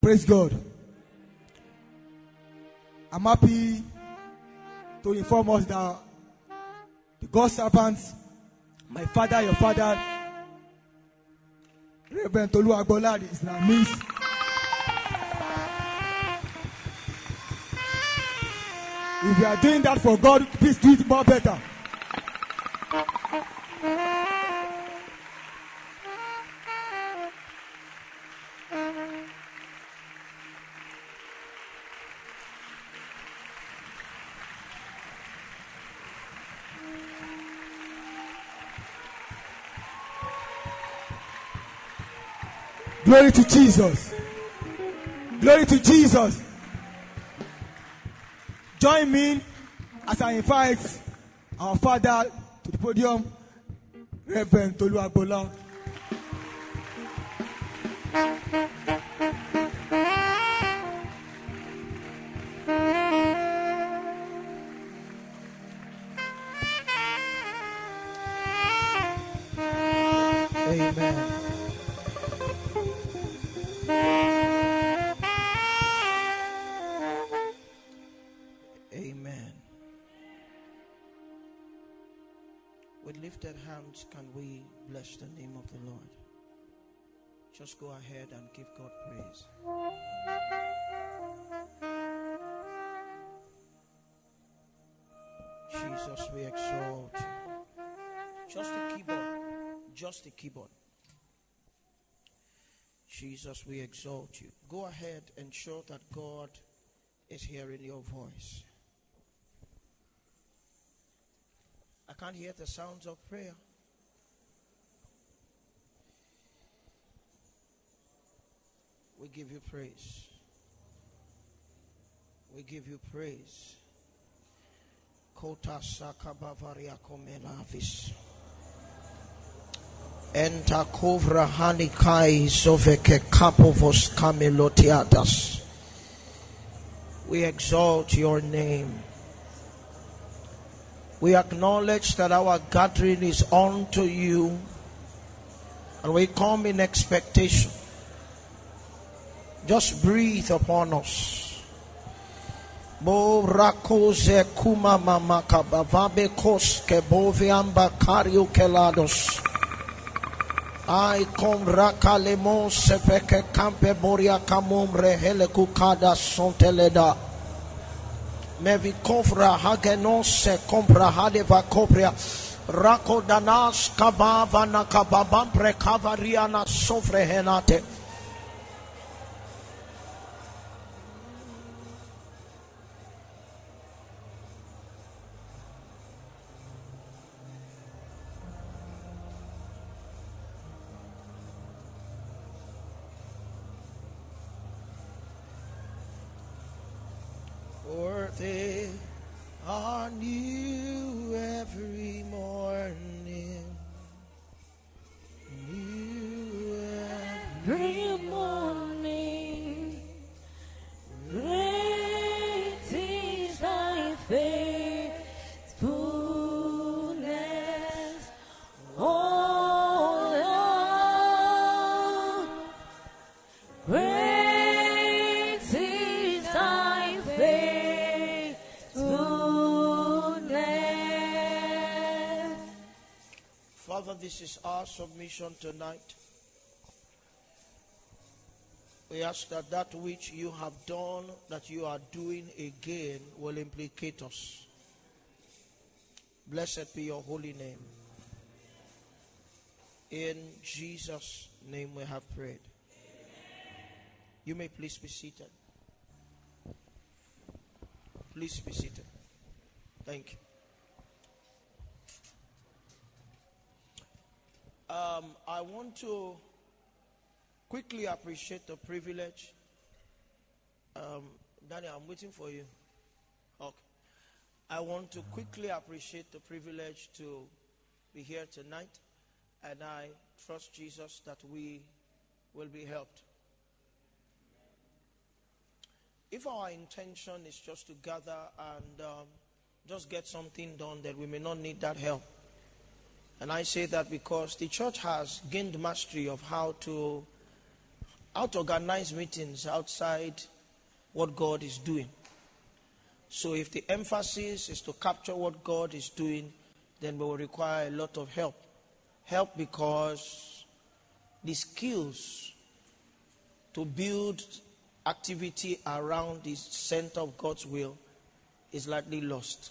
Praise God. I'm happy to inform us that the God servants, my father, your father, Reverend Tolu Agbola is in our midst. If you are doing that for God, please do it more better. Glory to Jesus. Glory to Jesus. Join me as I invite our father to the podium, Reverend Tolu Agbola. Amen. Amen. With lifted hands, can we bless the name of the Lord? Just go ahead and give God praise. Jesus, we exalt you. Just the keyboard. Just the keyboard. Jesus, we exalt you. Go ahead and show that God is hearing your voice. I can't hear the sounds of prayer. We give you praise. We give you praise. Kota sakabavaria komelavis. Enta kovra hanikai soveke kapovos kamelotiadas. We exalt your name. We acknowledge that our gathering is unto you, and we come in expectation. Just breathe upon us. Bo rakoze kuma mamaka bavabe koske boviamba kario kelados. I kom rakalemo sefeke kampe boria kamomre hele kukada sonteleda. Mevi kovra hagenos se kompra hadeva kopria. Rako danas kabava na kababampre kavariana sofre henate. Worthy are new every morning. New every morning. Great is thy faithfulness. Oh Lord, great is thy faithfulness. Father, this is our submission tonight. We ask that that which you have done, that you are doing again, will implicate us. Blessed be your holy name. In Jesus' name we have prayed. You may please be seated. Please be seated. Thank you. I want to quickly appreciate the privilege. Daniel, I'm waiting for you. Okay. I want to quickly appreciate the privilege to be here tonight. And I trust Jesus that we will be helped. If our intention is just to gather and just get something done, then we may not need that help. And I say that because the church has gained mastery of how to out-organize meetings outside what God is doing. So if the emphasis is to capture what God is doing, then we will require a lot of help. Help because the skills to build activity around the center of God's will is likely lost.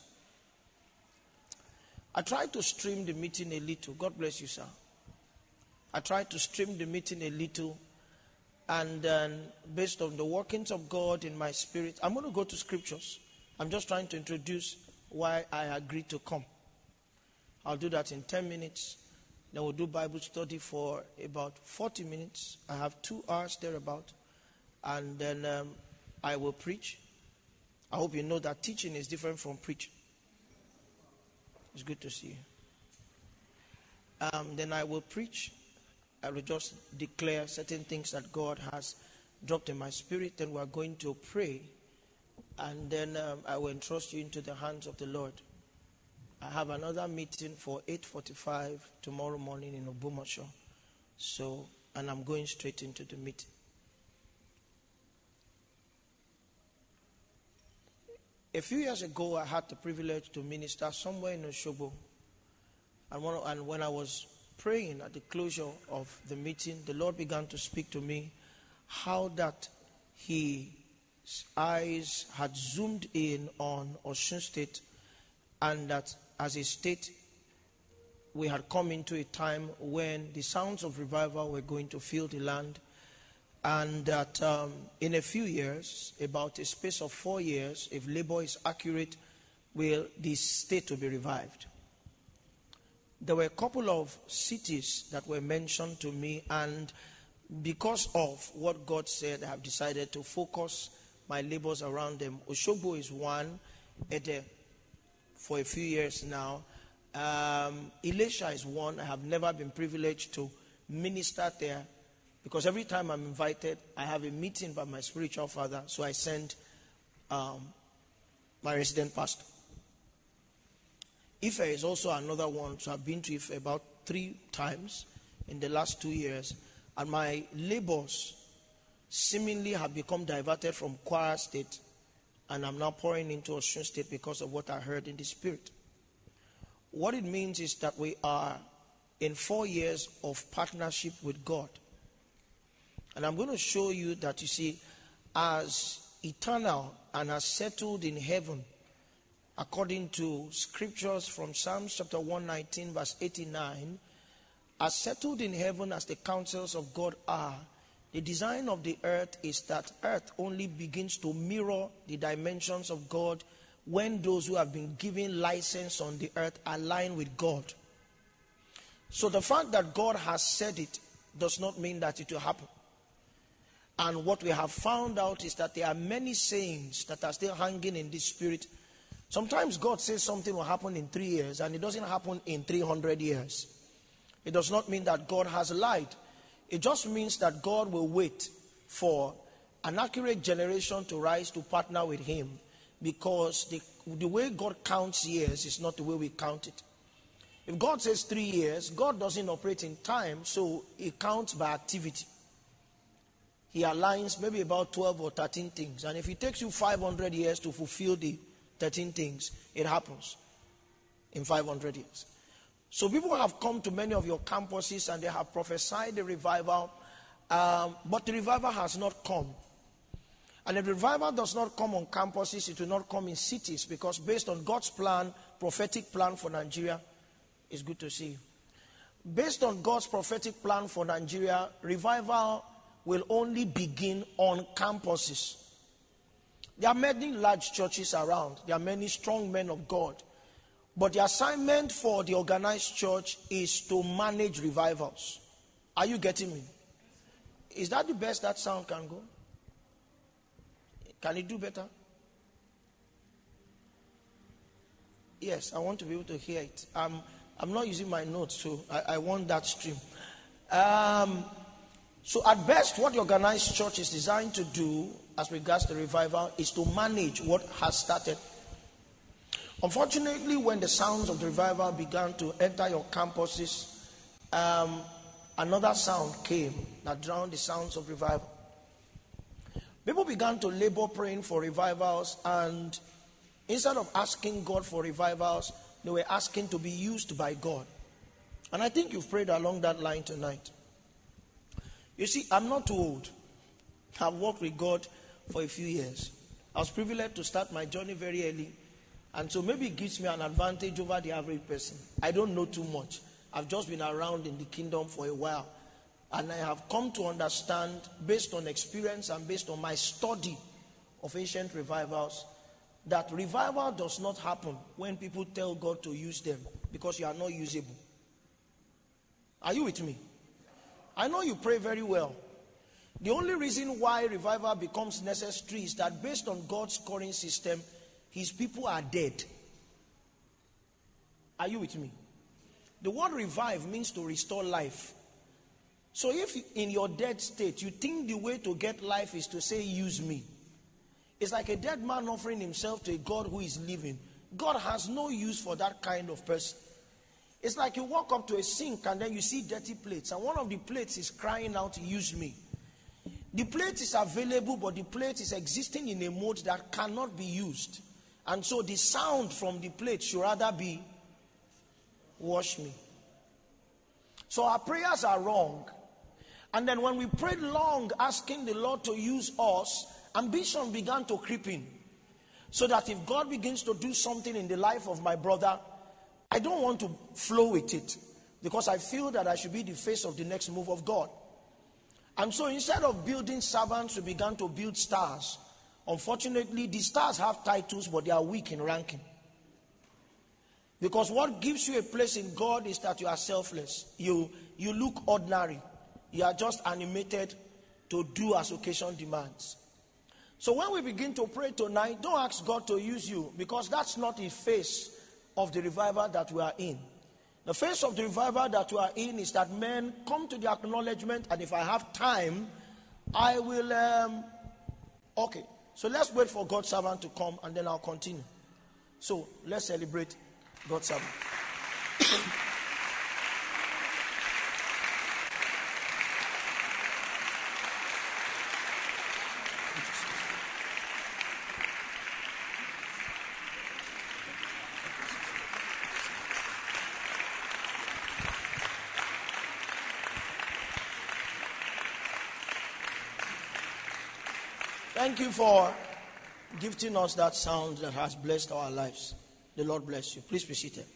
I tried to stream the meeting a little. God bless you, sir. I tried to stream the meeting a little, and then based on the workings of God in my spirit, I'm going to go to scriptures. I'm just trying to introduce why I agreed to come. I'll do that in 10 minutes. Then we'll do Bible study for about 40 minutes. I have 2 hours thereabout. And then I will preach. I hope you know that teaching is different from preaching. It's good to see you. Then I will preach. I will just declare certain things that God has dropped in my spirit. Then we are going to pray. And then I will entrust you into the hands of the Lord. I have another meeting for 8:45 tomorrow morning in Obumasho. So, and I'm going straight into the meeting. A few years ago, I had the privilege to minister somewhere in Oshobo. And when I was praying at the closure of the meeting, the Lord began to speak to me how that His eyes had zoomed in on Osun State, and that as a state, we had come into a time when the sounds of revival were going to fill the land, and that in a few years, about a space of 4 years, if labor is accurate, will the state to be revived. There were a couple of cities that were mentioned to me, and because of what God said, I have decided to focus my labors around them. Oshobo is one, Ede for a few years now. Elisha is one. I have never been privileged to minister there, because every time I'm invited, I have a meeting by my spiritual father, so I send my resident pastor. Ife is also another one, so I've been to Ife about 3 times in the last 2 years, and my labors seemingly have become diverted from Kwara State, and I'm now pouring into Osun State because of what I heard in the spirit. What it means is that we are in 4 years of partnership with God. And I'm going to show you that, you see, as eternal and as settled in heaven, according to scriptures from Psalms chapter 119 verse 89, as settled in heaven as the counsels of God are, the design of the earth is that earth only begins to mirror the dimensions of God when those who have been given license on the earth align with God. So the fact that God has said it does not mean that it will happen. And what we have found out is that there are many sayings that are still hanging in this spirit. Sometimes God says something will happen in 3 years and it doesn't happen in 300 years. It does not mean that God has lied. It just means that God will wait for an accurate generation to rise to partner with Him, because the way God counts years is not the way we count it. If God says 3 years, God doesn't operate in time, so He counts by activity. He aligns maybe about 12 or 13 things. And if it takes you 500 years to fulfill the 13 things, it happens in 500 years. So people have come to many of your campuses and they have prophesied the revival, but the revival has not come. And if the revival does not come on campuses, it will not come in cities, because based on God's plan, prophetic plan for Nigeria, it's good to see you. Based on God's prophetic plan for Nigeria, revival will only begin on campuses. There are many large churches around. There are many strong men of God. But the assignment for the organized church is to manage revivals. Are you getting me? Is that the best that sound can go? Can it do better? Yes, I want to be able to hear it. I'm not using my notes, so I want that stream. So at best, what the organized church is designed to do as regards the revival is to manage what has started. Unfortunately, when the sounds of the revival began to enter your campuses, another sound came that drowned the sounds of revival. People began to labor praying for revivals, and instead of asking God for revivals, they were asking to be used by God. And I think you've prayed along that line tonight. You see, I'm not too old. I've worked with God for a few years. I was privileged to start my journey very early. And so maybe it gives me an advantage over the average person. I don't know too much. I've just been around in the kingdom for a while. And I have come to understand, based on experience and based on my study of ancient revivals, that revival does not happen when people tell God to use them, because you are not usable. Are you with me? I know you pray very well. The only reason why revival becomes necessary is that based on God's scoring system, his people are dead. Are you with me? The word revive means to restore life. So if in your dead state, you think the way to get life is to say, use me. It's like a dead man offering himself to a God who is living. God has no use for that kind of person. It's like you walk up to a sink and then you see dirty plates, and one of the plates is crying out, use me. The plate is available, but the plate is existing in a mode that cannot be used. And so the sound from the plate should rather be, wash me. So our prayers are wrong. And then when we prayed long, asking the Lord to use us, ambition began to creep in. So that if God begins to do something in the life of my brother, I don't want to flow with it, because I feel that I should be the face of the next move of God. And so instead of building servants, we began to build stars. Unfortunately, the stars have titles, but they are weak in ranking. Because what gives you a place in God is that you are selfless. You look ordinary. You are just animated to do as occasion demands. So when we begin to pray tonight, don't ask God to use you, because that's not the face of the revival that we are in. The face of the revival that we are in is that men come to the acknowledgement, and if I have time, I will, okay. So let's wait for God's servant to come, and then I'll continue. So let's celebrate God's servant. Thank you for gifting us that sound that has blessed our lives. The Lord bless you. Please be seated.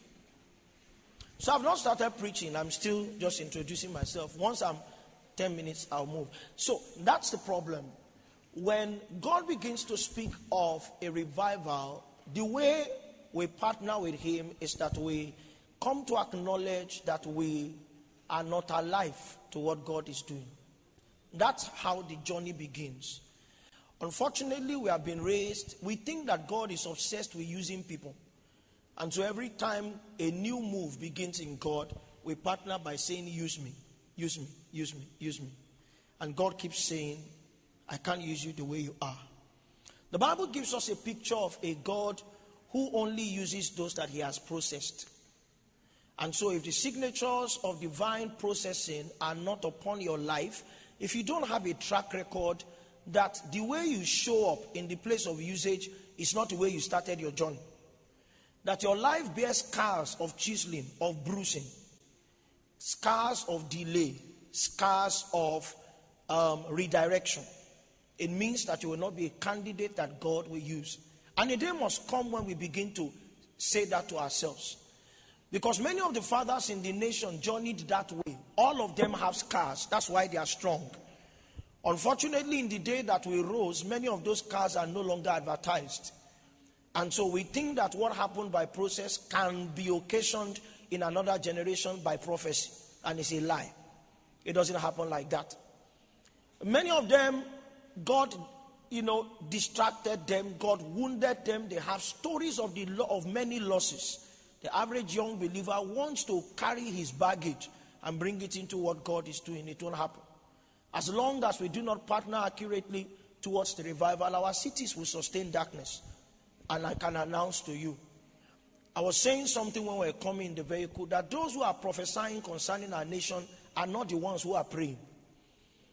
So I've not started preaching. I'm still just introducing myself. Once I'm 10 minutes, I'll move. So that's the problem. When God begins to speak of a revival, the way we partner with him is that we come to acknowledge that we are not alive to what God is doing. That's how the journey begins. Unfortunately, we have been raised, we think that God is obsessed with using people. And so every time a new move begins in God, we partner by saying, use me, use me, use me, use me. And God keeps saying, I can't use you the way you are. The Bible gives us a picture of a God who only uses those that he has processed. And so if the signatures of divine processing are not upon your life, if you don't have a track record, that the way you show up in the place of usage is not the way you started your journey. That your life bears scars of chiseling, of bruising, scars of delay, scars of redirection. It means that you will not be a candidate that God will use. And a day must come when we begin to say that to ourselves. Because many of the fathers in the nation journeyed that way. All of them have scars. That's why they are strong. Unfortunately, in the day that we rose, many of those scars are no longer advertised. And so we think that what happened by process can be occasioned in another generation by prophecy. And it's a lie. It doesn't happen like that. Many of them, God, distracted them. God wounded them. They have stories of many losses. The average young believer wants to carry his baggage and bring it into what God is doing. It won't happen. As long as we do not partner accurately towards the revival, our cities will sustain darkness. And I can announce to you, I was saying something when we were coming in the vehicle, that those who are prophesying concerning our nation are not the ones who are praying.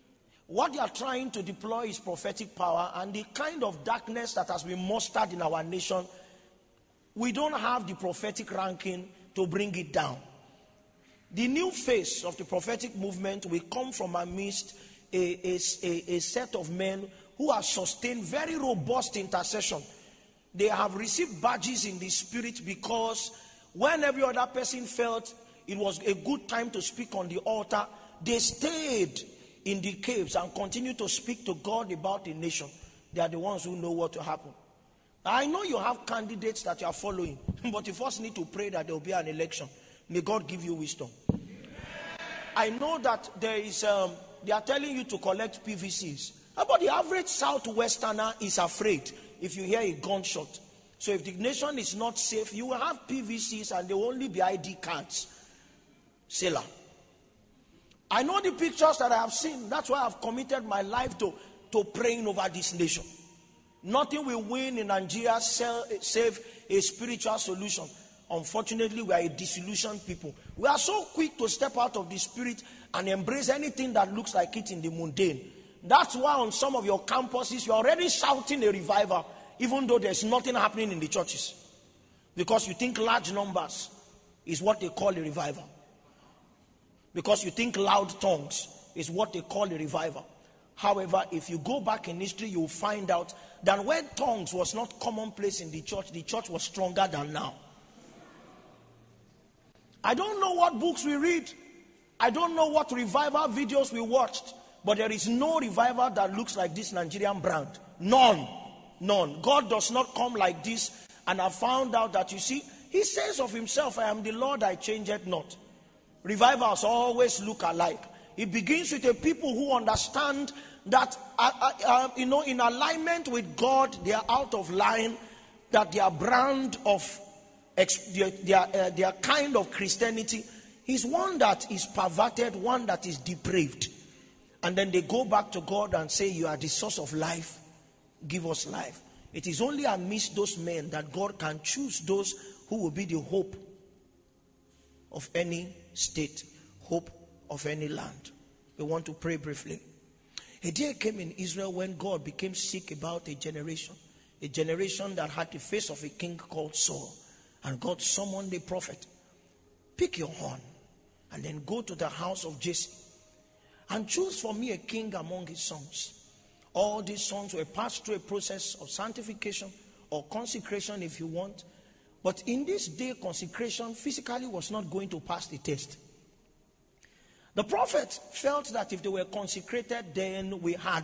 What they are trying to deploy is prophetic power, and the kind of darkness that has been mustered in our nation, we don't have the prophetic ranking to bring it down. The new face of the prophetic movement will come from amidst a set of men who have sustained very robust intercession. They have received badges in the spirit because when every other person felt it was a good time to speak on the altar, they stayed in the caves and continued to speak to God about the nation. They are the ones who know what to happen. I know you have candidates that you are following, but you first need to pray that there will be an election. May God give you wisdom. I know that there is, they are telling you to collect PVCs. But the average Southwesterner is afraid if you hear a gunshot. So if the nation is not safe, you will have PVCs and there will only be ID cards. Sailor. I know the pictures that I have seen. That's why I've committed my life to praying over this nation. Nothing will win in Nigeria save a spiritual solution. Unfortunately, we are a disillusioned people. We are so quick to step out of the spirit and embrace anything that looks like it in the mundane. That's why on some of your campuses, you're already shouting a revival, even though there's nothing happening in the churches. Because you think large numbers is what they call a revival. Because you think loud tongues is what they call a revival. However, if you go back in history, you'll find out that when tongues was not commonplace in the church was stronger than now. I don't know what books we read. I don't know what revival videos we watched. But there is no revival that looks like this Nigerian brand. None. None. God does not come like this. And I found out that, you see, he says of himself, I am the Lord, I change it not. Revivals always look alike. It begins with a people who understand that, in alignment with God, they are out of line, that their brand of, their kind of Christianity is one that is perverted, one that is depraved. And then they go back to God and say, you are the source of life, give us life. It is only amidst those men that God can choose those who will be the hope of any state, hope of any land. We want to pray briefly. A day came in Israel when God became sick about a generation that had the face of a king called Saul. And God summoned a prophet. Pick your horn and then go to the house of Jesse and choose for me a king among his sons. All these sons were passed through a process of sanctification or consecration if you want. But in this day, consecration physically was not going to pass the test. The prophet felt that if they were consecrated, then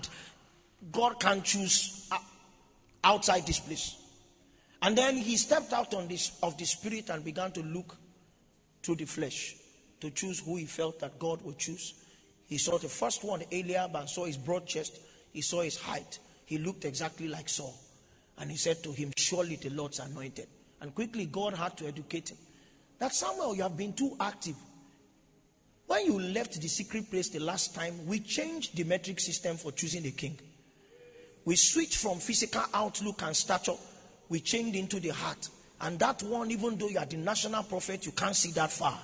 God can choose outside this place. And then he stepped out of the spirit and began to look through the flesh to choose who he felt that God would choose. He saw the first one, Eliab, and saw his broad chest. He saw his height. He looked exactly like Saul. And he said to him, surely the Lord's anointed. And quickly God had to educate him. That Samuel, you have been too active. When you left the secret place the last time, we changed the metric system for choosing a king. We switched from physical outlook and stature. We changed into the heart. And that one, even though you are the national prophet, you can't see that far.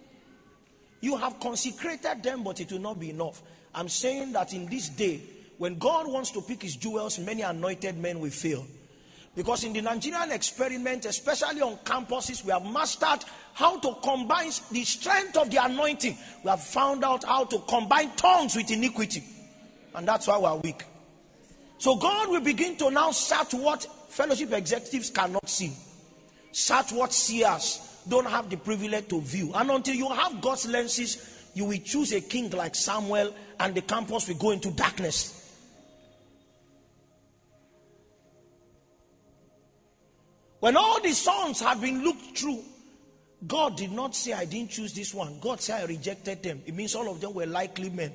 You have consecrated them, but it will not be enough. I'm saying that in this day, when God wants to pick his jewels, many anointed men will fail. Because in the Nigerian experiment, especially on campuses, we have mastered how to combine the strength of the anointing. We have found out how to combine tongues with iniquity. And that's why we are weak. So God will begin to now search what fellowship executives cannot see. Search what seers don't have the privilege to view. And until you have God's lenses, you will choose a king like Samuel and the campus will go into darkness. When all the sons had been looked through, God did not say, I didn't choose this one. God said, I rejected them. It means all of them were likely men.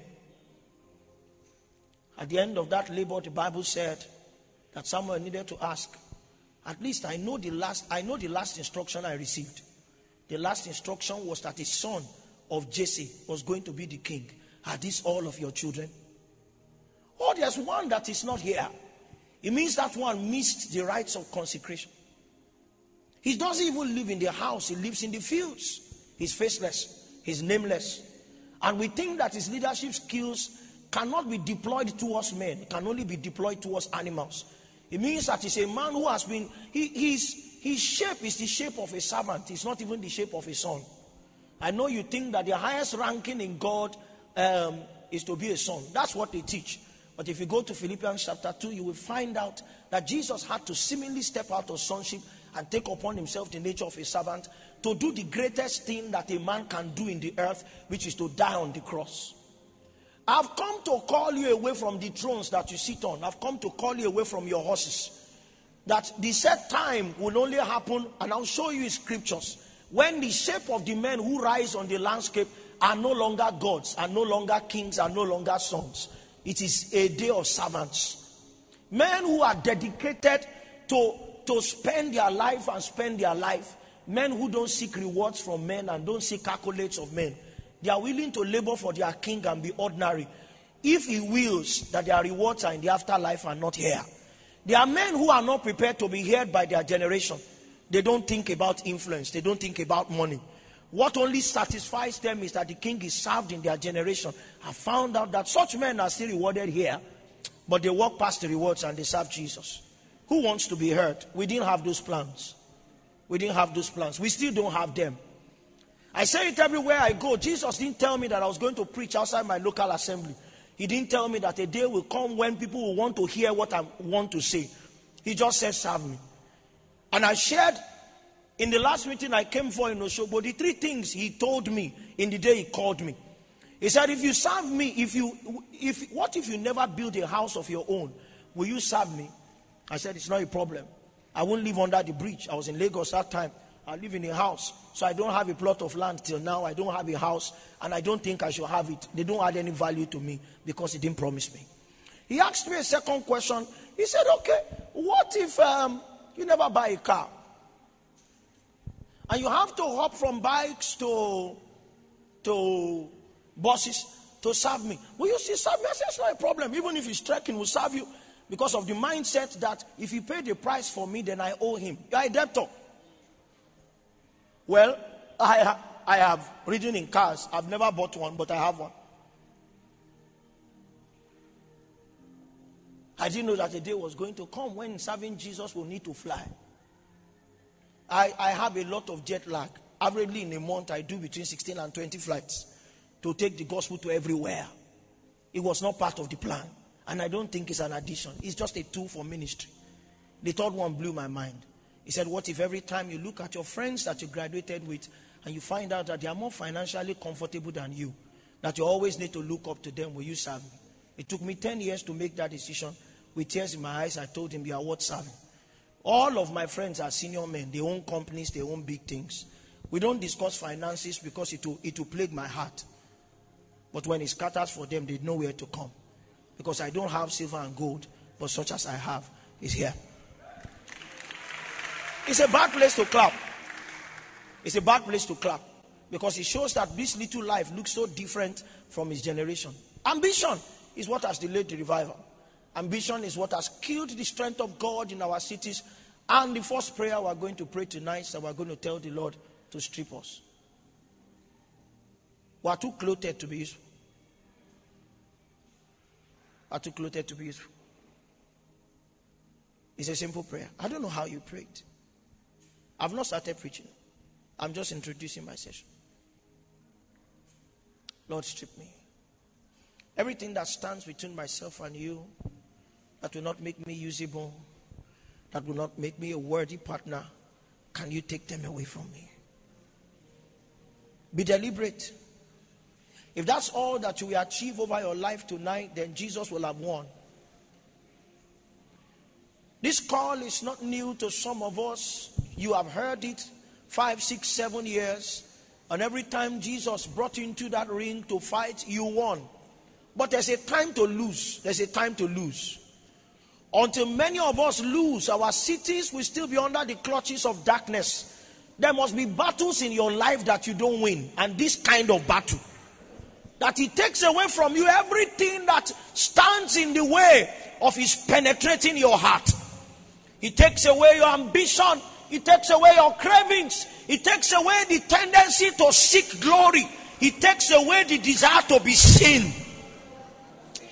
At the end of that labor, the Bible said that Samuel needed to ask, at least I know the last instruction I received. The last instruction was that a son of Jesse was going to be the king. Are these all of your children? Oh, there's one that is not here. It means that one missed the rites of consecration. He doesn't even live in the house. He lives in the fields. He's faceless. He's nameless. And we think that his leadership skills cannot be deployed towards men. It can only be deployed towards animals. It means that he's a man who has been, his shape is the shape of a servant. It's not even the shape of a son. I know you think that the highest ranking in God is to be a son. That's what they teach. But if you go to Philippians chapter 2, you will find out that Jesus had to seemingly step out of sonship and take upon himself the nature of a servant to do the greatest thing that a man can do in the earth, which is to die on the cross. I've come to call you away from the thrones that you sit on. I've come to call you away from your horses. That the set time will only happen, and I'll show you in scriptures, when the shape of the men who rise on the landscape are no longer gods, are no longer kings, are no longer sons. It is a day of servants. Men who are dedicated to spend their life and spend their life. Men who don't seek rewards from men and don't seek accolades of men. They are willing to labor for their king and be ordinary, if he wills that their rewards are in the afterlife and not here. There are men who are not prepared to be heard by their generation. They don't think about influence. They don't think about money. What only satisfies them is that the king is served in their generation. I found out that such men are still rewarded here, but they walk past the rewards and they serve Jesus. Who wants to be heard? We didn't have those plans. We didn't have those plans. We still don't have them. I say it everywhere I go. Jesus didn't tell me that I was going to preach outside my local assembly. He didn't tell me that a day will come when people will want to hear what I want to say. He just said, serve me. And I shared in the last meeting I came for in Osogbo, the 3 things he told me in the day he called me. He said, if you serve me, what if you never build a house of your own? Will you serve me? I said, it's not a problem. I won't live under the bridge. I was in Lagos that time. I live in a house. So I don't have a plot of land till now. I don't have a house. And I don't think I should have it. They don't add any value to me because he didn't promise me. He asked me a second question. He said, okay, what if you never buy a car? And you have to hop from bikes to buses to serve me. Will you still serve me? I said, it's not a problem. Even if he's trekking, we'll serve you. Because of the mindset that if he paid the price for me, then I owe him. You are a debtor. Well, I have ridden in cars. I've never bought one, but I have one. I didn't know that a day was going to come when serving Jesus will need to fly. I have a lot of jet lag. Averagely in a month, I do between 16 and 20 flights to take the gospel to everywhere. It was not part of the plan. And I don't think it's an addition. It's just a tool for ministry. The third one blew my mind. He said, what if every time you look at your friends that you graduated with and you find out that they are more financially comfortable than you, that you always need to look up to them, will you serve me? It took me 10 years to make that decision. With tears in my eyes, I told him, you are worth serving. All of my friends are senior men. They own companies. They own big things. We don't discuss finances because it will plague my heart. But when it scatters for them, they know where to come. Because I don't have silver and gold, but such as I have is here. It's a bad place to clap. It's a bad place to clap. Because it shows that this little life looks so different from his generation. Ambition is what has delayed the revival. Ambition is what has killed the strength of God in our cities. And the first prayer we're going to pray tonight is that we're going to tell the Lord to strip us. We are too clothed to be useful. Are too clothed to be useful. It's a simple prayer. I don't know how you prayed. I've not started preaching. I'm just introducing my session. Lord, strip me. Everything that stands between myself and you, that will not make me usable, that will not make me a worthy partner, can you take them away from me? Be deliberate. If that's all that you will achieve over your life tonight, then Jesus will have won. This call is not new to some of us. You have heard it 5, 6, 7 years. And every time Jesus brought you into that ring to fight, you won. But there's a time to lose. There's a time to lose. Until many of us lose, our cities will still be under the clutches of darkness. There must be battles in your life that you don't win. And this kind of battle, that he takes away from you everything that stands in the way of his penetrating your heart. He takes away your ambition. He takes away your cravings. He takes away the tendency to seek glory. He takes away the desire to be seen.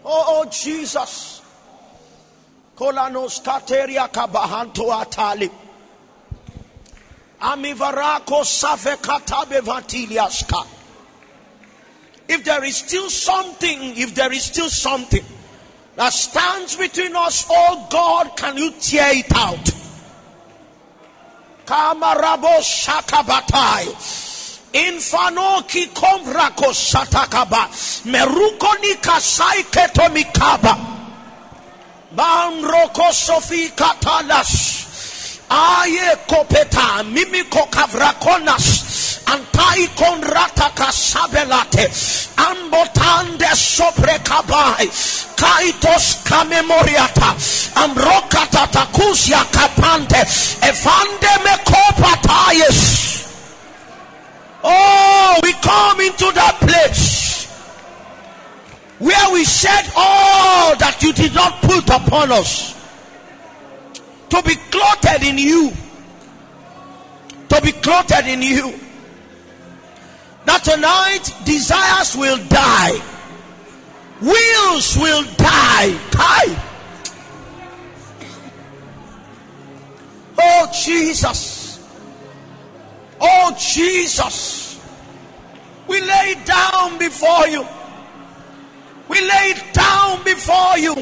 Oh Jesus. Kolanos kateria kabahanto atali. Amivarako safekata bevatiliaska. If there is still something that stands between us, oh God, can you tear it out? Kamarabo shakabatai. Infano ki komrako shatakaba. Meruko ni kasai ketomikaba. Banroko sofi katalas. Aye kopeta mimiko kavrakonas. Antai konrata kasabelate. Ambotande soprekabai. Kaitos kamemoriata. Amrokata takusia kapante. Evande me kopatayes. Oh, we come into that place where we said all that you did not put upon us. To be clothed in you. To be clothed in you. That tonight desires will die. Wills will die. Oh Jesus. Oh Jesus. We lay it down before you. We lay it down before you.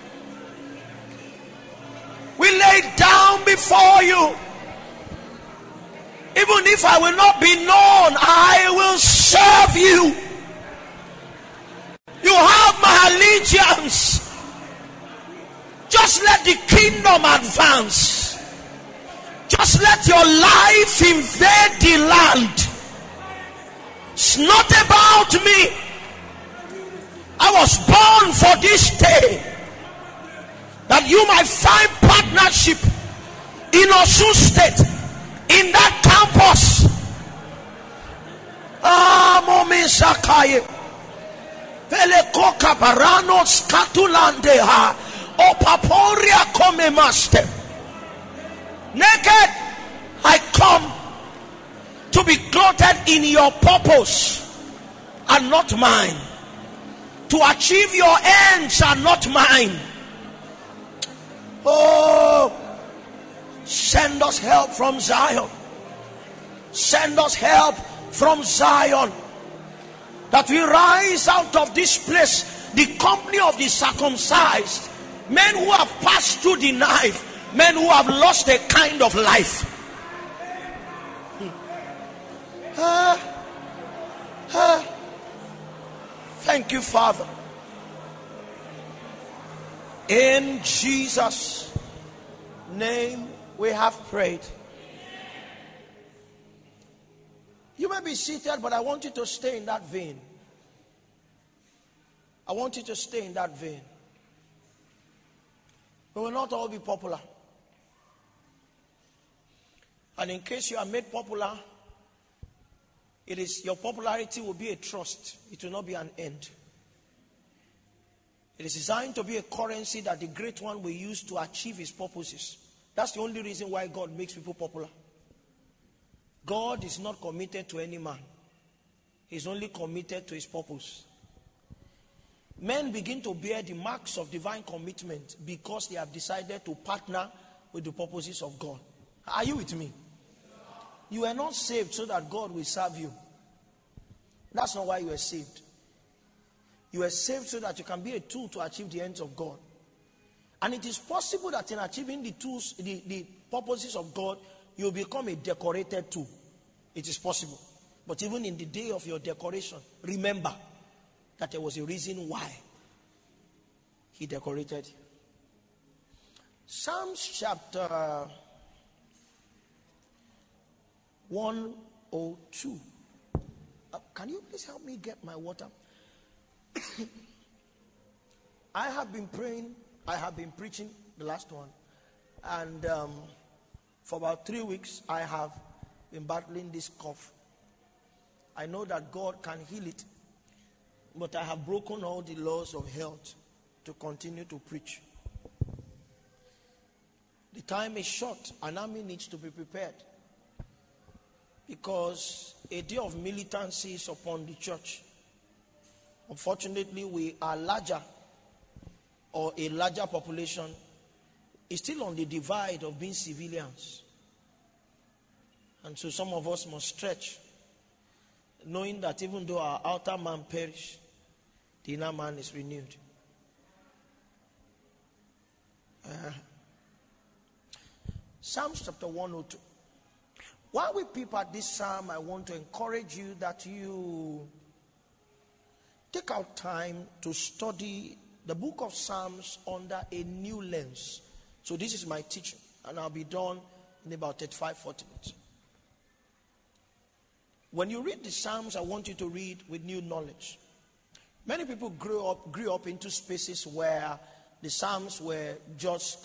We lay it down before you. Even if I will not be known, I will serve you. You have my allegiance. Just let the kingdom advance. Just let your life invade the land. It's not about me. I was born for this day, that you might find partnership in Osun State, in that campus. Momi Sakaye Pelekoka Barano Skatulande ha Opaporia Come Master. Naked I come to be clothed in your purpose and not mine. To achieve your ends and not mine. Oh, send us help from Zion. Send us help from Zion. That we rise out of this place, the company of the circumcised. Men who have passed through the knife. Men who have lost a kind of life. Thank you, Father. In Jesus' name we have prayed. You may be seated, but I want you to stay in that vein. I want you to stay in that vein. We will not all be popular. And in case you are made popular, it is your popularity will be a trust. It will not be an end. It is designed to be a currency that the great one will use to achieve his purposes. That's the only reason why God makes people popular. God is not committed to any man. He's only committed to his purpose. Men begin to bear the marks of divine commitment because they have decided to partner with the purposes of God. Are you with me? You are not saved so that God will serve you. That's not why you are saved. You are saved so that you can be a tool to achieve the ends of God. And it is possible that in achieving the tools, the purposes of God, you will become a decorated tool. It is possible. But even in the day of your decoration, remember that there was a reason why he decorated you. Psalms chapter 102. Can you please help me get my water? I have been praying, I have been preaching the last one, and for about 3 weeks I have been battling this cough. I know that God can heal it, but I have broken all the laws of health to continue to preach. The time is short. An army needs to be prepared, because a day of militancy is upon the church. Unfortunately, we are larger or a larger population is still on the divide of being civilians. And so some of us must stretch, knowing that even though our outer man perish, the inner man is renewed. Psalms chapter 102. While we peep at this psalm, I want to encourage you that you take out time to study the book of Psalms under a new lens. So this is my teaching, and I'll be done in about 35-40 minutes. When you read the Psalms, I want you to read with new knowledge. Many people grew up into spaces where the Psalms were just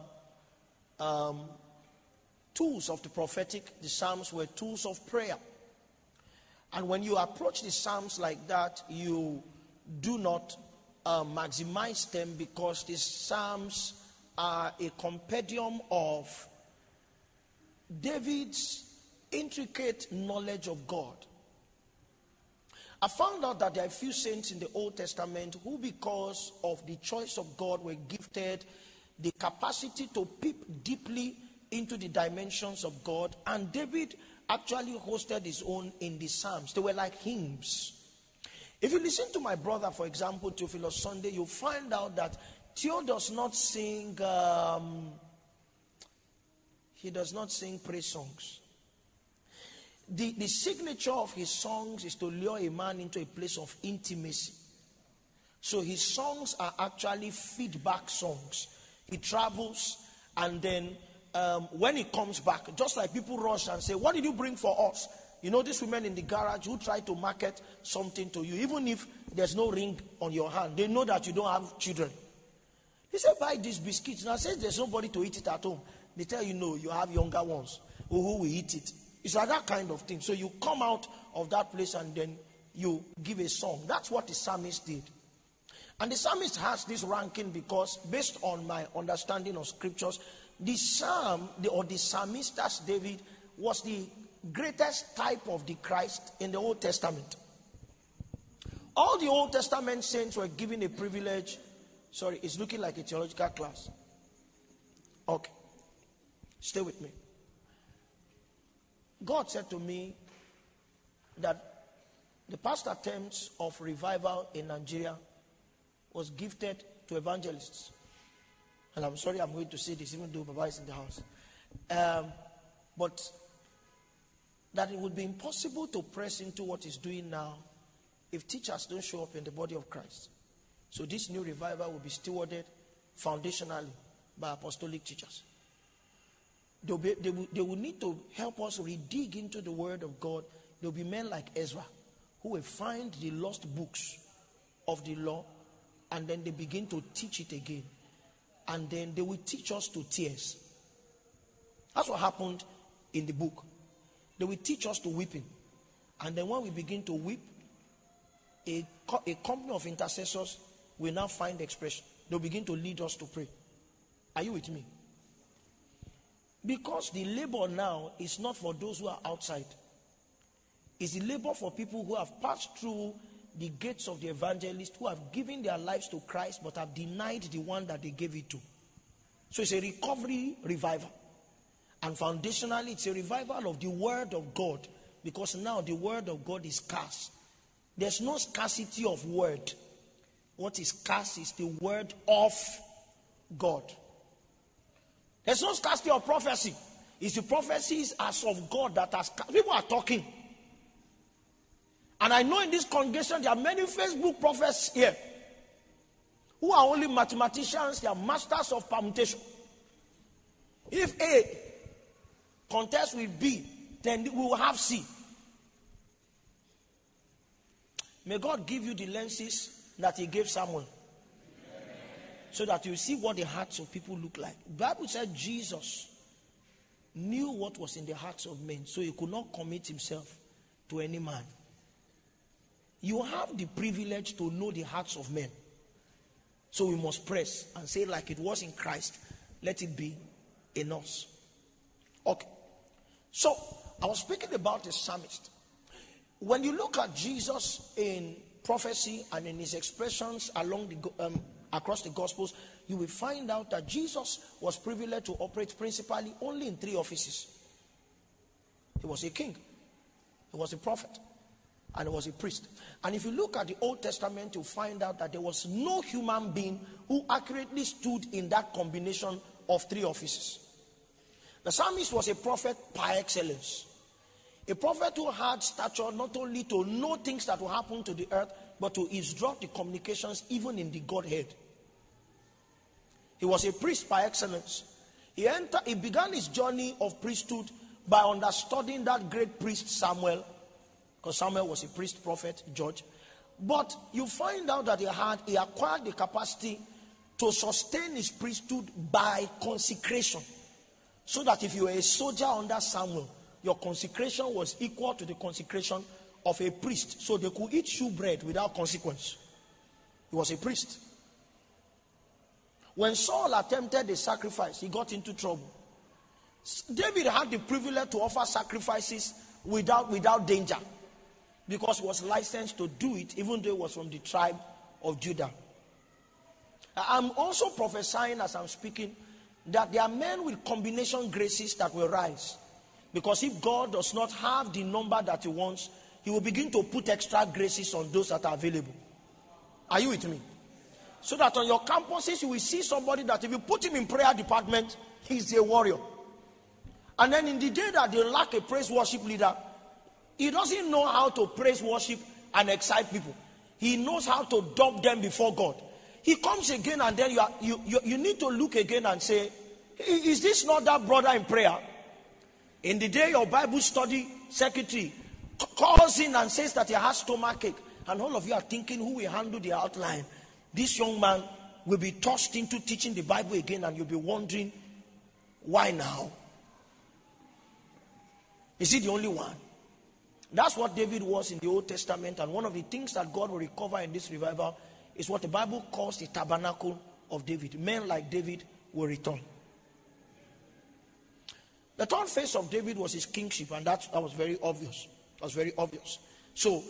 tools of the prophetic. The Psalms were tools of prayer. And when you approach the Psalms like that, you do not maximize them, because the Psalms are a compendium of David's intricate knowledge of God. I found out that there are a few saints in the Old Testament who, because of the choice of God, were gifted the capacity to peep deeply into the dimensions of God. And David actually hosted his own in the Psalms. They were like hymns. If you listen to my brother, for example, Theophilus Sunday, you'll find out that Theo does not sing, he does not sing praise songs. The signature of his songs is to lure a man into a place of intimacy. So his songs are actually feedback songs. He travels, and then when he comes back, just like people rush and say, "What did you bring for us?" You know, these women in the garage who try to market something to you, even if there's no ring on your hand, they know that you don't have children. He said, "Buy these biscuits." Now, since there's nobody to eat it at home, they tell you, "No, you have younger ones who will eat it." It's like that kind of thing. So you come out of that place and then you give a song. That's what the psalmist did. And the psalmist has this ranking because, based on my understanding of scriptures, the psalmist, that's David, was the greatest type of the Christ in the Old Testament. All the Old Testament saints were given a privilege. Sorry, it's looking like a theological class. Okay. Stay with me. God said to me that the past attempts of revival in Nigeria was gifted to evangelists. And I'm sorry I'm going to say this, even though Baba is in the house. But that it would be impossible to press into what he's doing now if teachers don't show up in the body of Christ. So this new revival will be stewarded foundationally by apostolic teachers. They will need to help us redig into the word of God. There will be men like Ezra who will find the lost books of the law, and then they begin to teach it again. And then they will teach us to tears. That's what happened in the book. They will teach us to weeping. And then when we begin to weep, a company of intercessors will now find expression. They'll begin to lead us to pray. Are you with me? Because the labor now is not for those who are outside. It's the labor for people who have passed through the gates of the evangelist, who have given their lives to Christ but have denied the one that they gave it to. So it's a recovery revival. And foundationally, it's a revival of the word of God, because now the word of God is scarce. There's no scarcity of word. What is scarce is the word of God. There's no scarcity of prophecy. It's the prophecies as of God that are scarce. People are talking. And I know in this congregation there are many Facebook prophets here who are only mathematicians. They are masters of permutation. If A contests with B, then we will have C. May God give you the lenses that he gave Samuel, so that you see what the hearts of people look like. The Bible said Jesus knew what was in the hearts of men, so he could not commit himself to any man. You have the privilege to know the hearts of men. So we must press and say, like it was in Christ, let it be in us. Okay. So I was speaking about the psalmist. When you look at Jesus in prophecy and in his expressions along across the Gospels, you will find out that Jesus was privileged to operate principally only in 3 offices. He was a king, he was a prophet, and he was a priest. And if you look at the Old Testament, you'll find out that there was no human being who accurately stood in that combination of 3 offices. The psalmist was a prophet par excellence. A prophet who had stature not only to know things that will happen to the earth, but to eavesdrop the communications even in the Godhead. He was a priest by excellence. He began his journey of priesthood by understudying that great priest Samuel, because Samuel was a priest, prophet, judge. But you find out that he acquired the capacity to sustain his priesthood by consecration. So that if you were a soldier under Samuel, your consecration was equal to the consecration of a priest. So they could eat shewbread without consequence. He was a priest. When Saul attempted the sacrifice, he got into trouble. David had the privilege to offer sacrifices without danger, because he was licensed to do it, even though he was from the tribe of Judah. I'm also prophesying as I'm speaking that there are men with combination graces that will rise. Because if God does not have the number that he wants, he will begin to put extra graces on those that are available. Are you with me? So that on your campuses, you will see somebody that if you put him in prayer department, he's a warrior. And then in the day that they lack a praise worship leader, he doesn't know how to praise worship and excite people. He knows how to dump them before God. He comes again, and then you need to look again and say, is this not that brother in prayer? In the day your Bible study secretary calls in and says that he has stomachache, and all of you are thinking who will handle the outline. This young man will be tossed into teaching the Bible again, and you'll be wondering, why now? Is he the only one? That's what David was in the Old Testament, and one of the things that God will recover in this revival is what the Bible calls the tabernacle of David. Men like David will return. The third phase of David was his kingship, and that was very obvious. It was very obvious. So,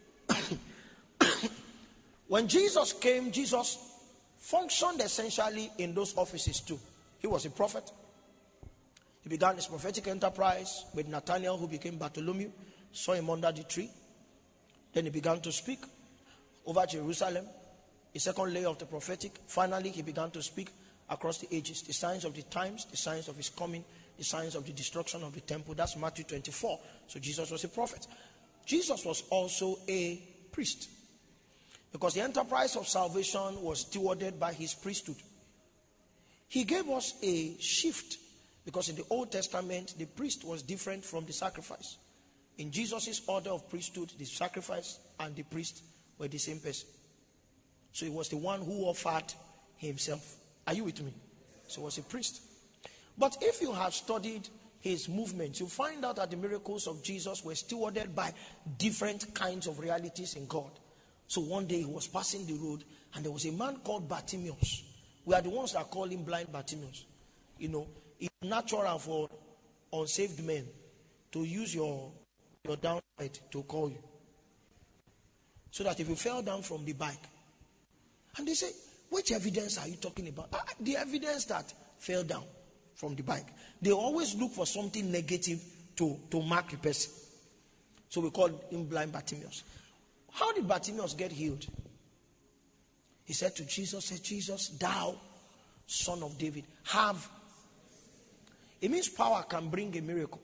when Jesus came, Jesus functioned essentially in those offices too. He was a prophet. He began his prophetic enterprise with Nathanael, who became Bartholomew, saw him under the tree. Then he began to speak over Jerusalem, a second layer of the prophetic. Finally, he began to speak across the ages, the signs of the times, the signs of his coming, the signs of the destruction of the temple. That's Matthew 24. So Jesus was a prophet. Jesus was also a priest, because the enterprise of salvation was stewarded by his priesthood. He gave us a shift, because in the Old Testament, the priest was different from the sacrifice. In Jesus' order of priesthood, the sacrifice and the priest were the same person. So he was the one who offered himself. Are you with me? So he was a priest. But if you have studied his movements, you find out that the miracles of Jesus were stewarded by different kinds of realities in God. So one day he was passing the road, and there was a man called Bartimaeus. We are the ones that call him blind Bartimaeus. You know, it's natural for unsaved men to use your downside to call you. So that if you fell down from the bike, and they say, which evidence are you talking about? The evidence that fell down from the bike. They always look for something negative to mark the person. So we call him blind Bartimaeus. How did Bartimaeus get healed? He said to Jesus, Jesus, thou son of David, have. It means power can bring a miracle.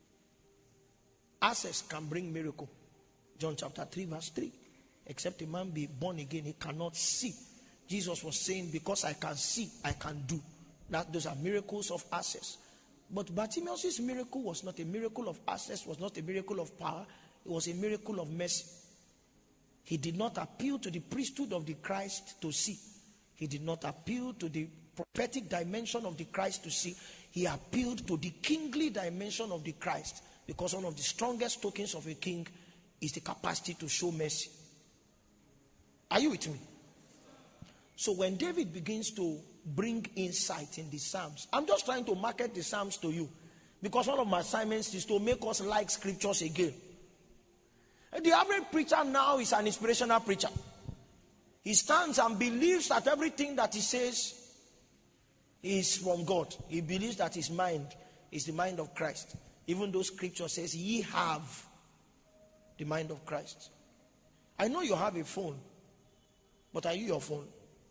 Access can bring miracle. John chapter 3 verse 3. Except a man be born again, he cannot see. Jesus was saying, because I can see, I can do. Those are miracles of access. But Bartimaeus' miracle was not a miracle of access, was not a miracle of power. It was a miracle of mercy. He did not appeal to the priesthood of the Christ to see. He did not appeal to the prophetic dimension of the Christ to see. He appealed to the kingly dimension of the Christ, because one of the strongest tokens of a king is the capacity to show mercy. Are you with me? So when David begins to bring insight in the Psalms, I'm just trying to market the Psalms to you, because one of my assignments is to make us like scriptures again. And the average preacher now is an inspirational preacher. He stands and believes that everything that he says is from God. He believes that his mind is the mind of Christ. Even though scripture says, ye have the mind of Christ. I know you have a phone, but are you your phone?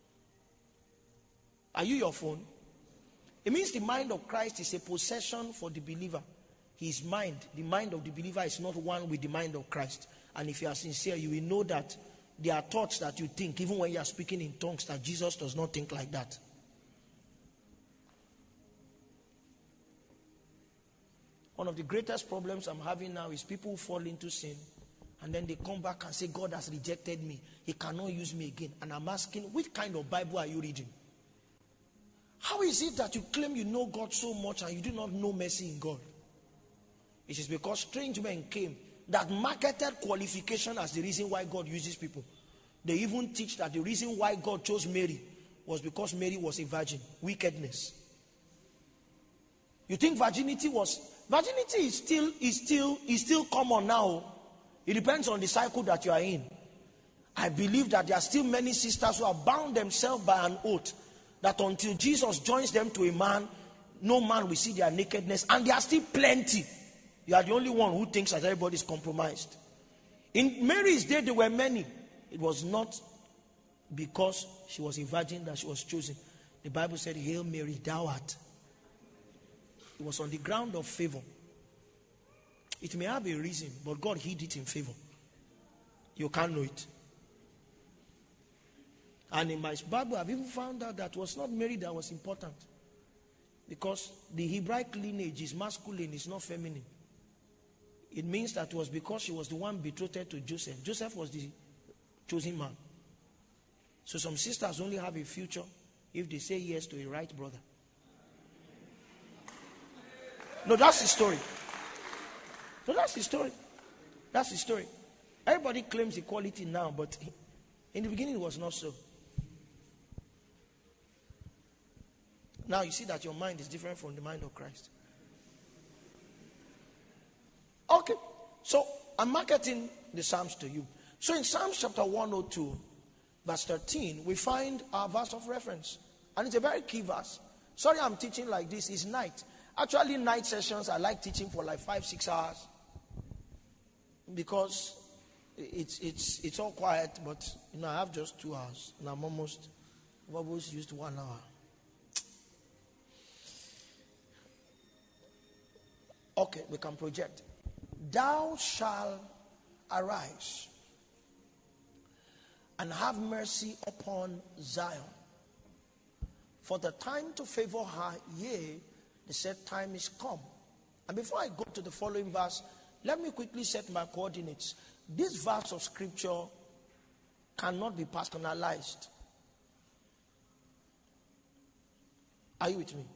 Are you your phone? It means the mind of Christ is a possession for the believer. His mind, the mind of the believer, is not one with the mind of Christ. And if you are sincere, you will know that there are thoughts that you think, even when you are speaking in tongues, that Jesus does not think like that. One of the greatest problems I'm having now is people who fall into sin and then they come back and say, God has rejected me. He cannot use me again. And I'm asking, which kind of Bible are you reading? How is it that you claim you know God so much and you do not know mercy in God? It is because strange men came that marketed qualification as the reason why God uses people. They even teach that the reason why God chose Mary was because Mary was a virgin. Wickedness. You think virginity is still common now. It depends on the cycle that you are in. I believe that there are still many sisters who have bound themselves by an oath that until Jesus joins them to a man, no man will see their nakedness. And there are still plenty. You are the only one who thinks that everybody is compromised. In Mary's day, there were many. It was not because she was a virgin that she was chosen. The Bible said, Hail Mary, thou art. It was on the ground of favor. It may have a reason, but God hid it in favor. You can't know it. And in my Bible, I've even found out that it was not Mary that was important. Because the Hebraic lineage is masculine, it's not feminine. It means that it was because she was the one betrothed to Joseph. Joseph was the chosen man. So some sisters only have a future if they say yes to a right brother. No, that's the story. No, that's the story. That's the story. Everybody claims equality now, but in the beginning it was not so. Now you see that your mind is different from the mind of Christ. Okay, so I'm marketing the Psalms to you. So in Psalms chapter 102, verse 13, we find our verse of reference. And it's a very key verse. Sorry I'm teaching like this, it's night. Actually, night sessions, I like teaching for like 5-6 hours. Because it's all quiet, but I have just 2 hours. And I've almost used 1 hour. Okay, we can project. Thou shalt arise and have mercy upon Zion. For the time to favor her, yea, the set time is come. And before I go to the following verse, let me quickly set my coordinates. This verse of scripture cannot be personalized. Are you with me?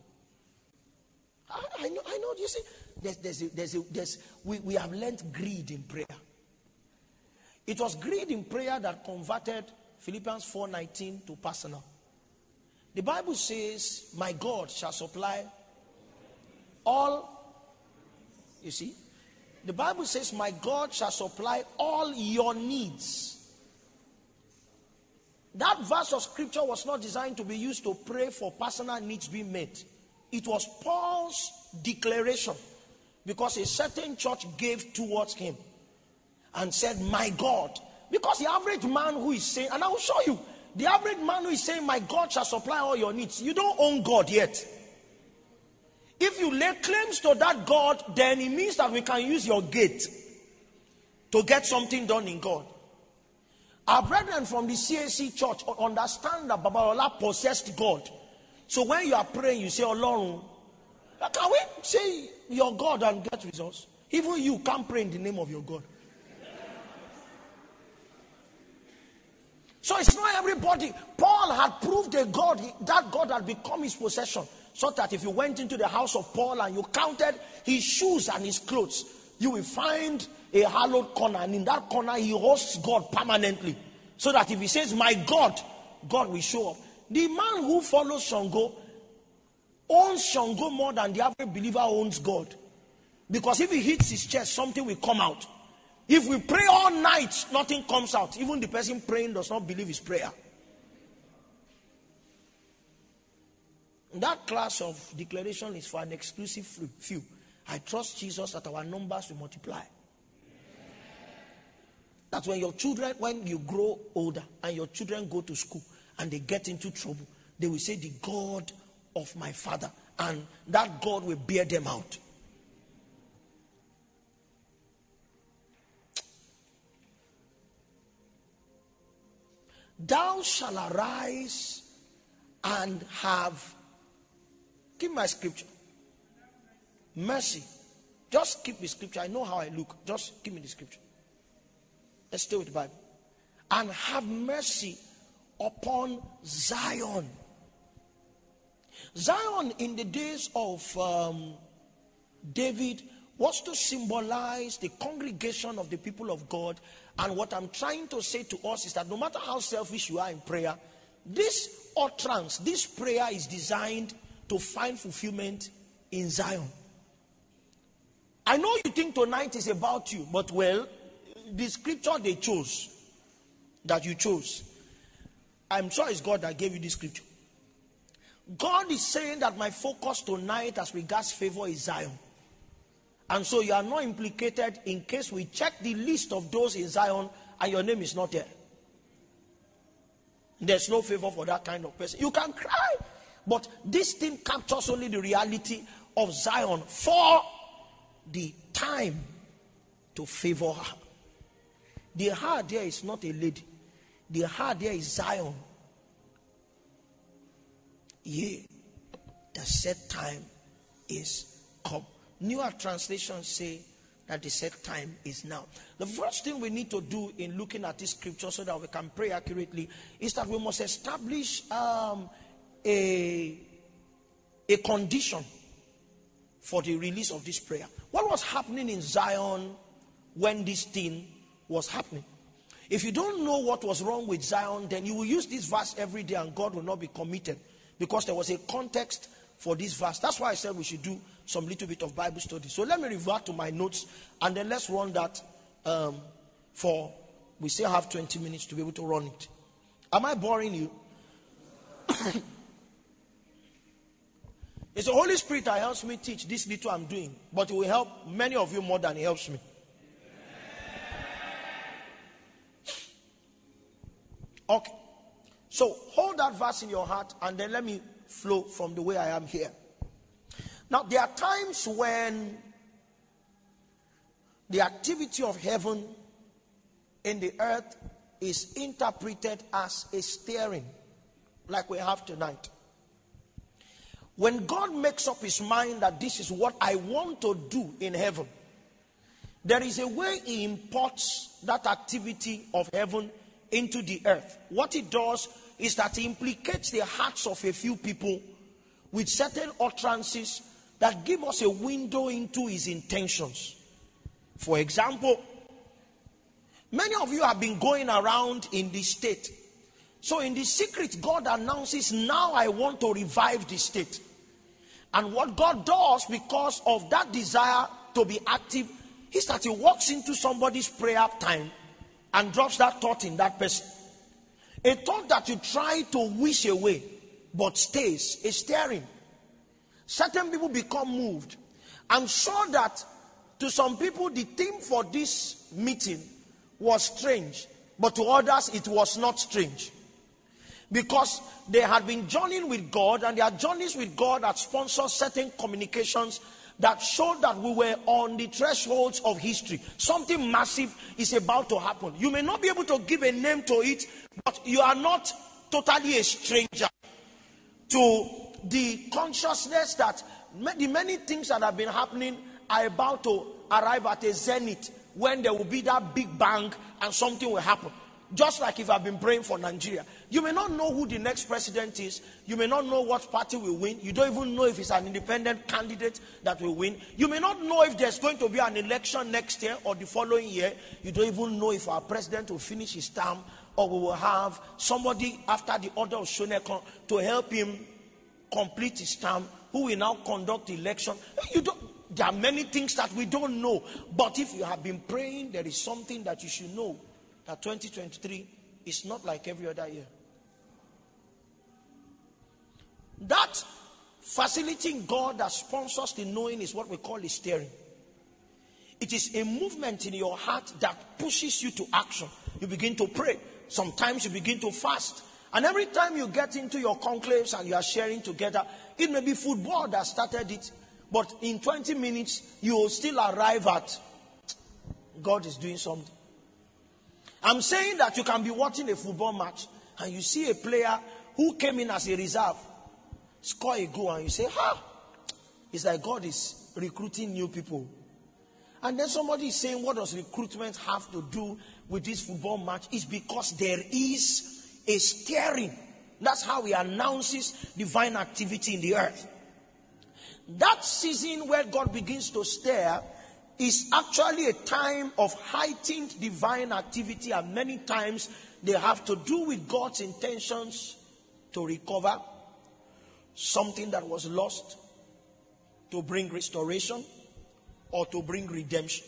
I know. You see, we have learned greed in prayer. It was greed in prayer that converted Philippians 4:19 to personal. The Bible says, my God shall supply all. You see, the Bible says, my God shall supply all your needs. That verse of scripture was not designed to be used to pray for personal needs being met. It was Paul's declaration because a certain church gave towards him and said, my God. Because the average man who is saying, and I will show you, the average man who is saying, my God shall supply all your needs, you don't own God yet. If you lay claims to that God, then it means that we can use your gate to get something done in God. Our brethren from the CAC church understand that Babalola possessed God. So when you are praying, you say, Olorun. Can we say your God and get results? Even you can't pray in the name of your God. So it's not everybody. Paul had proved that God had become his possession. So that if you went into the house of Paul and you counted his shoes and his clothes, you will find a hallowed corner. And in that corner, he hosts God permanently. So that if he says, my God, God will show up. The man who follows Shango owns Shango more than the average believer owns God. Because if he hits his chest, something will come out. If we pray all night, nothing comes out. Even the person praying does not believe his prayer. That class of declaration is for an exclusive few. I trust Jesus that our numbers will multiply. That's when your children, when you grow older and your children go to school and they get into trouble, they will say, the God of my father. And that God will bear them out. Thou shalt arise and have, give my scripture, mercy. Just keep the scripture. I know how I look. Just give me the scripture. Let's stay with the Bible. And have mercy upon Zion. Zion in the days of David was to symbolize the congregation of the people of God. And what I'm trying to say to us is that no matter how selfish you are in prayer, this utterance, this prayer is designed to find fulfillment in Zion. I know you think tonight is about you, but well, the scripture they chose, that you chose, I'm sure it's God that gave you this scripture. God is saying that my focus tonight as regards favor is Zion. And so you are not implicated in case we check the list of those in Zion and your name is not there. There's no favor for that kind of person. You can cry, but this thing captures only the reality of Zion for the time to favor her. The her there is not a lady. The her there is Zion. Yea, the set time is come. Newer translations say that the set time is now. The first thing we need to do in looking at this scripture so that we can pray accurately is that we must establish a condition for the release of this prayer. What was happening in Zion when this thing was happening? If you don't know what was wrong with Zion, then you will use this verse every day and God will not be committed, because there was a context for this verse. That's why I said we should do some little bit of Bible study. So let me revert to my notes and then let's run that we still have 20 minutes to be able to run it. Am I boring you? It's the Holy Spirit that helps me teach this little I'm doing, but it will help many of you more than it helps me. Okay. So hold that verse in your heart and then let me flow from the way I am here. Now, there are times when the activity of heaven in the earth is interpreted as a steering, like we have tonight. When God makes up his mind that this is what I want to do in heaven, there is a way he imports that activity of heaven into the earth. What it does is that it implicates the hearts of a few people with certain utterances that give us a window into his intentions. For example, many of you have been going around in the state. So in the secret, God announces, now I want to revive the state. And what God does because of that desire to be active is that he walks into somebody's prayer time and drops that thought in that person. A thought that you try to wish away but stays, a steering. Certain people become moved. I'm sure that to some people the theme for this meeting was strange, but to others it was not strange. Because they had been journeying with God, and their journeys with God had sponsored certain communications that showed that we were on the thresholds of history. Something massive is about to happen. You may not be able to give a name to it, but you are not totally a stranger to the consciousness that the many things that have been happening are about to arrive at a zenith when there will be that big bang and something will happen. Just like if I've been praying for Nigeria. You may not know who the next president is. You may not know what party will win. You don't even know if it's an independent candidate that will win. You may not know if there's going to be an election next year or the following year. You don't even know if our president will finish his term or we will have somebody after the order of Shonekon to help him complete his term, who will now conduct the election. There are many things that we don't know. But if you have been praying, there is something that you should know. That 2023 is not like every other year. That facility in God that sponsors the knowing is what we call the steering. It is a movement in your heart that pushes you to action. You begin to pray. Sometimes you begin to fast. And every time you get into your conclaves and you are sharing together, it may be football that started it, but in 20 minutes, you will still arrive at God is doing something. I'm saying that you can be watching a football match and you see a player who came in as a reserve, score a goal, and you say, it's like God is recruiting new people. And then somebody is saying, what does recruitment have to do with this football match? It's because there is a steering. That's how he announces divine activity in the earth. That season where God begins to stir is actually a time of heightened divine activity, and many times they have to do with God's intentions to recover something that was lost, to bring restoration, or to bring redemption.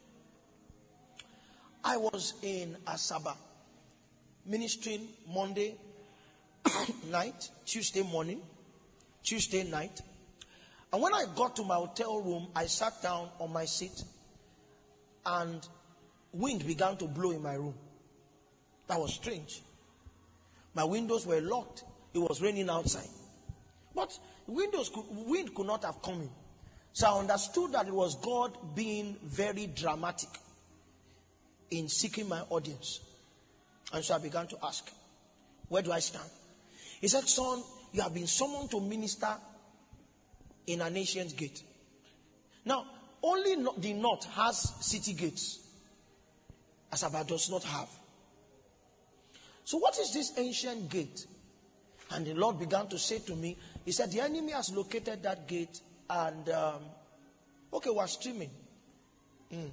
I was in Asaba ministering Monday night, Tuesday morning, Tuesday night. And when I got to my hotel room, I sat down on my seat and wind began to blow in my room. That was strange. My windows were locked. It was raining outside. But wind could not have come in. So I understood that it was God being very dramatic in seeking my audience. And so I began to ask, where do I stand? He said, son, you have been summoned to minister in an ancient gate. Now, only the north has city gates. Asaba does not have. So what is this ancient gate? And the Lord began to say to me, he said, the enemy has located that gate and, we're streaming. They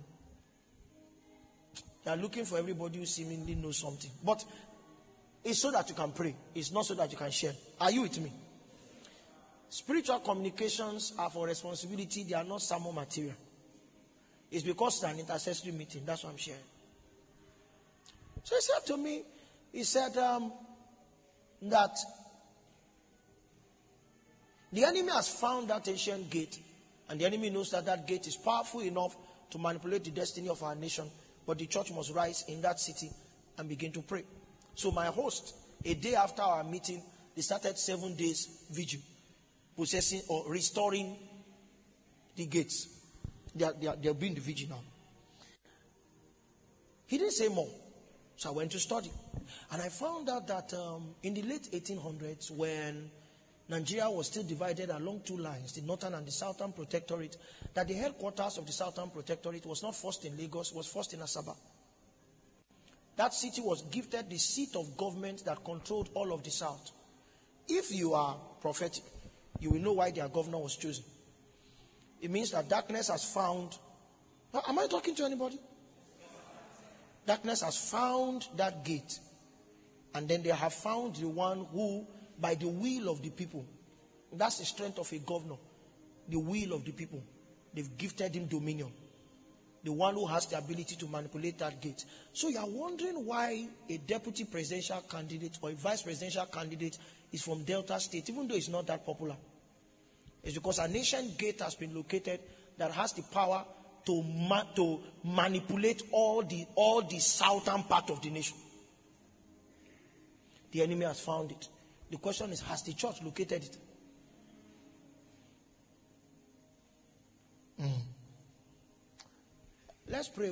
are looking for everybody who seemingly knows something. But it's so that you can pray. It's not so that you can share. Are you with me? Spiritual communications are for responsibility. They are not sermon material. It's because it's an intercessory meeting. That's what I'm sharing. So he said to me, he said that the enemy has found that ancient gate, and the enemy knows that that gate is powerful enough to manipulate the destiny of our nation. But the church must rise in that city and begin to pray. So my host, a day after our meeting, they started 7 days vigil, possessing or restoring the gates. They're being the vigil now. He didn't say more. So I went to study. And I found out that in the late 1800s, when Nigeria was still divided along two lines, the northern and the southern protectorate, that the headquarters of the southern protectorate was not first in Lagos, was first in Asaba. That city was gifted the seat of government that controlled all of the south. If you are prophetic, you will know why their governor was chosen. It means that darkness has found... Am I talking to anybody? Darkness has found that gate. And then they have found the one who, by the will of the people, that's the strength of a governor, the will of the people. They've gifted him dominion. The one who has the ability to manipulate that gate. So you are wondering why a deputy presidential candidate or a vice presidential candidate is from Delta State, even though it's not that popular. It's because an ancient gate has been located that has the power to manipulate all the southern part of the nation. The enemy has found it. The question is, has the church located it? Let's pray.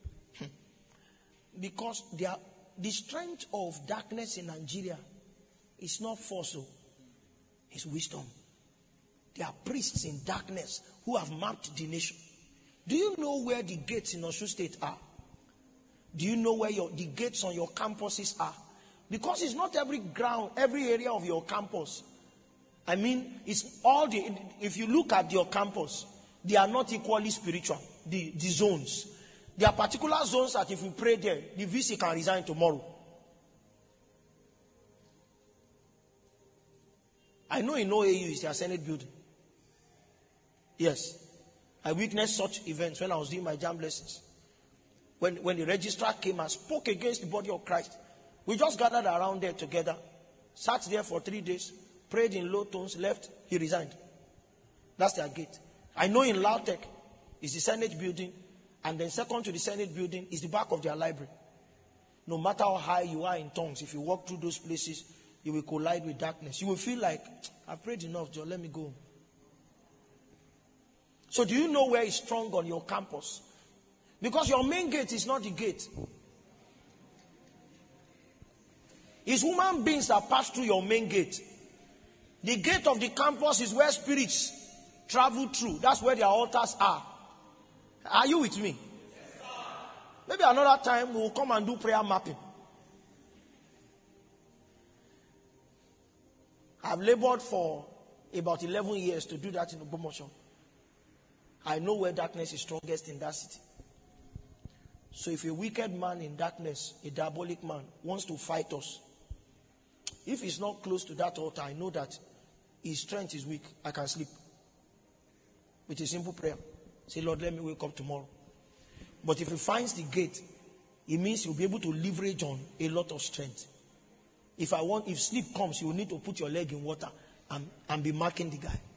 Because the strength of darkness in Nigeria is not force, it's wisdom. There are priests in darkness who have mapped the nation. Do you know where the gates in Osun State are? Do you know where the gates on your campuses are? Because it's not every area of your campus. I mean, it's all if you look at your campus, they are not equally spiritual, the zones. There are particular zones that if you pray there, the VC can resign tomorrow. I know in OAU is their Senate building. Yes. I witnessed such events when I was doing my jam lessons. When the registrar came and spoke against the body of Christ, we just gathered around there together, sat there for 3 days, prayed in low tones, left. He resigned. That's their gate. I know in Lautech is the Senate building, and then second to the Senate building is the back of their library. No matter how high you are in tongues, if you walk through those places, you will collide with darkness. You will feel like, I've prayed enough, John, let me go. So do you know where is strong on your campus? Because your main gate is not the gate. It's human beings that pass through your main gate. The gate of the campus is where spirits travel through. That's where their altars are. Are you with me? Maybe another time we will come and do prayer mapping. I've labored for about 11 years to do that in Ogbomoso. I know where darkness is strongest in that city. So if a wicked man in darkness, a diabolic man, wants to fight us, if he's not close to that altar, I know that his strength is weak. I can sleep. With a simple prayer. Say, Lord, let me wake up tomorrow. But if he finds the gate, it means you'll be able to leverage on a lot of strength. If sleep comes, you will need to put your leg in water and be marking the guy.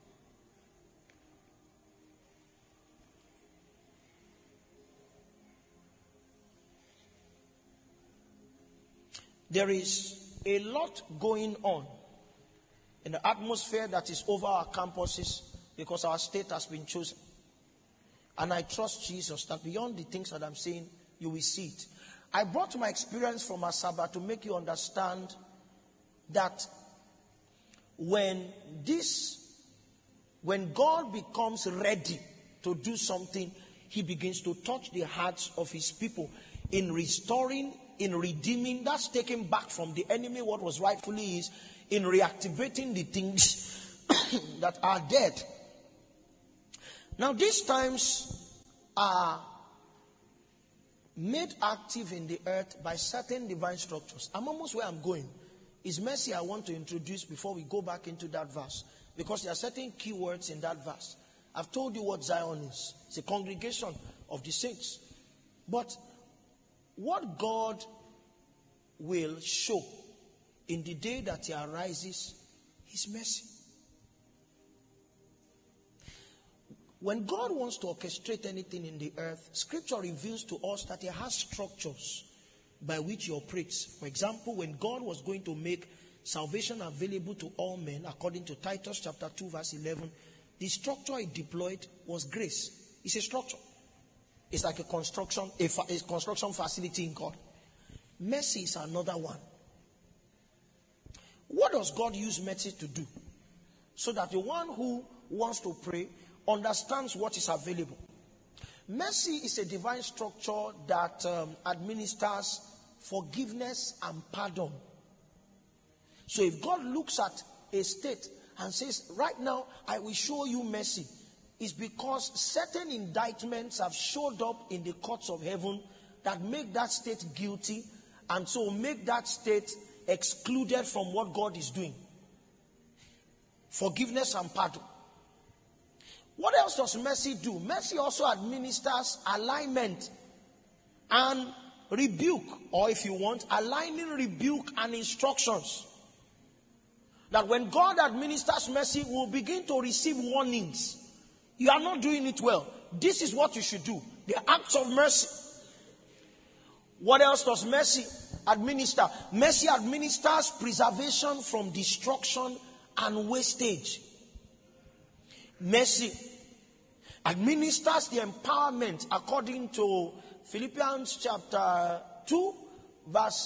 There is a lot going on in the atmosphere that is over our campuses because our state has been chosen. And I trust Jesus that beyond the things that I'm saying, you will see it. I brought my experience from Asaba to make you understand that when God becomes ready to do something, he begins to touch the hearts of his people in restoring, in redeeming. That's taken back from the enemy what was rightfully his, in reactivating the things that are dead. Now these times are made active in the earth by certain divine structures. I'm almost where I'm going. It's mercy I want to introduce before we go back into that verse. Because there are certain key words in that verse. I've told you what Zion is. It's a congregation of the saints. But what God will show in the day that he arises is mercy. When God wants to orchestrate anything in the earth, Scripture reveals to us that he has structures by which he operates. For example, when God was going to make salvation available to all men, according to Titus chapter 2 verse 11, the structure he deployed was grace. It's a structure. It's like a construction facility in God. Mercy is another one. What does God use mercy to do? So that the one who wants to pray understands what is available. Mercy is a divine structure that administers forgiveness and pardon. So if God looks at a state and says, right now I will show you mercy, it's because certain indictments have showed up in the courts of heaven that make that state guilty, and so make that state excluded from what God is doing. Forgiveness and pardon. What else does mercy do? Mercy also administers alignment and rebuke, or if you want, aligning rebuke and instructions. That when God administers mercy, we will begin to receive warnings. You are not doing it well. This is what you should do. The acts of mercy. What else does mercy administer? Mercy administers preservation from destruction and wastage. Mercy administers the empowerment according to Philippians chapter 2 verse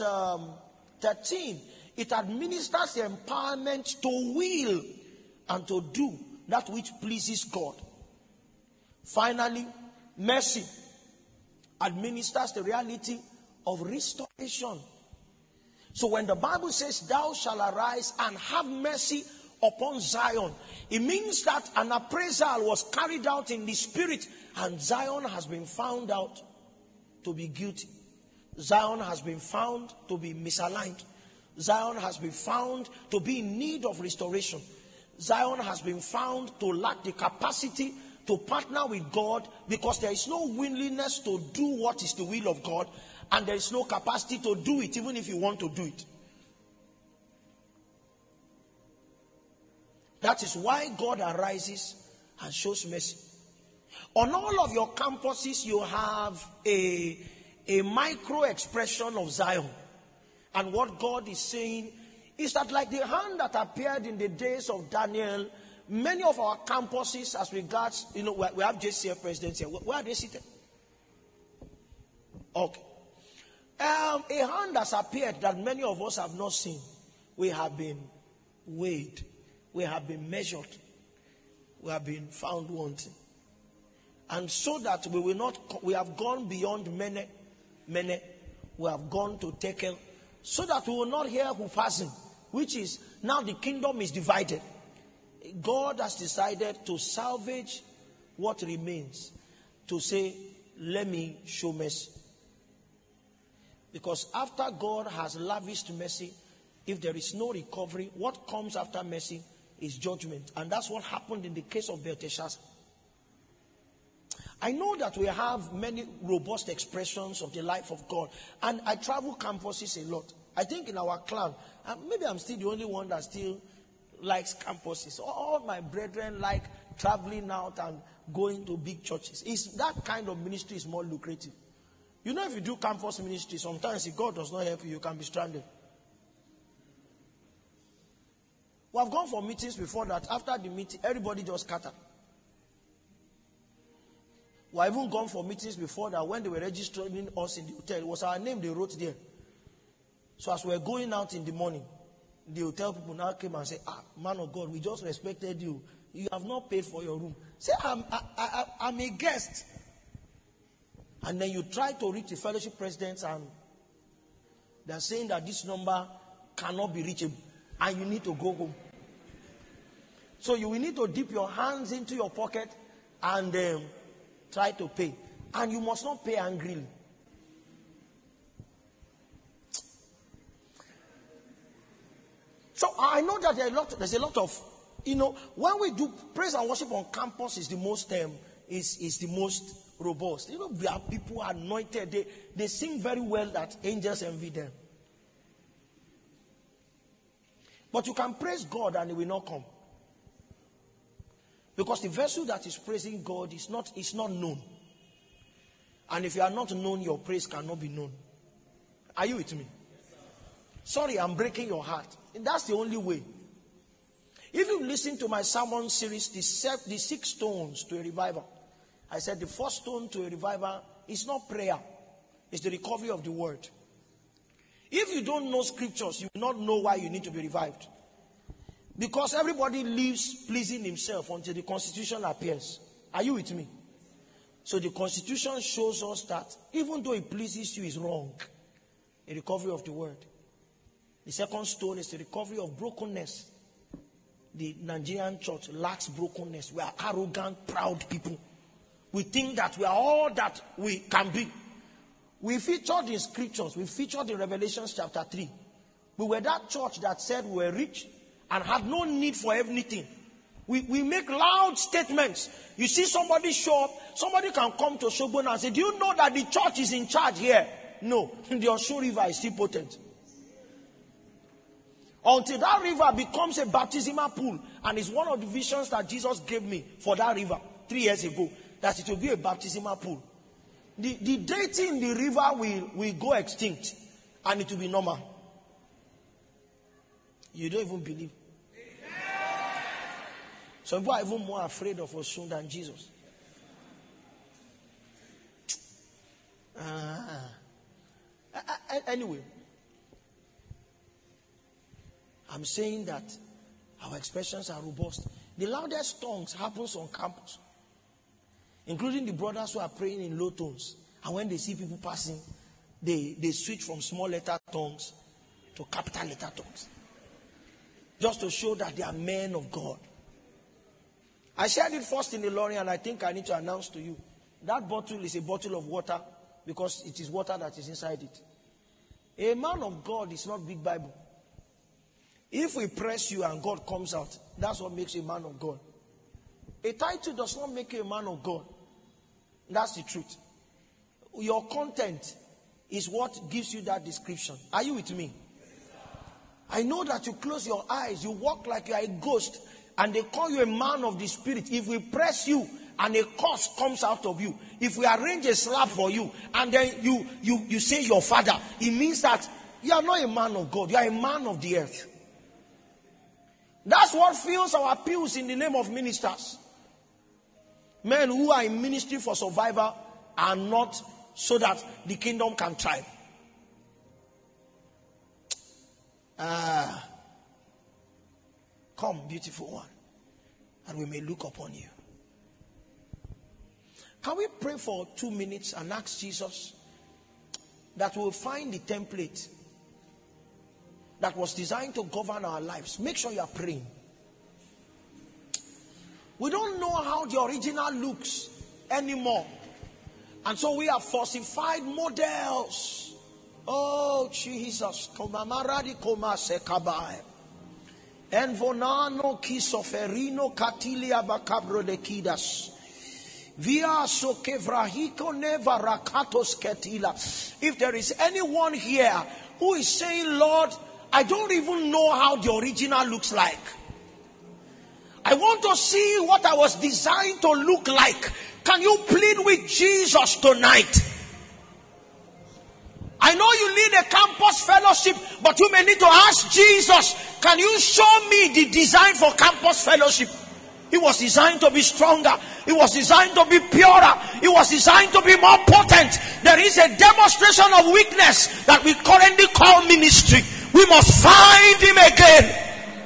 13. It administers the empowerment to will and to do that which pleases God. Finally, mercy administers the reality of restoration. So when the Bible says, thou shalt arise and have mercy upon Zion, it means that an appraisal was carried out in the spirit, and Zion has been found out to be guilty. Zion has been found to be misaligned. Zion has been found to be in need of restoration. Zion has been found to lack the capacity to partner with God, because there is no willingness to do what is the will of God, and there is no capacity to do it even if you want to do it. That is why God arises and shows mercy. On all of your campuses, you have a micro expression of Zion. And what God is saying is that, like the hand that appeared in the days of Daniel, many of our campuses, as regards, we have JCF presidents here. Where are they seated? Okay. A hand has appeared that many of us have not seen. We have been weighed. We have been measured. We have been found wanting. And so that we have gone beyond many. We have gone to Tekel. So that we will not hear Huphasim, which is, now the kingdom is divided. God has decided to salvage what remains. To say, let me show mercy. Because after God has lavished mercy, if there is no recovery, what comes after mercy is judgment. And that's what happened in the case of Belteshazzar. I know that we have many robust expressions of the life of God. And I travel campuses a lot. I think in our clan, maybe I'm still the only one that still likes campuses. All my brethren like traveling out and going to big churches. That kind of ministry is more lucrative. You know, if you do campus ministry, sometimes if God does not help you, you can be stranded. We have gone for meetings before that. After the meeting, everybody just scattered. We have even gone for meetings before that when they were registering us in the hotel. It was our name they wrote there. So as we were going out in the morning, the hotel people now came and said, man of God, we just respected you. You have not paid for your room. Say, I'm a guest. And then you try to reach the fellowship presidents and they're saying that this number cannot be reachable and you need to go home. So you will need to dip your hands into your pocket and try to pay. And you must not pay angrily. So I know that there's a lot of, when we do praise and worship on campus is the most robust. We have people anointed. They sing very well that angels envy them. But you can praise God and it will not come. Because the vessel that is praising God is not known. And if you are not known, your praise cannot be known. Are you with me? Sorry, I'm breaking your heart. That's the only way. If you listen to my sermon series, the 6 stones to a revival, I said the first stone to a revival is not prayer. It's the recovery of the word. If you don't know scriptures, you will not know why you need to be revived. Because everybody lives pleasing himself until the constitution appears. Are you with me? So the constitution shows us that even though it pleases you, is wrong. A recovery of the word. The second stone is the recovery of brokenness. The Nigerian church lacks brokenness. We are arrogant, proud people. We think that we are all that we can be. We featured in scriptures. We featured in Revelation chapter 3. We were that church that said we were rich and had no need for anything. We make loud statements. You see somebody show up. Somebody can come to Shogun and say, do you know that the church is in charge here? No. The Osun River is still potent. Until that river becomes a baptismal pool. And it's one of the visions that Jesus gave me for that river 3 years ago. That it will be a baptismal pool. The deity in the river will go extinct. And it will be normal. You don't even believe. Some people are even more afraid of Osun than Jesus. Anyway. I'm saying that our expressions are robust. The loudest tongues happens on campus. Including the brothers who are praying in low tones. And when they see people passing, they switch from small letter tongues to capital letter tongues. Just to show that they are men of God. I shared it first in the lorry and I think I need to announce to you. That bottle is a bottle of water because it is water that is inside it. A man of God is not big Bible. If we press you and God comes out, that's what makes you a man of God. A title does not make you a man of God. That's the truth. Your content is what gives you that description. Are you with me? I know that you close your eyes, you walk like you are a ghost, and they call you a man of the spirit, if we press you and a curse comes out of you, if we arrange a slap for you and then you say your father, it means that you are not a man of God, you are a man of the earth. That's what fills our pews in the name of ministers. Men who are in ministry for survival are not so that the kingdom can thrive. Come, beautiful one, and we may look upon you. Can we pray for 2 minutes and ask Jesus that we'll find the template that was designed to govern our lives? Make sure you are praying. We don't know how the original looks anymore. And so we have falsified models. Oh, Jesus. Komamaradi koma sekabai. Envonano kisoferino katilia bakabro de kidas. Via sokevrahiko neva rakatos ketila. If there is anyone here who is saying, Lord, I don't even know how the original looks like. I want to see what I was designed to look like. Can you plead with Jesus tonight? I know you lead a campus fellowship, but you may need to ask Jesus, can you show me the design for campus fellowship? It was designed to be stronger. It was designed to be purer. It was designed to be more potent. There is a demonstration of weakness that we currently call ministry. We must find him again.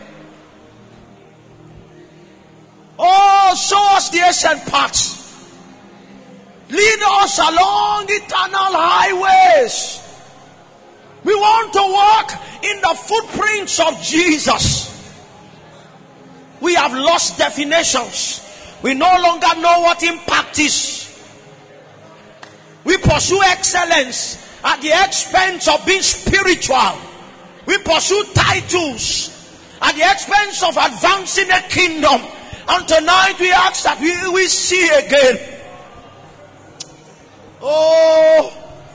Oh, show us the ancient paths. Lead us along eternal highways. We want to walk in the footprints of Jesus. We have lost definitions. We no longer know what impact is. We pursue excellence at the expense of being spiritual. We pursue titles at the expense of advancing the kingdom. And tonight we ask that we see again. Oh,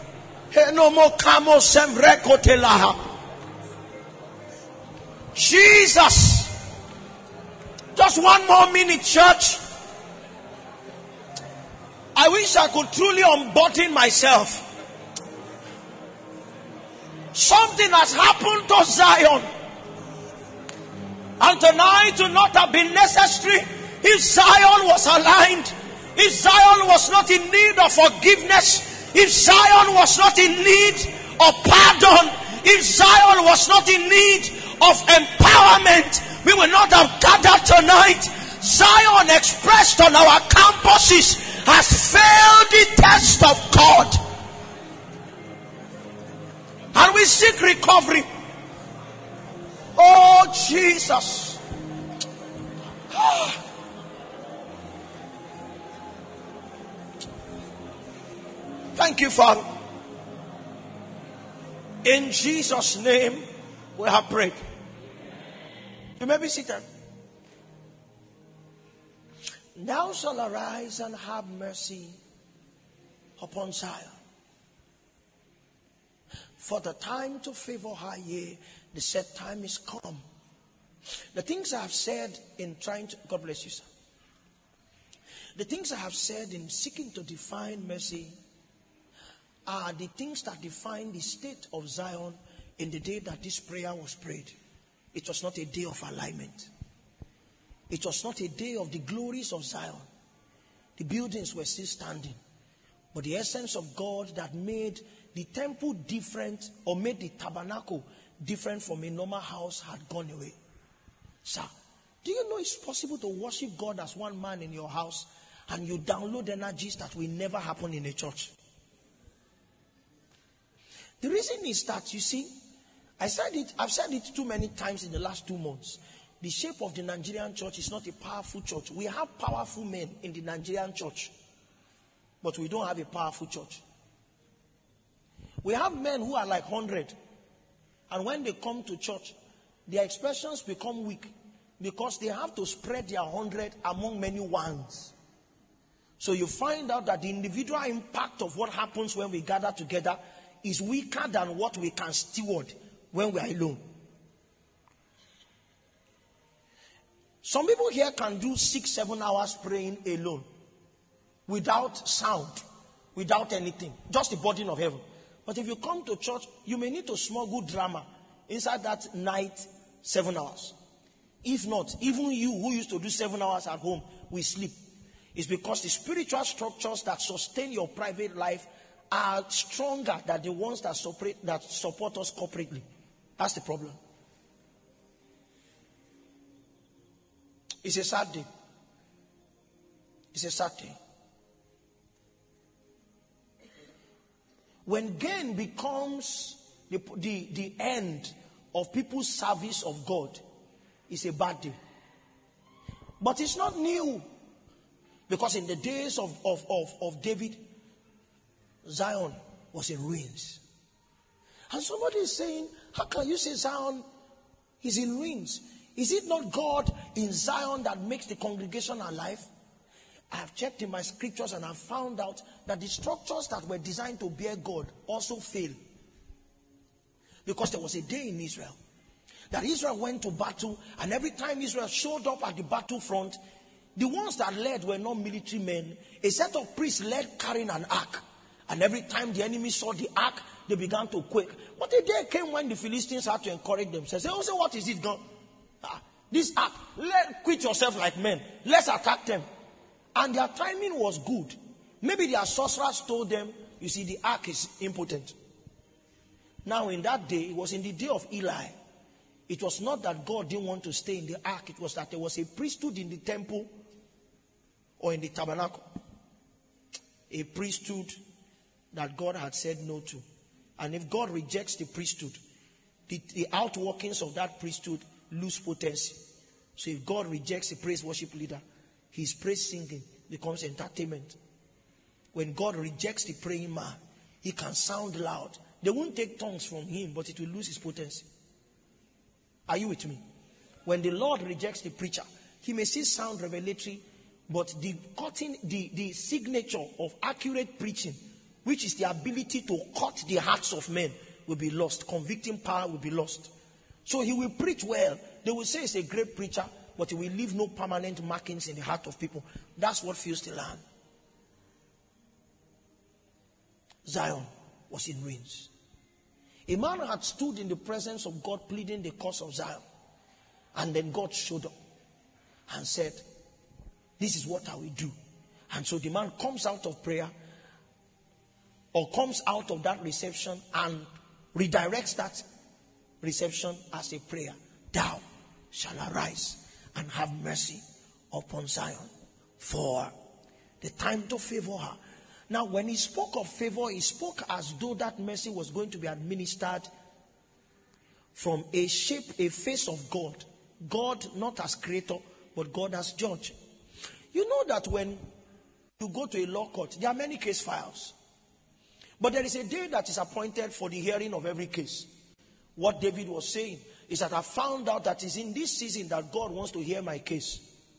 Jesus. Just 1 more minute, church. I wish I could truly unburden myself. Something has happened to Zion. And tonight would not have been necessary if Zion was aligned. If Zion was not in need of forgiveness. If Zion was not in need of pardon. If Zion was not in need of empowerment, we will not have gathered tonight. Zion expressed on our campuses has failed the test of God. And we seek recovery. Oh, Jesus. Thank you, Father. In Jesus' name, we have prayed. You may be seated. Thou shalt arise and have mercy upon Zion. For the time to favor her, yea, the set time is come. The things I have said in trying to, God bless you, sir. The things I have said in seeking to define mercy are the things that define the state of Zion in the day that this prayer was prayed. It was not a day of alignment. It was not a day of the glories of Zion. The buildings were still standing. But the essence of God that made the temple different, or made the tabernacle different from a normal house, had gone away. Sir, do you know it's possible to worship God as one man in your house and you download energies that will never happen in a church? The reason is that, you see, I've said it too many times in the last 2 months. The shape of the Nigerian church is not a powerful church. We have powerful men in the Nigerian church, but we don't have a powerful church. We have men who are like 100, and when they come to church, their expressions become weak because they have to spread their 100 among many ones. So you find out that the individual impact of what happens when we gather together is weaker than what we can steward when we are alone. Some people here can do 6-7 hours praying alone, without sound, without anything, just the burden of heaven. But if you come to church, you may need to smuggle drama inside that night 7 hours. If not, even you who used to do 7 hours at home will sleep. It's because the spiritual structures that sustain your private life are stronger than the ones that support us corporately. That's the problem. It's a sad day. It's a sad day. When gain becomes the end of people's service of God, it's a bad day. But it's not new. Because in the days of David, Zion was in ruins. And somebody is saying, how can you say Zion is in ruins? Is it not God in Zion that makes the congregation alive? I have checked in my scriptures and I found out that the structures that were designed to bear God also fail. Because there was a day in Israel that Israel went to battle, and every time Israel showed up at the battlefront, the ones that led were not military men. A set of priests led carrying an ark. And every time the enemy saw the ark, they began to quake. But a day came when the Philistines had to encourage themselves. They also, what is it, God? This ark, quit yourself like men. Let's attack them. And their timing was good. Maybe their sorcerers told them, you see, the ark is impotent. Now in that day, it was in the day of Eli. It was not that God didn't want to stay in the ark. It was that there was a priesthood in the temple or in the tabernacle. A priesthood that God had said no to. And if God rejects the priesthood, the outworkings of that priesthood lose potency. So if God rejects a praise worship leader, his praise singing becomes entertainment. When God rejects the praying man, he can sound loud. They won't take tongues from him, but it will lose its potency. Are you with me? When the Lord rejects the preacher, he may still sound revelatory, but the signature of accurate preaching, which is the ability to cut the hearts of men, will be lost. Convicting power will be lost. So he will preach well. They will say he's a great preacher, but he will leave no permanent markings in the heart of people. That's what fills the land. Zion was in ruins. A man had stood in the presence of God pleading the cause of Zion. And then God showed up and said, this is what I will do. And so the man comes out of prayer, or comes out of that reception and redirects that reception as a prayer. Thou shalt arise and have mercy upon Zion, for the time to favor her. Now, when he spoke of favor, he spoke as though that mercy was going to be administered from a face of God. God not as creator, but God as judge. You know that when you go to a law court, there are many case files. But there is a day that is appointed for the hearing of every case. What David was saying is that I found out that it's in this season that God wants to hear my case.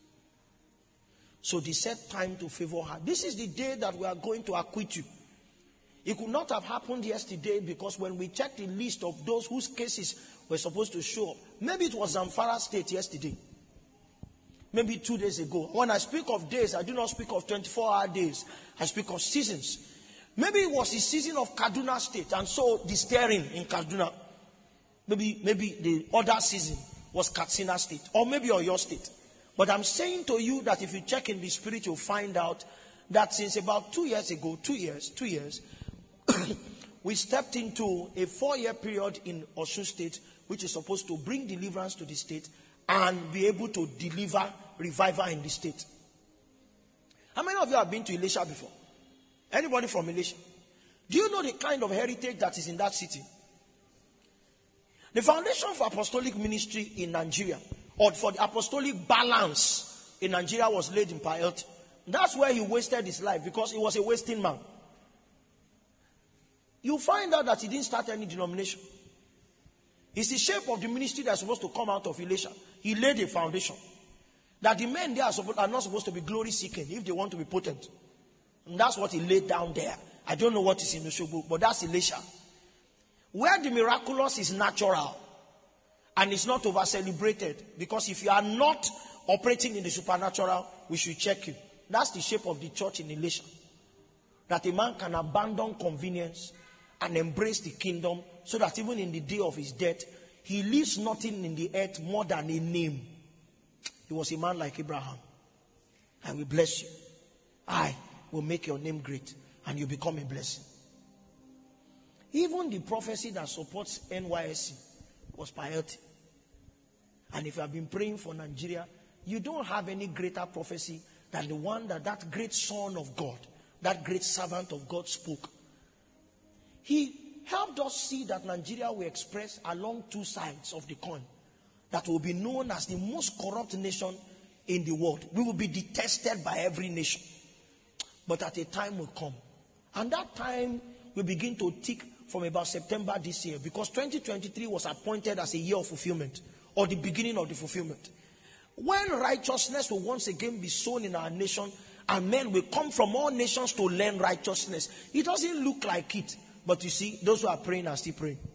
So they set time to favor her. This is the day that we are going to acquit you. It could not have happened yesterday, because when we checked the list of those whose cases were supposed to show up, maybe it was Zamfara State yesterday. Maybe 2 days ago. When I speak of days, I do not speak of 24-hour days. I speak of seasons. Maybe it was the season of Kaduna State, and so the stirring in Kaduna. Maybe the other season was Katsina State, or maybe Oyo State. But I'm saying to you that if you check in the spirit, you'll find out that since about 2 years ago, 2 years, we stepped into a 4-year period in Osun State, which is supposed to bring deliverance to the state and be able to deliver revival in the state. How many of you have been to Elisha before? Anybody from Elisha? Do you know the kind of heritage that is in that city? The foundation for apostolic ministry in Nigeria, or for the apostolic balance in Nigeria, was laid in Paioti. That's where he wasted his life, because he was a wasting man. You find out that he didn't start any denomination. It's the shape of the ministry that's supposed to come out of Elisha. He laid a foundation. That the men there are not supposed to be glory seeking if they want to be potent. And that's what he laid down there. I don't know what is in the show book, but that's Elisha. Where the miraculous is natural and it's not over celebrated, because if you are not operating in the supernatural, we should check you. That's the shape of the church in Elisha. That a man can abandon convenience and embrace the kingdom, so that even in the day of his death, he leaves nothing in the earth more than a name. He was a man like Abraham. I will bless you. I will make your name great, and you become a blessing. Even the prophecy that supports NYSC was piety. And if you have been praying for Nigeria, you don't have any greater prophecy than the one that great son of God, that great servant of God spoke. He helped us see that Nigeria will express along two sides of the coin, that will be known as the most corrupt nation in the world. We will be detested by every nation. But at a time will come, and that time will begin to tick from about September this year, because 2023 was appointed as a year of fulfillment, or the beginning of the fulfillment, when righteousness will once again be sown in our nation, and men will come from all nations to learn righteousness. It doesn't look like it, but you see, those who are praying are still praying.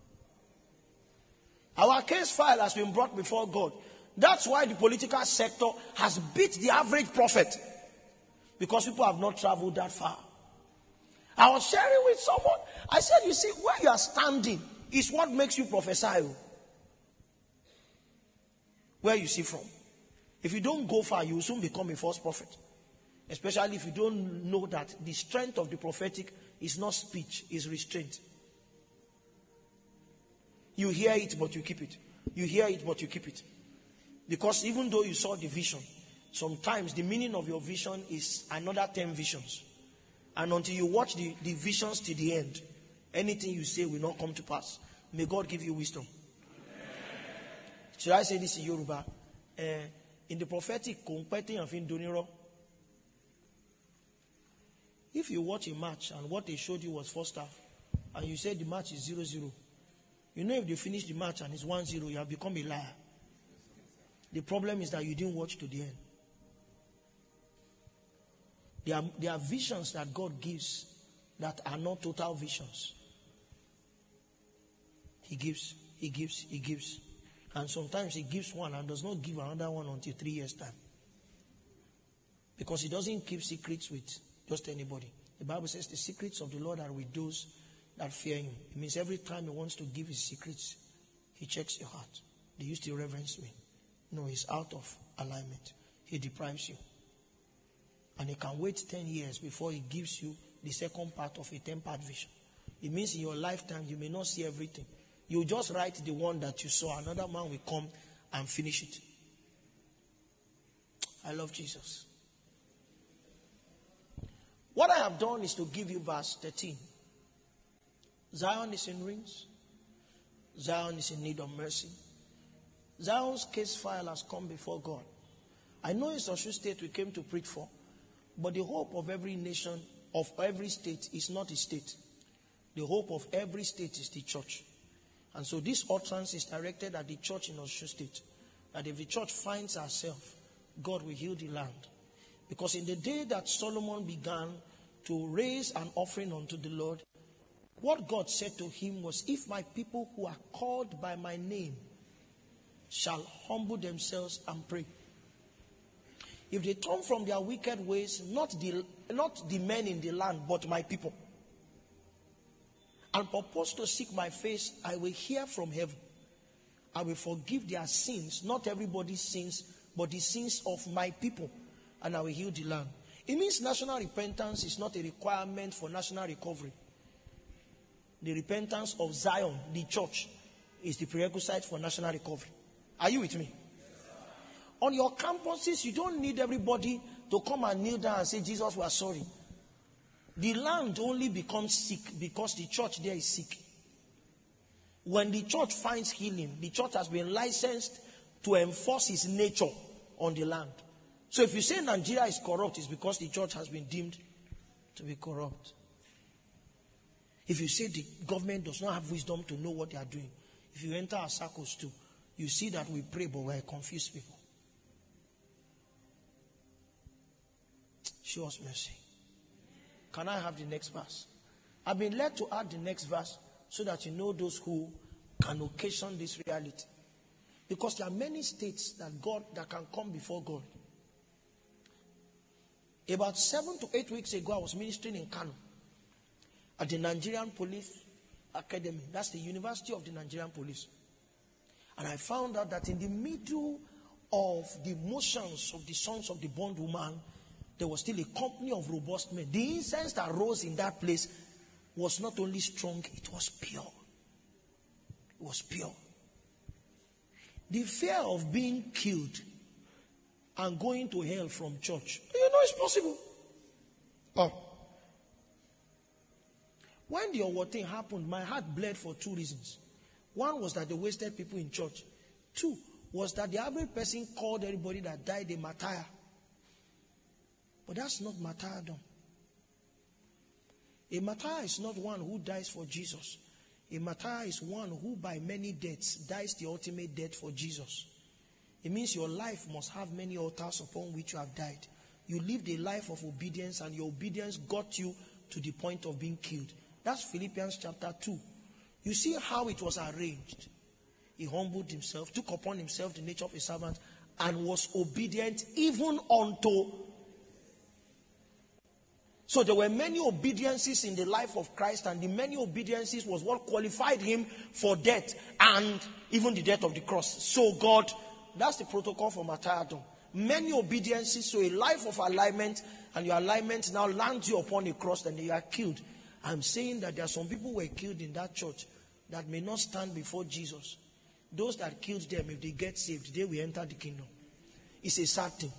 Our case file has been brought before God. That's why the political sector has beat the average prophet, because people have not traveled that far. I was sharing with someone. I said, you see, where you are standing is what makes you prophesy. Where you see from. If you don't go far, you will soon become a false prophet. Especially if you don't know that the strength of the prophetic is not speech, is restraint. You hear it, but you keep it. You hear it, but you keep it. Because even though you saw the vision, sometimes the meaning of your vision is another 10 visions. And until you watch the visions to the end, anything you say will not come to pass. May God give you wisdom. Should I say this in Yoruba? In the prophetic, if you watch a match and what they showed you was first half, and you said the match is 0-0, you know if they finish the match and it's 1-0, you have become a liar. The problem is that you didn't watch to the end. There are visions that God gives that are not total visions. He gives. And sometimes he gives one and does not give another one until 3 years' time. Because he doesn't keep secrets with just anybody. The Bible says the secrets of the Lord are with those that fear him. It means every time he wants to give his secrets, he checks your heart. Do you still reverence me? No, he's out of alignment. He deprives you. And he can wait 10 years before he gives you the second part of a 10-part vision. It means in your lifetime, you may not see everything. You just write the one that you saw. Another man will come and finish it. I love Jesus. What I have done is to give you verse 13. Zion is in ruins. Zion is in need of mercy. Zion's case file has come before God. I know it's Osun State we came to preach for, but the hope of every nation, of every state, is not a state. The hope of every state is the church. And so this utterance is directed at the church in Osun State. That if the church finds herself, God will heal the land. Because in the day that Solomon began to raise an offering unto the Lord, what God said to him was, if my people who are called by my name shall humble themselves and pray. If they turn from their wicked ways, not the men in the land, but my people, and purpose to seek my face, I will hear from heaven. I will forgive their sins, not everybody's sins, but the sins of my people, and I will heal the land. It means national repentance is not a requirement for national recovery. The repentance of Zion, the church, is the prerequisite for national recovery. Are you with me? On your campuses, you don't need everybody to come and kneel down and say, Jesus, we are sorry. The land only becomes sick because the church there is sick. When the church finds healing, the church has been licensed to enforce its nature on the land. So if you say Nigeria is corrupt, it's because the church has been deemed to be corrupt. If you say the government does not have wisdom to know what they are doing, if you enter our circles too, you see that we pray, but we're confused people. Show us mercy. Can I have the next verse? I've been led to add the next verse so that you know those who can occasion this reality. Because there are many states that can come before God. About 7 to 8 weeks ago, I was ministering in Kano at the Nigerian Police Academy. That's the University of the Nigerian Police. And I found out that in the middle of the motions of the sons of the bondwoman, there was still a company of robust men. The incense that rose in that place was not only strong, it was pure. It was pure. The fear of being killed and going to hell from church, it's possible. When the Owo thing happened, my heart bled for 2 reasons. One was that they wasted people in church. 2 was that the average person called everybody that died a martyr. But that's not martyrdom. A martyr is not one who dies for Jesus. A martyr is one who by many deaths dies the ultimate death for Jesus. It means your life must have many altars upon which you have died. You lived a life of obedience, and your obedience got you to the point of being killed. That's Philippians chapter 2. You see how it was arranged. He humbled himself, took upon himself the nature of a servant, and was obedient even unto. So there were many obediences in the life of Christ, and the many obediences was what qualified him for death and even the death of the cross. So God, that's the protocol for martyrdom. Many obediences, so a life of alignment, and your alignment now lands you upon a cross, and you are killed. I'm saying that there are some people who were killed in that church that may not stand before Jesus. Those that killed them, if they get saved, they will enter the kingdom. It's a sad thing.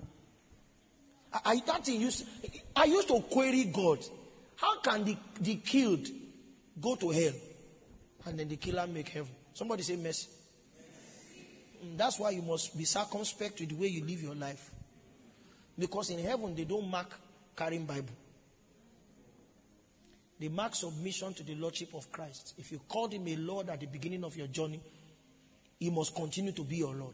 I used to query God. How can the killed go to hell and then the killer make heaven? Somebody say mercy. That's why you must be circumspect with the way you live your life. Because in heaven, they don't mark carrying Bible. They mark submission to the Lordship of Christ. If you called him a Lord at the beginning of your journey, he must continue to be your Lord.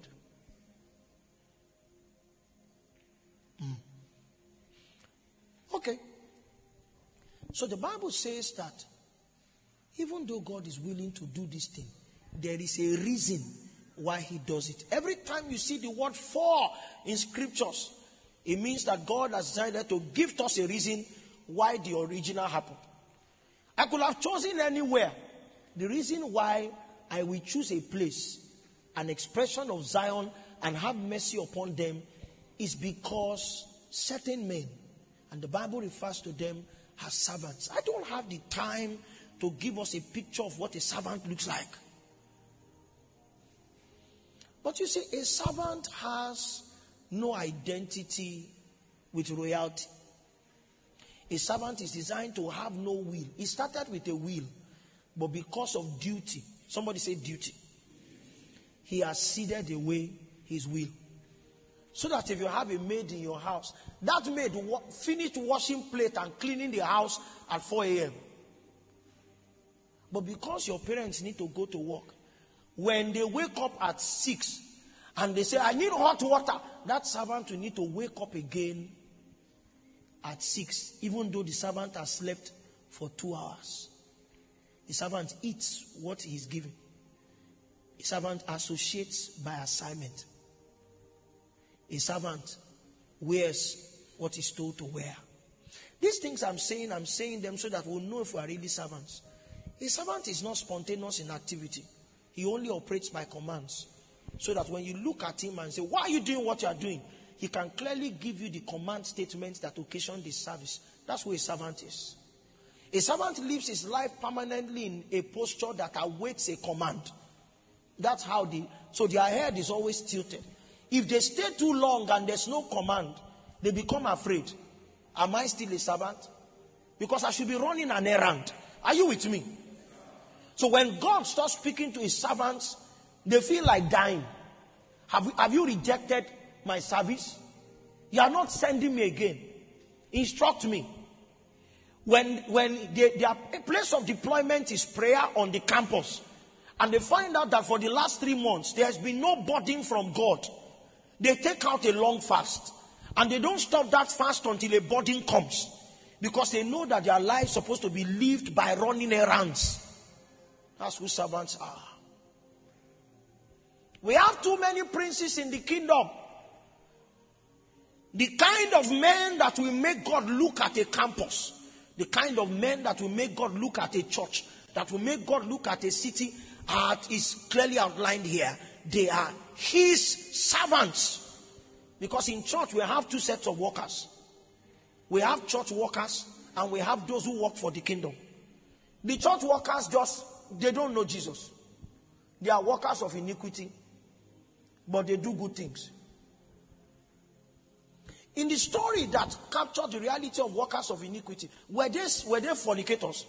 Okay. So the Bible says that even though God is willing to do this thing, there is a reason why he does it. Every time you see the word "for" in scriptures, it means that God has decided to give us a reason why the original happened. I could have chosen anywhere. The reason why I will choose a place, an expression of Zion, and have mercy upon them is because certain men, and the Bible refers to them as servants. I don't have the time to give us a picture of what a servant looks like. But you see, a servant has no identity with royalty. A servant is designed to have no will. He started with a will, but because of duty, somebody say duty, he has ceded away his will. So that if you have a maid in your house, that maid finished washing plate and cleaning the house at 4 a.m. But because your parents need to go to work, when they wake up at 6 and they say, I need hot water, that servant will need to wake up again at 6, even though the servant has slept for 2 hours. The servant eats what he is given. The servant associates by assignment. A servant wears what he's told to wear. These things I'm saying them so that we'll know if we are really servants. A servant is not spontaneous in activity. He only operates by commands. So that when you look at him and say, why are you doing what you are doing? He can clearly give you the command statements that occasion this service. That's who a servant is. A servant lives his life permanently in a posture that awaits a command. That's how so their head is always tilted. If they stay too long and there's no command, they become afraid. Am I still a servant? Because I should be running an errand. Are you with me? So when God starts speaking to his servants, they feel like dying. Have you rejected my service? You are not sending me again. Instruct me. When their place of deployment is prayer on the campus, and they find out that for the last 3 months, there has been no burden from God, they take out a long fast. And they don't stop that fast until a burden comes. Because they know that their life is supposed to be lived by running errands. That's who servants are. We have too many princes in the kingdom. The kind of men that will make God look at a campus, the kind of men that will make God look at a church, that will make God look at a city, is clearly outlined here. They are his servants. Because in church we have two sets of workers. We have church workers and we have those who work for the kingdom. The church workers they don't know Jesus. They are workers of iniquity, but they do good things. In the story that captured the reality of workers of iniquity, were they fornicators?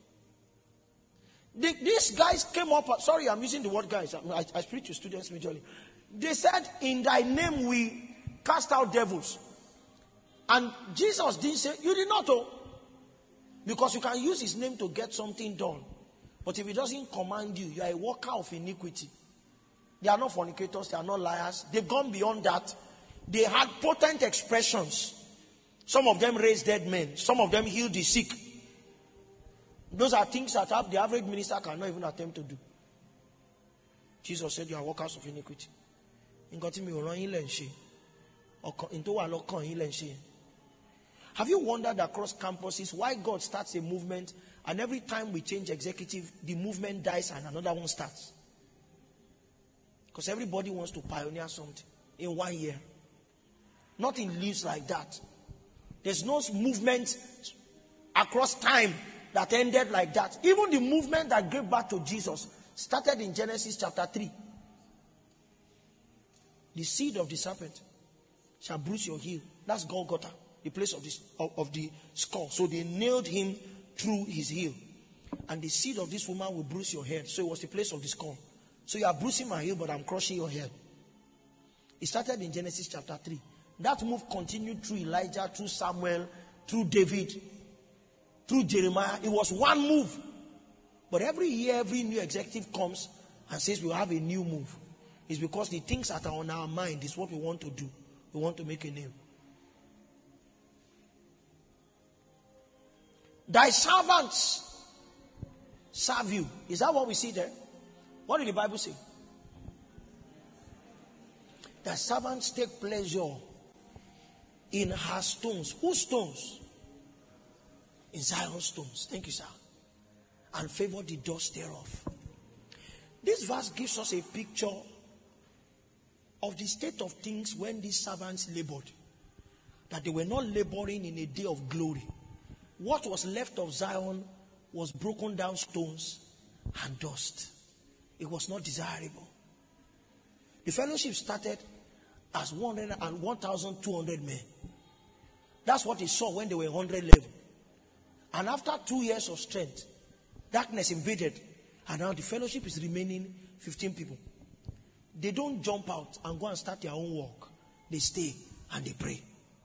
These guys came up, sorry, I'm using the word guys. I speak to students majorly. They said, in thy name we cast out devils. And Jesus didn't say, you did not know. Because you can use his name to get something done. But if he doesn't command you, you are a worker of iniquity. They are not fornicators, they are not liars. They've gone beyond that. They had potent expressions. Some of them raised dead men. Some of them healed the sick. Those are things that the average minister cannot even attempt to do. Jesus said, you are workers of iniquity. Have you wondered across campuses why God starts a movement and every time we change executive, the movement dies and another one starts? Because everybody wants to pioneer something in 1 year. Nothing lives like that. There's no movement across time that ended like that. Even the movement that gave birth to Jesus started in Genesis chapter 3. The seed of the serpent shall bruise your heel. That's Golgotha, the place of the skull. So they nailed him through his heel. And the seed of this woman will bruise your head. So it was the place of the skull. So you are bruising my heel, but I'm crushing your head. It started in Genesis chapter 3. That move continued through Elijah, through Samuel, through David, through Jeremiah. It was one move. But every year, every new executive comes and says we'll have a new move. It's because the things that are on our mind is what we want to do. We want to make a name. Thy servants serve you. Is that what we see there? What did the Bible say? Thy servants take pleasure in her stones. Whose stones? In Zion's stones. Thank you, sir. And favor the dust thereof. This verse gives us a picture of the state of things when these servants labored. That they were not laboring in a day of glory. What was left of Zion was broken down stones and dust. It was not desirable. The fellowship started as 1,200 men. That's what they saw when they were 100 level. And after 2 years of strength, darkness invaded. And now the fellowship is remaining 15 people. They don't jump out and go and start their own work. They stay and they pray.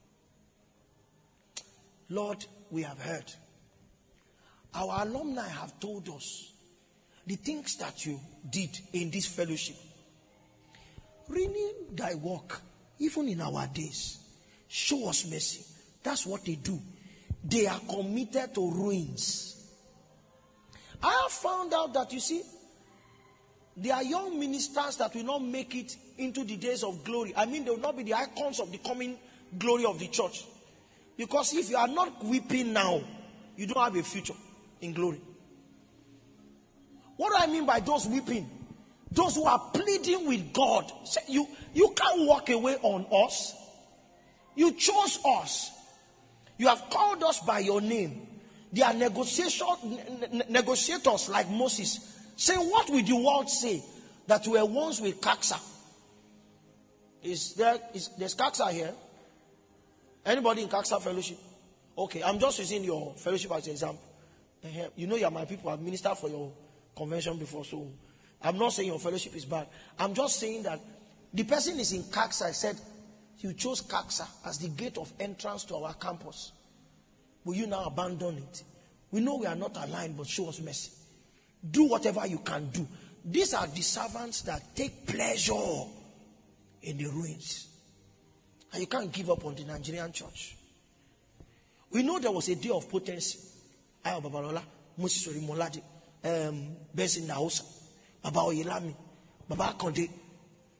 Lord, we have heard. Our alumni have told us the things that you did in this fellowship. Renew thy work, even in our days. Show us mercy. That's what they do. They are committed to ruins. I have found out that, you see, there are young ministers that will not make it into the days of glory. I mean, they will not be the icons of the coming glory of the church. Because if you are not weeping now, you don't have a future in glory. What do I mean by those weeping? Those who are pleading with God. You can't walk away on us. You chose us. You have called us by your name. They are negotiators like Moses. Say, what will the world say? That we were once with Kaksa. There's Kaksa here? Anybody in Kaksa fellowship? Okay, I'm just using your fellowship as an example. You know you are my people. I've ministered for your convention before, so I'm not saying your fellowship is bad. I'm just saying that the person is in Kaksa. I said, you chose Kaksa as the gate of entrance to our campus. Will you now abandon it? We know we are not aligned, but show us mercy. Do whatever you can do. These are the servants that take pleasure in the ruins. And you can't give up on the Nigerian church. We know there was a day of potency. Ayo Babalola, Moses Orimolade, Benson Naosa, Baba Oyelami, Baba Konde.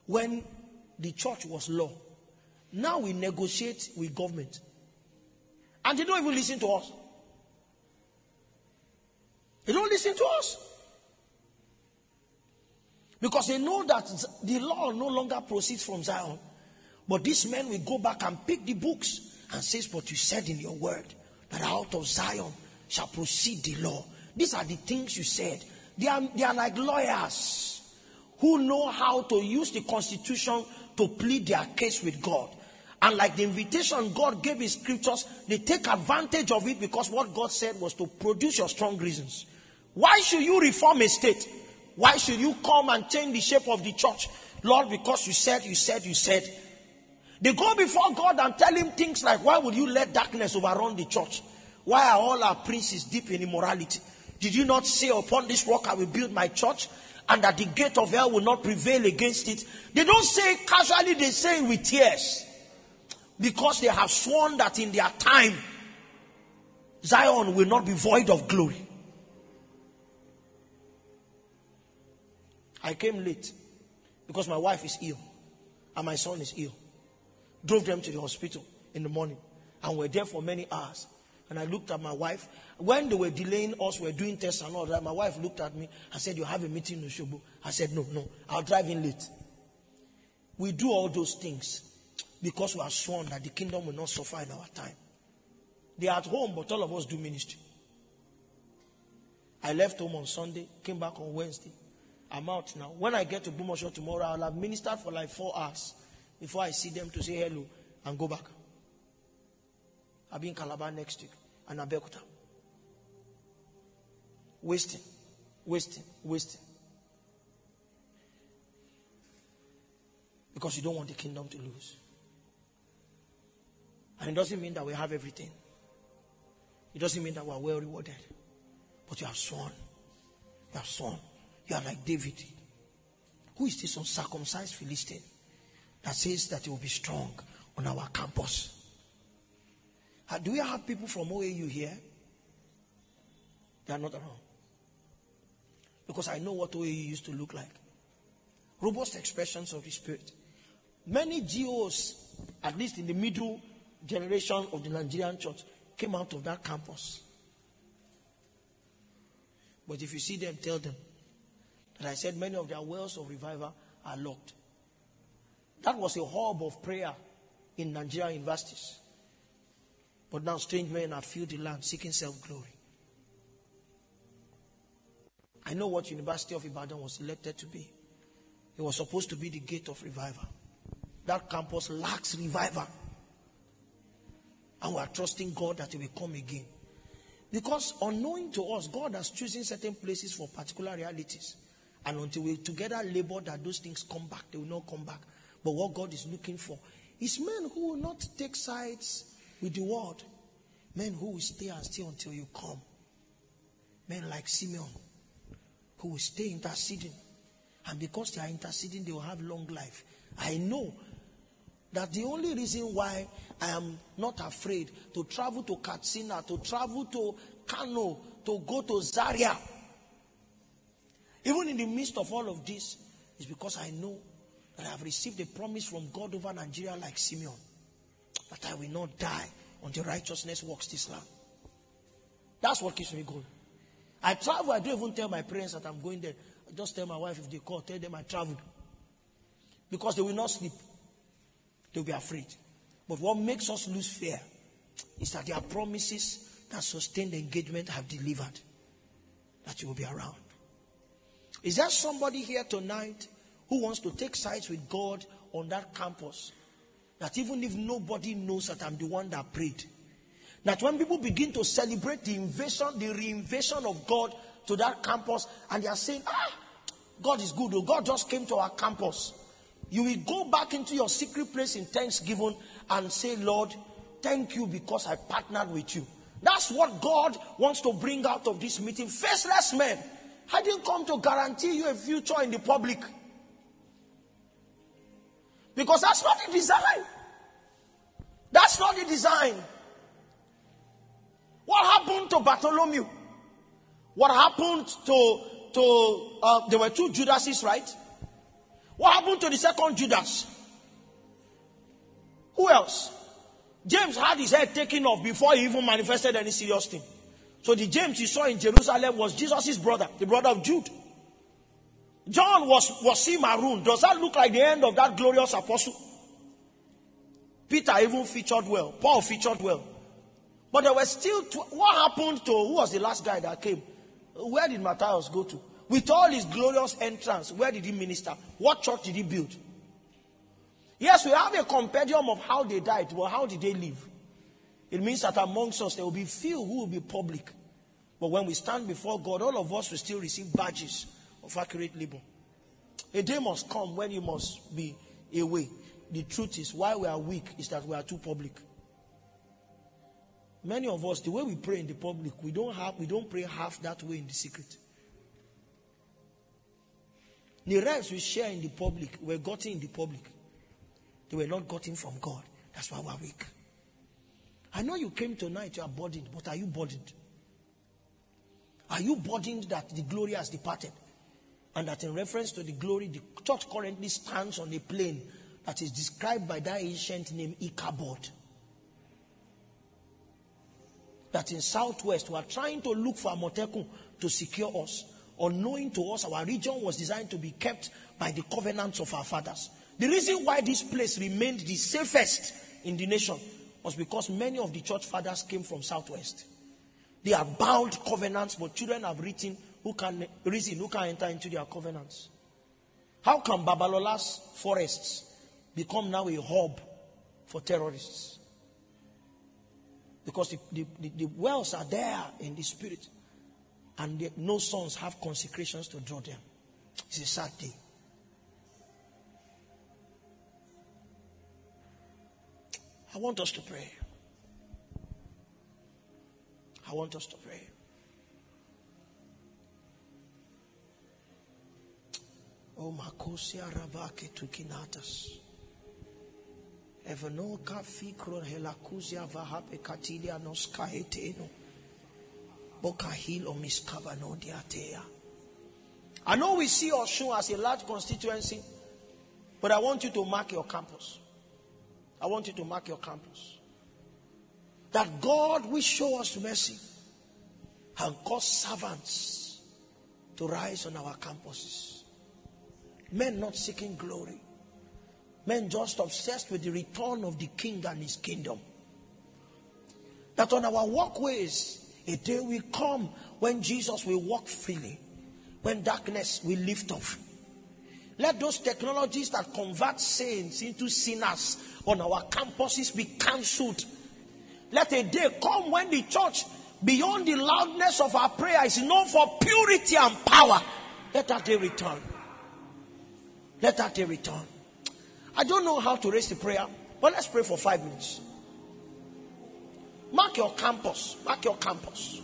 when the church was law. Now we negotiate with government. And they don't even listen to us. They don't listen to us. Because they know that the law no longer proceeds from Zion. But these men will go back and pick the books and says, but you said in your word that out of Zion shall proceed the law. These are the things you said. They are like lawyers who know how to use the constitution to plead their case with God. And like the invitation God gave his scriptures, they take advantage of it because what God said was to produce your strong reasons. Why should you reform a state? Why should you come and change the shape of the church? Lord, because you said. They go before God and tell him things like, why would you let darkness overrun the church? Why are all our princes deep in immorality? Did you not say, upon this rock I will build my church, and that the gate of hell will not prevail against it? They don't say it casually, they say it with tears. Because they have sworn that in their time, Zion will not be void of glory. I came late because my wife is ill and my son is ill. Drove them to the hospital in the morning and were there for many hours. And I looked at my wife. When they were delaying us, we were doing tests and all that. My wife looked at me and said, you have a meeting in Oshobo? I said, no, I'll drive in late. We do all those things because we are sworn that the kingdom will not suffer in our time. They are at home, but all of us do ministry. I left home on Sunday, came back on Wednesday. I'm out now. When I get to Bumosho tomorrow, I'll have ministered for like 4 hours before I see them to say hello and go back. I'll be in Calabar next week and Abeokuta. Wasting. Because you don't want the kingdom to lose. And it doesn't mean that we have everything. It doesn't mean that we are well rewarded. But you have sworn. You have sworn. You are like David. Who is this uncircumcised Philistine that says that he will be strong on our campus? Do we have people from OAU here? They are not around. Because I know what OAU used to look like. Robust expressions of the Spirit. Many GOs, at least in the middle generation of the Nigerian church, came out of that campus. But if you see them, tell them that I said many of their wells of revival are locked. That was a hub of prayer in Nigerian universities. But now strange men have filled the land seeking self-glory. I know what University of Ibadan was elected to be. It was supposed to be the gate of revival. That campus lacks revival. And we are trusting God that it will come again. Because unknowing to us, God has chosen certain places for particular realities. And until we together labor that those things come back, they will not come back. But what God is looking for is men who will not take sides with the world. Men who will stay and stay until you come. Men like Simeon, who will stay interceding. And because they are interceding, they will have long life. I know that the only reason why I am not afraid to travel to Katsina, to travel to Kano, to go to Zaria, even in the midst of all of this, is because I know that I have received a promise from God over Nigeria like Simeon, that I will not die until righteousness walks this land. That's what keeps me going. I travel, I don't even tell my parents that I'm going there. I just tell my wife if they call, tell them I traveled. Because they will not sleep. They'll be afraid. But what makes us lose fear is that there are promises that sustained engagement have delivered. That you will be around. Is there somebody here tonight who wants to take sides with God on that campus? That even if nobody knows that I'm the one that prayed, that when people begin to celebrate the invasion, the reinvasion of God to that campus, and they are saying, God is good, God just came to our campus. You will go back into your secret place in thanksgiving and say, Lord, thank you because I partnered with you. That's what God wants to bring out of this meeting. Faceless men. I didn't come to guarantee you a future in the public. Because that's not the design. That's not the design. What happened to Bartholomew? What happened to there were two Judases, right? What happened to the second Judas? Who else? James had his head taken off before he even manifested any serious thing. So the James you saw in Jerusalem was Jesus' brother, the brother of Jude. John was seen marooned. Does that look like the end of that glorious apostle? Peter even featured well. Paul featured well. But there were still, what happened to, who was the last guy that came? Where did Matthias go to? With all his glorious entrance, where did he minister? What church did he build? Yes, we have a compendium of how they died, but how did they live? It means that amongst us there will be few who will be public. But when we stand before God, all of us will still receive badges of accurate labor. A day must come when you must be away. The truth is, why we are weak is that we are too public. Many of us, the way we pray in the public, we don't pray half that way in the secret. The rest we share in the public were gotten in the public. They were not gotten from God. That's why we're weak. I know you came tonight, you are burdened, but are you burdened? Are you burdened that the glory has departed? And that in reference to the glory, the church currently stands on a plane that is described by that ancient name, Ichabod. That in southwest, we are trying to look for Amotekun to secure us. Unknowing to us, our region was designed to be kept by the covenants of our fathers. The reason why this place remained the safest in the nation was because many of the church fathers came from southwest. They are bound covenants, but children have written who can enter into their covenants. How can Babalola's forests become now a hub for terrorists? Because the wells are there in the spirit, and no sons have consecrations to draw them. It's a sad day. I want us to pray. I want us to pray. Oh, Makosia Ravake Tukinatas. Evanoka Fikron Helakuzia Vahape Katilia Noskaheteno. Bokahil or Miskavano Diatea. I know we see Oshun as a large constituency, but I want you to mark your campus. I want you to mark your campus. That God will show us mercy and cause servants to rise on our campuses. Men not seeking glory. Men just obsessed with the return of the king and his kingdom. That on our walkways, a day will come when Jesus will walk freely. When darkness will lift off. Let those technologies that convert saints into sinners on our campuses be cancelled. Let a day come when the church, beyond the loudness of our prayer, is known for purity and power. Let that day return. Let that day return. I don't know how to raise the prayer, but let's pray for 5 minutes. Mark your campus. Mark your campus.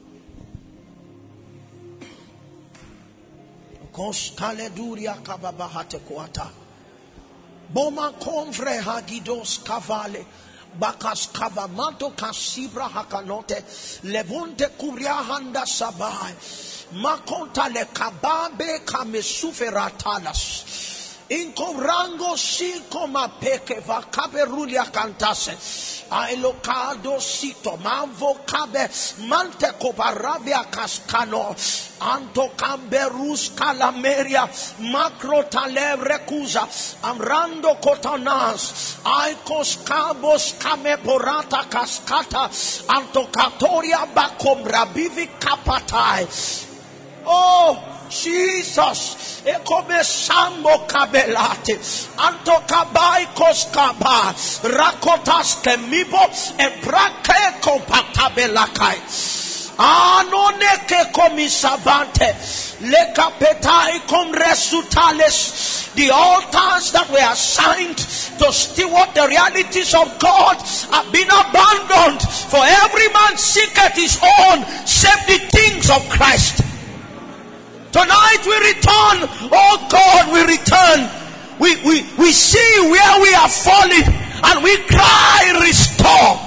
Boma convre hagidos cavale. Bakas kavamato kasibra hakanote. Levonte kubria handa sabai. Makonta le kababe kamesuferatalas. Incorango si coma peke va caberulia cantase. Ailocado sito manvo cabe mante coparabia cascano. Anto camberus calameria macro talebre cusa amrando cotanas aicos cabos cameporata cascata antocatoria bacombra bivi capatai. Oh Jesus, ekome sambo kabelate, antokabai koskaba, rakotas kemibo, ebrake kompakabelakai. Anoneke komisavante, lekapetai komresutales. The altars that were assigned to steward the realities of God have been abandoned. For every man seeketh his own, save the things of Christ. Tonight we return, oh God, we return. We see where we are falling and we cry, restore.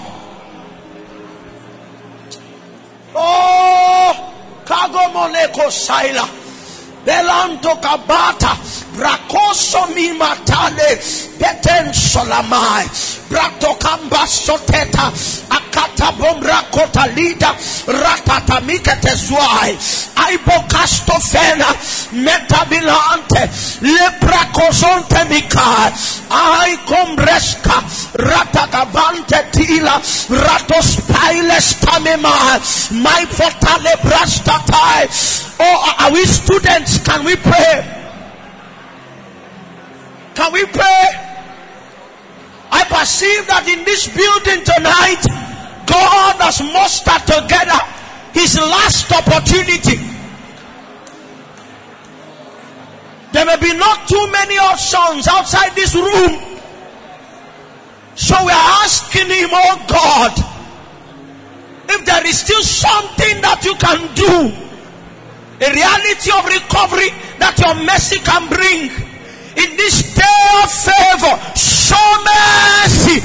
Oh, Kago Moneko Saila, Belanto Kabata, Brakoso mi matale. Beten solamai. Bratokamba soteta. Akata bombra kota lida. Ratata mikete zwai. Aibo castofena. Metabilante. Leprakozonte mikai. Ai combresca. Ratagavante tila. Ratos piles tamema. My fotale brastatai. Oh, are we students? Can we pray? Can we pray? I perceive that in this building tonight, God has mustered together his last opportunity. There may be not too many options outside this room. So we are asking him, oh God, if there is still something that you can do, a reality of recovery that your mercy can bring in this day of favor, show mercy.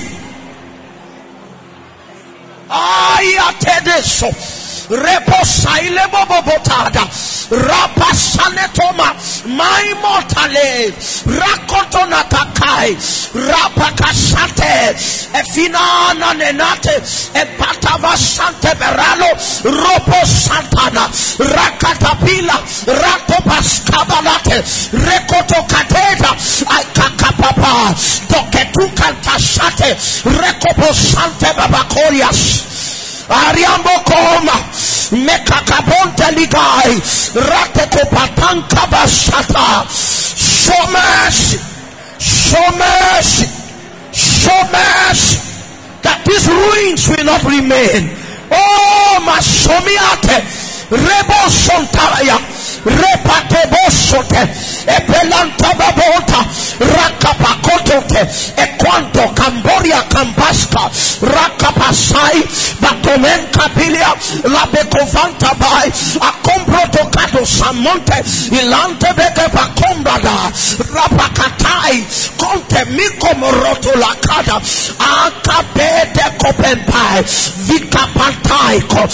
Ayatedeso reposaile bobobotada rapasanetoma my mortale rakotona takai rapakasate efinana nenate epatava sante beralo ropo santana rakatapila ratopaskabalate rekoto kateta akakapapa toketukanta shate rekopo sante babakorias Ariambo koma mekakabonte ligai rateto patanka bashata. Show mercy, show mercy, show mercy, that these ruins will not remain. Oh masomiate rebo sontaya repate bosote epelanta babota rakapakotote ekwanto Cambodia Cambaska rakapasai batomen kapilia labekovanta bai akombro tokado samonte ilante beke pakombada rapakatai konte miko moroto lakada akapete kopempai vikapataiko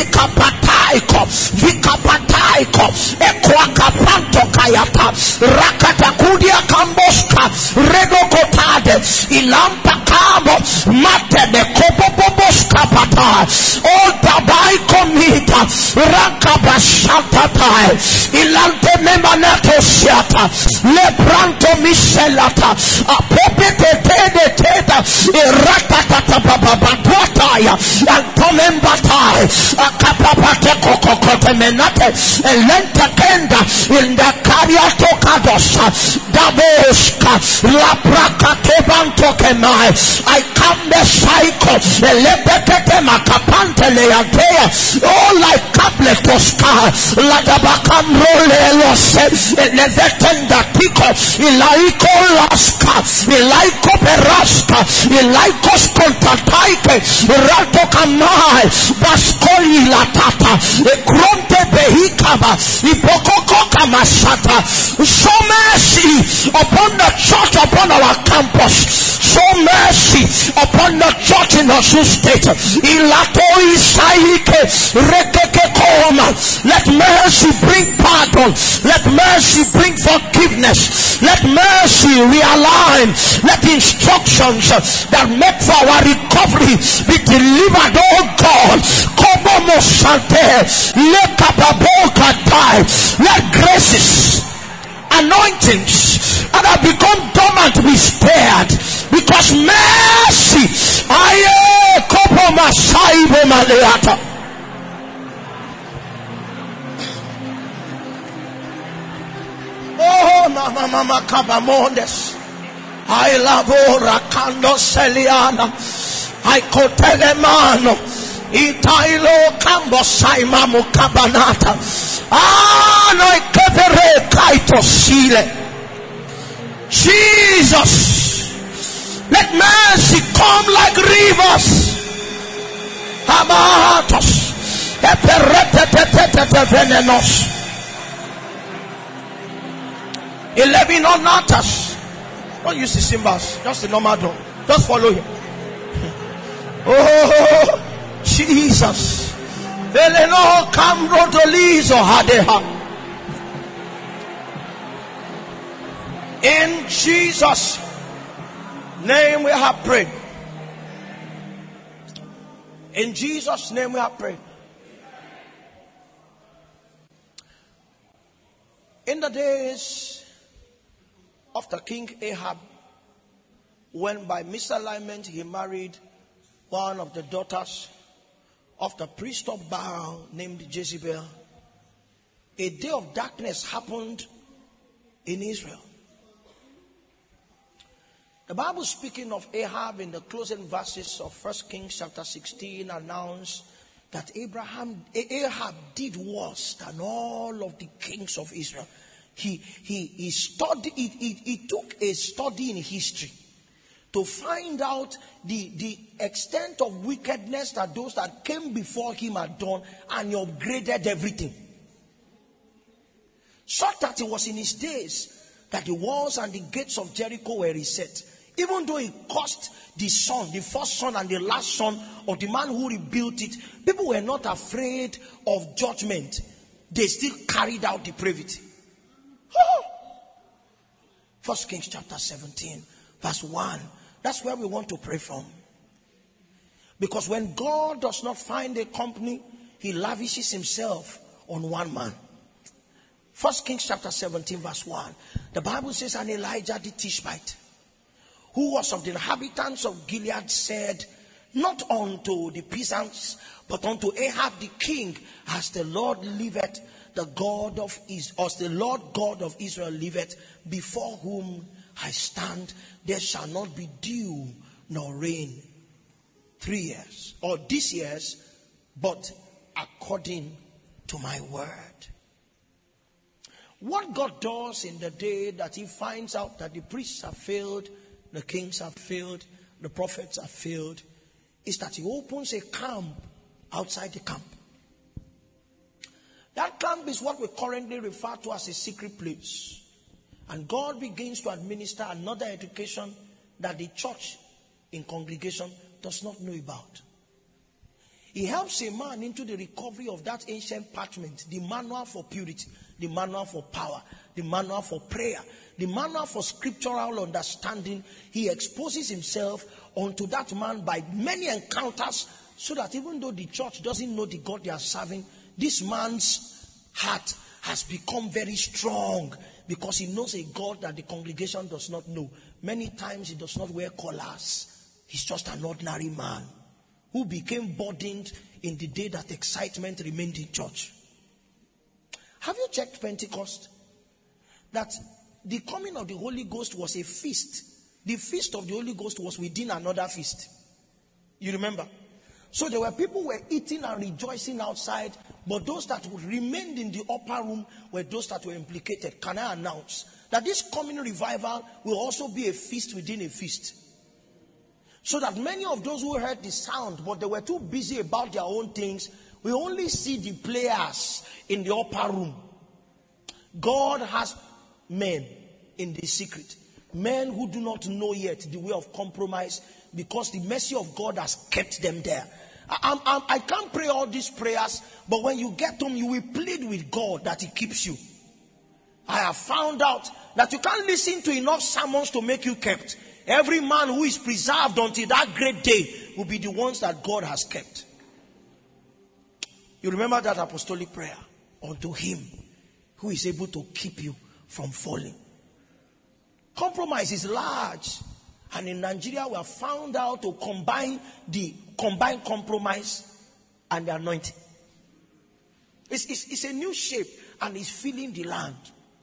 ekwakapanto kayata rakatakudia kamboska redokotade ilampa kamo mate de kopopoboska pata o dabai komita rakabashatata ilante memanato siata lebranto miselata apopete teda irakatata bababatuataya antomembatai akapapate kokokote menate elenta kenda in the kariato kadosa daboska la prakate banto kemai I come the cycle lepekete makapante leantea all like caplet oscar la dabakam role lose nevetenda tiko ilaiko laska ilaiko peraska ilaiko skontataike rato kamai baskoli latata ekronte behikaba ipokoko kamasata. Show mercy upon the church, upon our campus. Show mercy upon the church in Osun State. Ilato isaike rekeke koma. Let mercy bring pardon. Let mercy bring forgiveness. Let mercy realign. Let instructions that make for our recovery be delivered, oh God. Kobomo sante lekababoka die. Let graces, anointings that have become dormant be spared, because mercy aye kopo masaibo maleata. Oh mama kabamondes I lavo rakando seliana I kotelemano itailo kambo saima mukabanata no ikevere kaito sile. Jesus, let mercy come like rivers. Amatos eperetetetetete venenos 11 onatas. Don't use the cymbals, just the normal drum. Just follow him. Oh Jesus. Eleno cambro dolizo hadeha. In Jesus' name we have prayed. In Jesus' name we have prayed. In the days of the King Ahab, when by misalignment he married one of the daughters of the priest of Baal named Jezebel, a day of darkness happened in Israel. The Bible, speaking of Ahab in the closing verses of 1 Kings chapter 16, announced that Ahab did worse than all of the kings of Israel. He took a study in history to find out the extent of wickedness that those that came before him had done, and he upgraded everything. So that it was in his days that the walls and the gates of Jericho were reset. Even though it cost the son, the first son and the last son of the man who rebuilt it, people were not afraid of judgment. They still carried out depravity. 1 Kings chapter 17, verse 1. That's where we want to pray from. Because when God does not find a company, he lavishes himself on one man. 1 Kings chapter 17, verse 1. The Bible says, and Elijah the Tishbite, who was of the inhabitants of Gilead, said, not unto the peasants, but unto Ahab the king, as the Lord liveth, the God of Israel, as the Lord God of Israel liveth, before whom I stand, there shall not be dew nor rain 3 years, or this years, but according to my word. What God does in the day that he finds out that the priests have failed, the kings have failed, the prophets have failed, is that he opens a camp outside the camp. That camp is what we currently refer to as a secret place. And God begins to administer another education that the church in congregation does not know about. He helps a man into the recovery of that ancient parchment, the manual for purity, the manual for power, the manual for prayer, the manual for scriptural understanding. He exposes himself unto that man by many encounters, so that even though the church doesn't know the God they are serving, this man's heart has become very strong, because he knows a God that the congregation does not know. Many times he does not wear collars. He's just an ordinary man who became burdened in the day that excitement remained in church. Have you checked Pentecost? That the coming of the Holy Ghost was a feast. The feast of the Holy Ghost was within another feast. You remember? So there were people who were eating and rejoicing outside, but those that remained in the upper room were those that were implicated. Can I announce that this coming revival will also be a feast within a feast? So that many of those who heard the sound, but they were too busy about their own things, we only see the players in the upper room. God has men in the secret. Men who do not know yet the way of compromise, because the mercy of God has kept them there. I can't pray all these prayers, but when you get home, you will plead with God that he keeps you. I have found out that you can't listen to enough sermons to make you kept. Every man who is preserved until that great day will be the ones that God has kept. You remember that apostolic prayer? Unto him who is able to keep you from falling. Compromise is large. And in Nigeria, we have found out to combine compromise and the anointing. It's a new shape, and it's filling the land.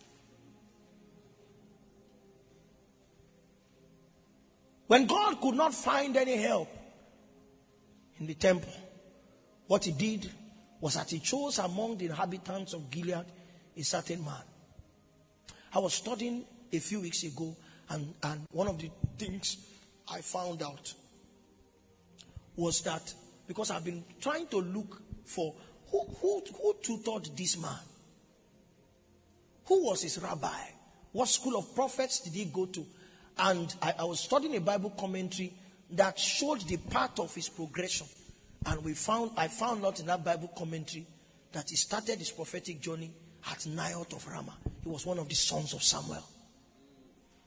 When God could not find any help in the temple, what he did was that he chose among the inhabitants of Gilead a certain man. I was studying a few weeks ago, and one of the things I found out was that, because I've been trying to look for who tutored this man. Who was his rabbi? What school of prophets did he go to? And I was studying a Bible commentary that showed the path of his progression. And I found out in that Bible commentary that he started his prophetic journey at Naioth of Ramah. He was one of the sons of Samuel.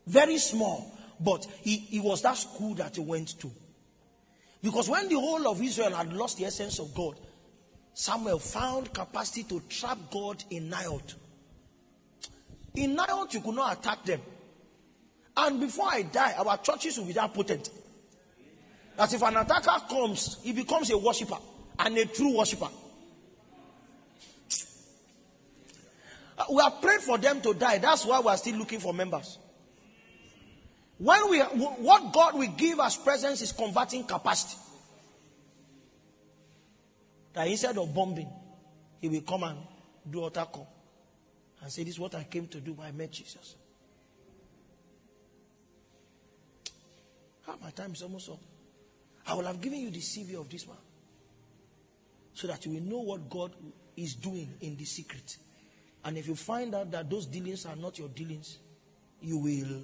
Very small. But he was that school that he went to. Because when the whole of Israel had lost the essence of God, Samuel found capacity to trap God in Naioth. In Naioth, you could not attack them. And before I die, our churches will be that potent. That if an attacker comes, he becomes a worshipper. And a true worshipper. We have prayed for them to die. That's why we are still looking for members. What God will give as presence is converting capacity. That instead of bombing, he will come and do altar call. And say, this is what I came to do when I met Jesus. My time is almost up. I will have given you the CV of this man. So that you will know what God is doing in the secret. And if you find out that those dealings are not your dealings, you will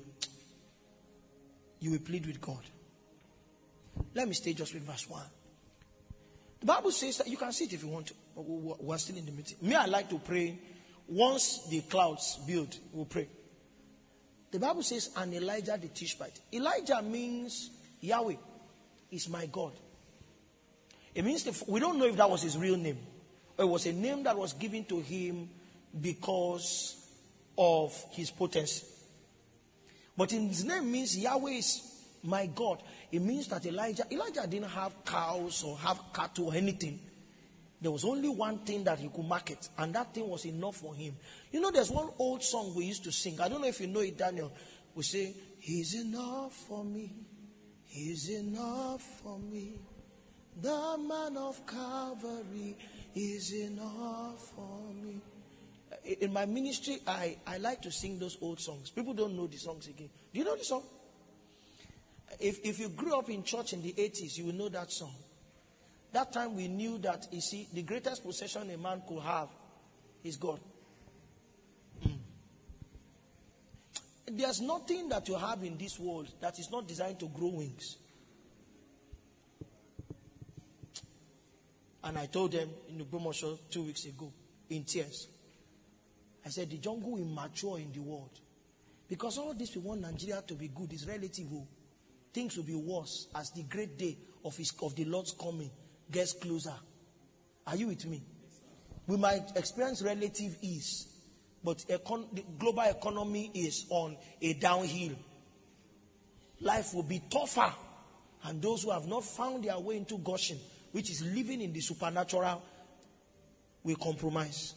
plead with God. Let me stay just with verse 1. The Bible says that you can see it if you want to. But we're still in the meeting. Me, I like to pray. Once the clouds build, we'll pray. The Bible says, and Elijah the Tishbite. Elijah means Yahweh is my God. It means we don't know if that was his real name. Or it was a name that was given to him because of his potency. But his name means Yahweh is my God. It means that Elijah didn't have cows or have cattle or anything. There was only one thing that he could market, and that thing was enough for him. You know, there's one old song we used to sing. I don't know if you know it, Daniel. We say, He's enough for me. He's enough for me. The man of Calvary is enough for me. In my ministry, I like to sing those old songs. People don't know the songs again. Do you know the song? If you grew up in church in the 80s, you will know that song. That time we knew that, you see, the greatest possession a man could have is God. There's nothing that you have in this world that is not designed to grow wings. And I told them in the promotion 2 weeks ago, in tears, I said, the jungle will mature in the world. Because all this we want Nigeria to be good is relative. Things will be worse as the great day of the Lord's coming gets closer. Are you with me? We might experience relative ease, but the global economy is on a downhill. Life will be tougher. And those who have not found their way into Goshen, which is living in the supernatural, will compromise.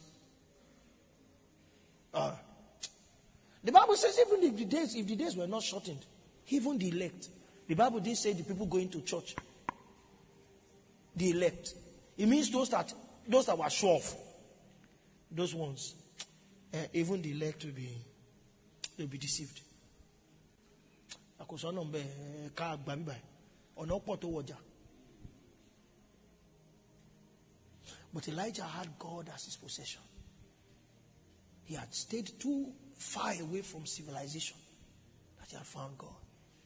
The Bible says even if the days were not shortened, even the elect. The Bible didn't say the people going to church. The elect. It means those that were sure of. Those ones. Even the elect will be deceived. But Elijah had God as his possession. He had stayed too far away from civilization that he had found God.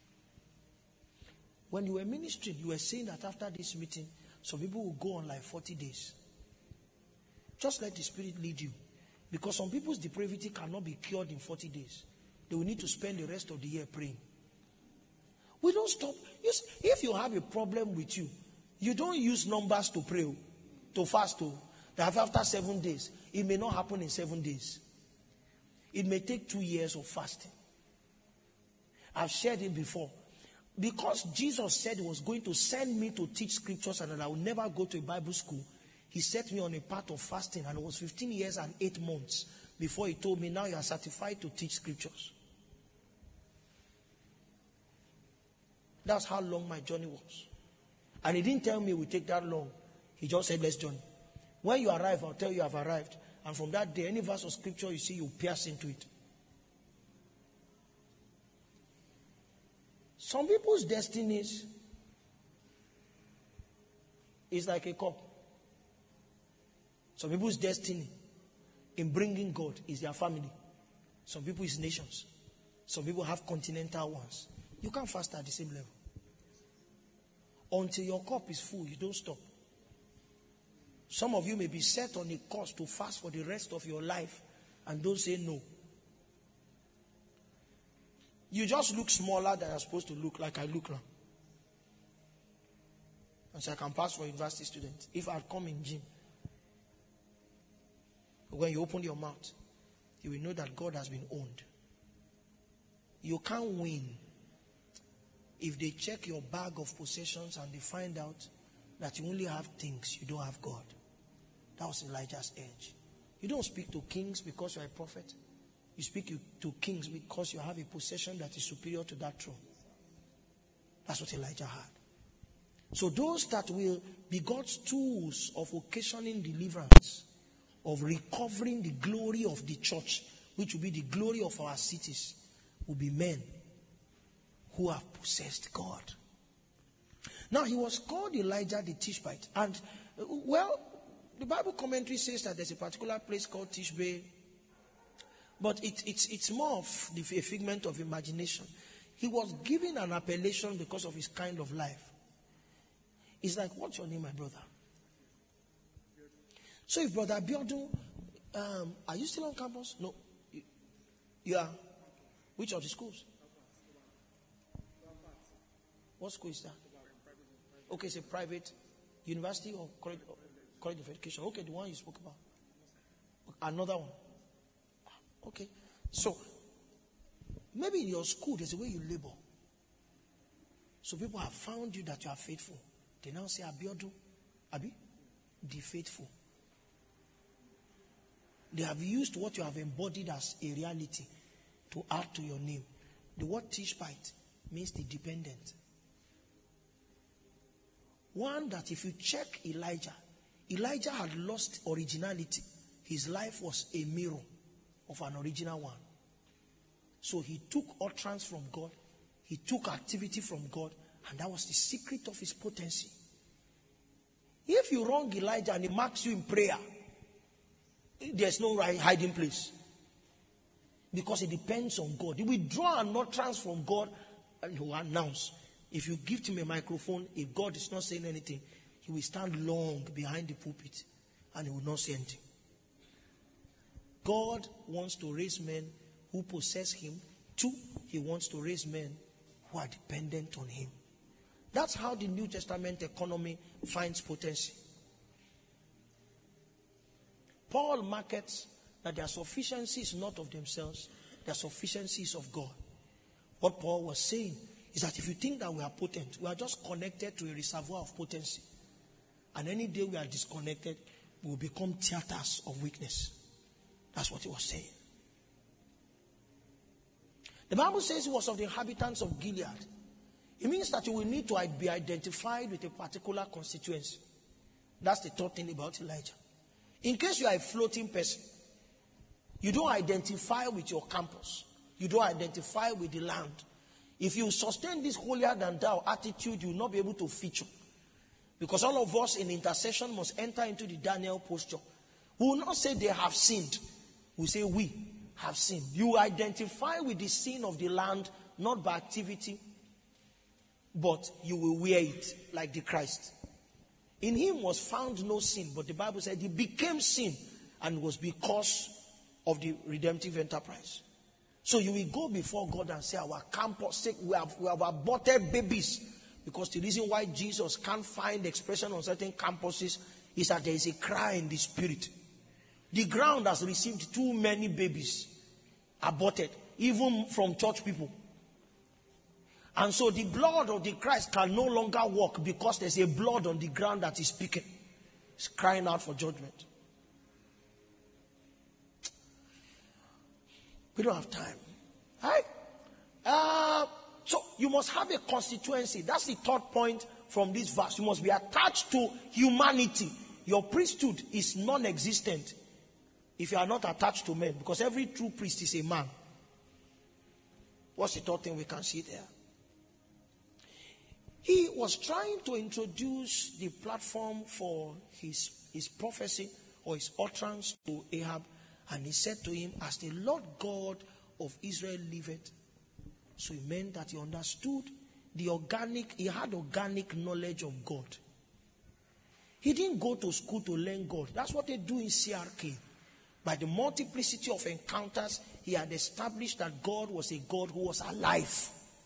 When you were ministering, you were saying that after this meeting, some people will go on like 40 days. Just let the Spirit lead you. Because some people's depravity cannot be cured in 40 days. They will need to spend the rest of the year praying. We don't stop. If you have a problem with you, you don't use numbers to pray, to fast. That after 7 days, it may not happen in 7 days. It may take 2 years of fasting. I've shared it before. Because Jesus said he was going to send me to teach scriptures and that I would never go to a Bible school, he set me on a path of fasting, and it was 15 years and 8 months before he told me, now you are certified to teach scriptures. That's how long my journey was. And he didn't tell me it would take that long. He just said, let's journey. When you arrive, I'll tell you I've arrived. And from that day, any verse of scripture you see, you pierce into it. Some people's destinies is like a cup. Some people's destiny in bringing God is their family. Some people is nations. Some people have continental ones. You can't fast at the same level. Until your cup is full, you don't stop. Some of you may be set on a course to fast for the rest of your life and don't say no. You just look smaller than you're supposed to look, like I look now. And so I can pass for university student. If I had come in gym, when you open your mouth, you will know that God has been owned. You can't win if they check your bag of possessions and they find out that you only have things, you don't have God. That was Elijah's edge. You don't speak to kings because you are a prophet. You speak to kings because you have a possession that is superior to that throne. That's what Elijah had. So those that will be God's tools of occasioning deliverance, of recovering the glory of the church, which will be the glory of our cities, will be men who have possessed God. Now, he was called Elijah the Tishbite. And, the Bible commentary says that there's a particular place called Tishbe, but it's more of a figment of imagination. He was given an appellation because of his kind of life. It's like, what's your name, my brother? So if Brother Abiodun, are you still on campus? No. You are? Which of the schools? What school is that? Okay, it's a private university or college of education. Okay, the one you spoke about. Another one. Okay. So, maybe in your school, there's a way you labor. So people have found you that you are faithful. They now say, Abiodun, Abi, the faithful. They have used what you have embodied as a reality to add to your name. The word Tishbite means the dependent. One that if you check Elijah had lost originality. His life was a mirror of an original one. So he took utterance from God. He took activity from God. And that was the secret of his potency. If you wrong Elijah and he marks you in prayer, there's no hiding place. Because it depends on God. He will draw an utterance from God and he will announce. If you give him a microphone, if God is not saying anything, he will stand long behind the pulpit and he will not say anything. God wants to raise men who possess him. 2, he wants to raise men who are dependent on him. That's how the New Testament economy finds potency. Paul markets that their sufficiency is not of themselves, their sufficiency is of God. What Paul was saying is that if you think that we are potent, we are just connected to a reservoir of potency. And any day we are disconnected, we will become theaters of weakness. That's what he was saying. The Bible says he was of the inhabitants of Gilead. It means that you will need to be identified with a particular constituency. That's the third thing about Elijah. In case you are a floating person, you don't identify with your campus. You don't identify with the land. If you sustain this holier than thou attitude, you will not be able to feature. Because all of us in intercession must enter into the Daniel posture. We will not say they have sinned. We say we have sinned. You identify with the sin of the land, not by activity, but you will wear it like the Christ. In him was found no sin, but the Bible said he became sin and was because of the redemptive enterprise. So you will go before God and say, our campus, we have aborted babies. Because the reason why Jesus can't find expression on certain campuses is that there is a cry in the spirit. The ground has received too many babies aborted, even from church people. And so the blood of the Christ can no longer work because there's a blood on the ground that is speaking. It's crying out for judgment. We don't have time. Right? So you must have a constituency. That's the third point from this verse. You must be attached to humanity. Your priesthood is non-existent if you are not attached to men. Because every true priest is a man. What's the third thing we can see there? He was trying to introduce the platform for his prophecy or his utterance to Ahab. And he said to him, as the Lord God of Israel liveth. So it meant that he understood he had organic knowledge of God. He didn't go to school to learn God. That's what they do in CRK. By the multiplicity of encounters, he had established that God was a God who was alive.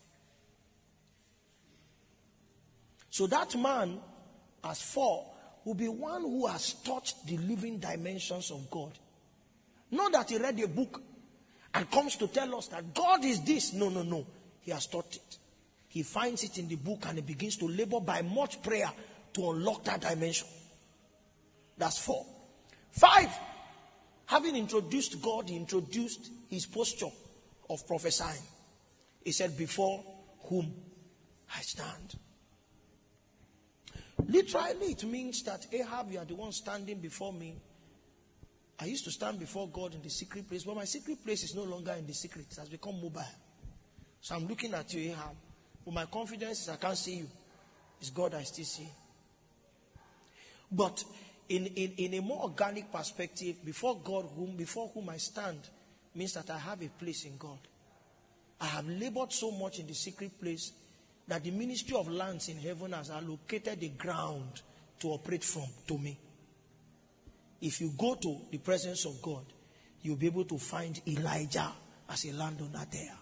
So that man, as 4, will be one who has touched the living dimensions of God. Not that he read a book and comes to tell us that God is this. No. He has taught it. He finds it in the book and he begins to labor by much prayer to unlock that dimension. That's 4. 5, having introduced God, he introduced his posture of prophesying. He said, before whom I stand. Literally, it means that Ahab, you are the one standing before me. I used to stand before God in the secret place, but my secret place is no longer in the secret. It has become mobile. So I'm looking at you, Ahab. But my confidence is I can't see you. It's God I still see. But in a more organic perspective, before whom I stand, means that I have a place in God. I have labored so much in the secret place that the ministry of lands in heaven has allocated the ground to operate from to me. If you go to the presence of God, you'll be able to find Elijah as a landowner there.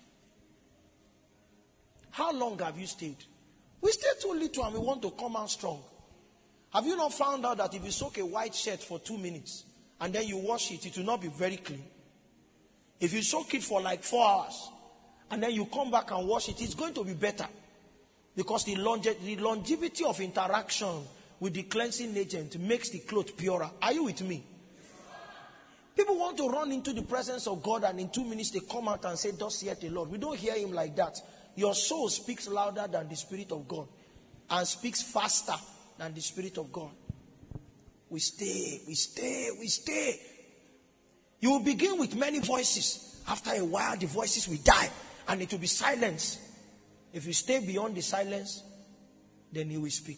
How long have you stayed? We stayed too little and we want to come out strong. Have you not found out that if you soak a white shirt for 2 minutes and then you wash it, it will not be very clean? If you soak it for like 4 hours and then you come back and wash it, it's going to be better. Because the longevity of interaction with the cleansing agent makes the cloth purer. Are you with me? People want to run into the presence of God and in 2 minutes they come out and say, thus saith the Lord. We don't hear him like that. Your soul speaks louder than the Spirit of God and speaks faster than the Spirit of God. We stay. You will begin with many voices. After a while, the voices will die and it will be silence. If you stay beyond the silence, then he will speak.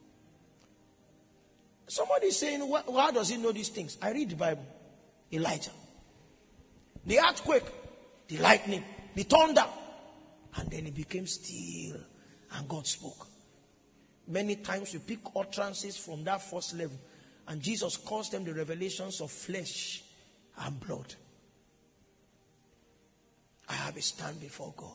Somebody is saying, how does he know these things? I read the Bible. Elijah. The earthquake, the lightning, the thunder. And then it became still and God spoke. Many times we pick utterances from that first level. And Jesus calls them the revelations of flesh and blood. I have a stand before God.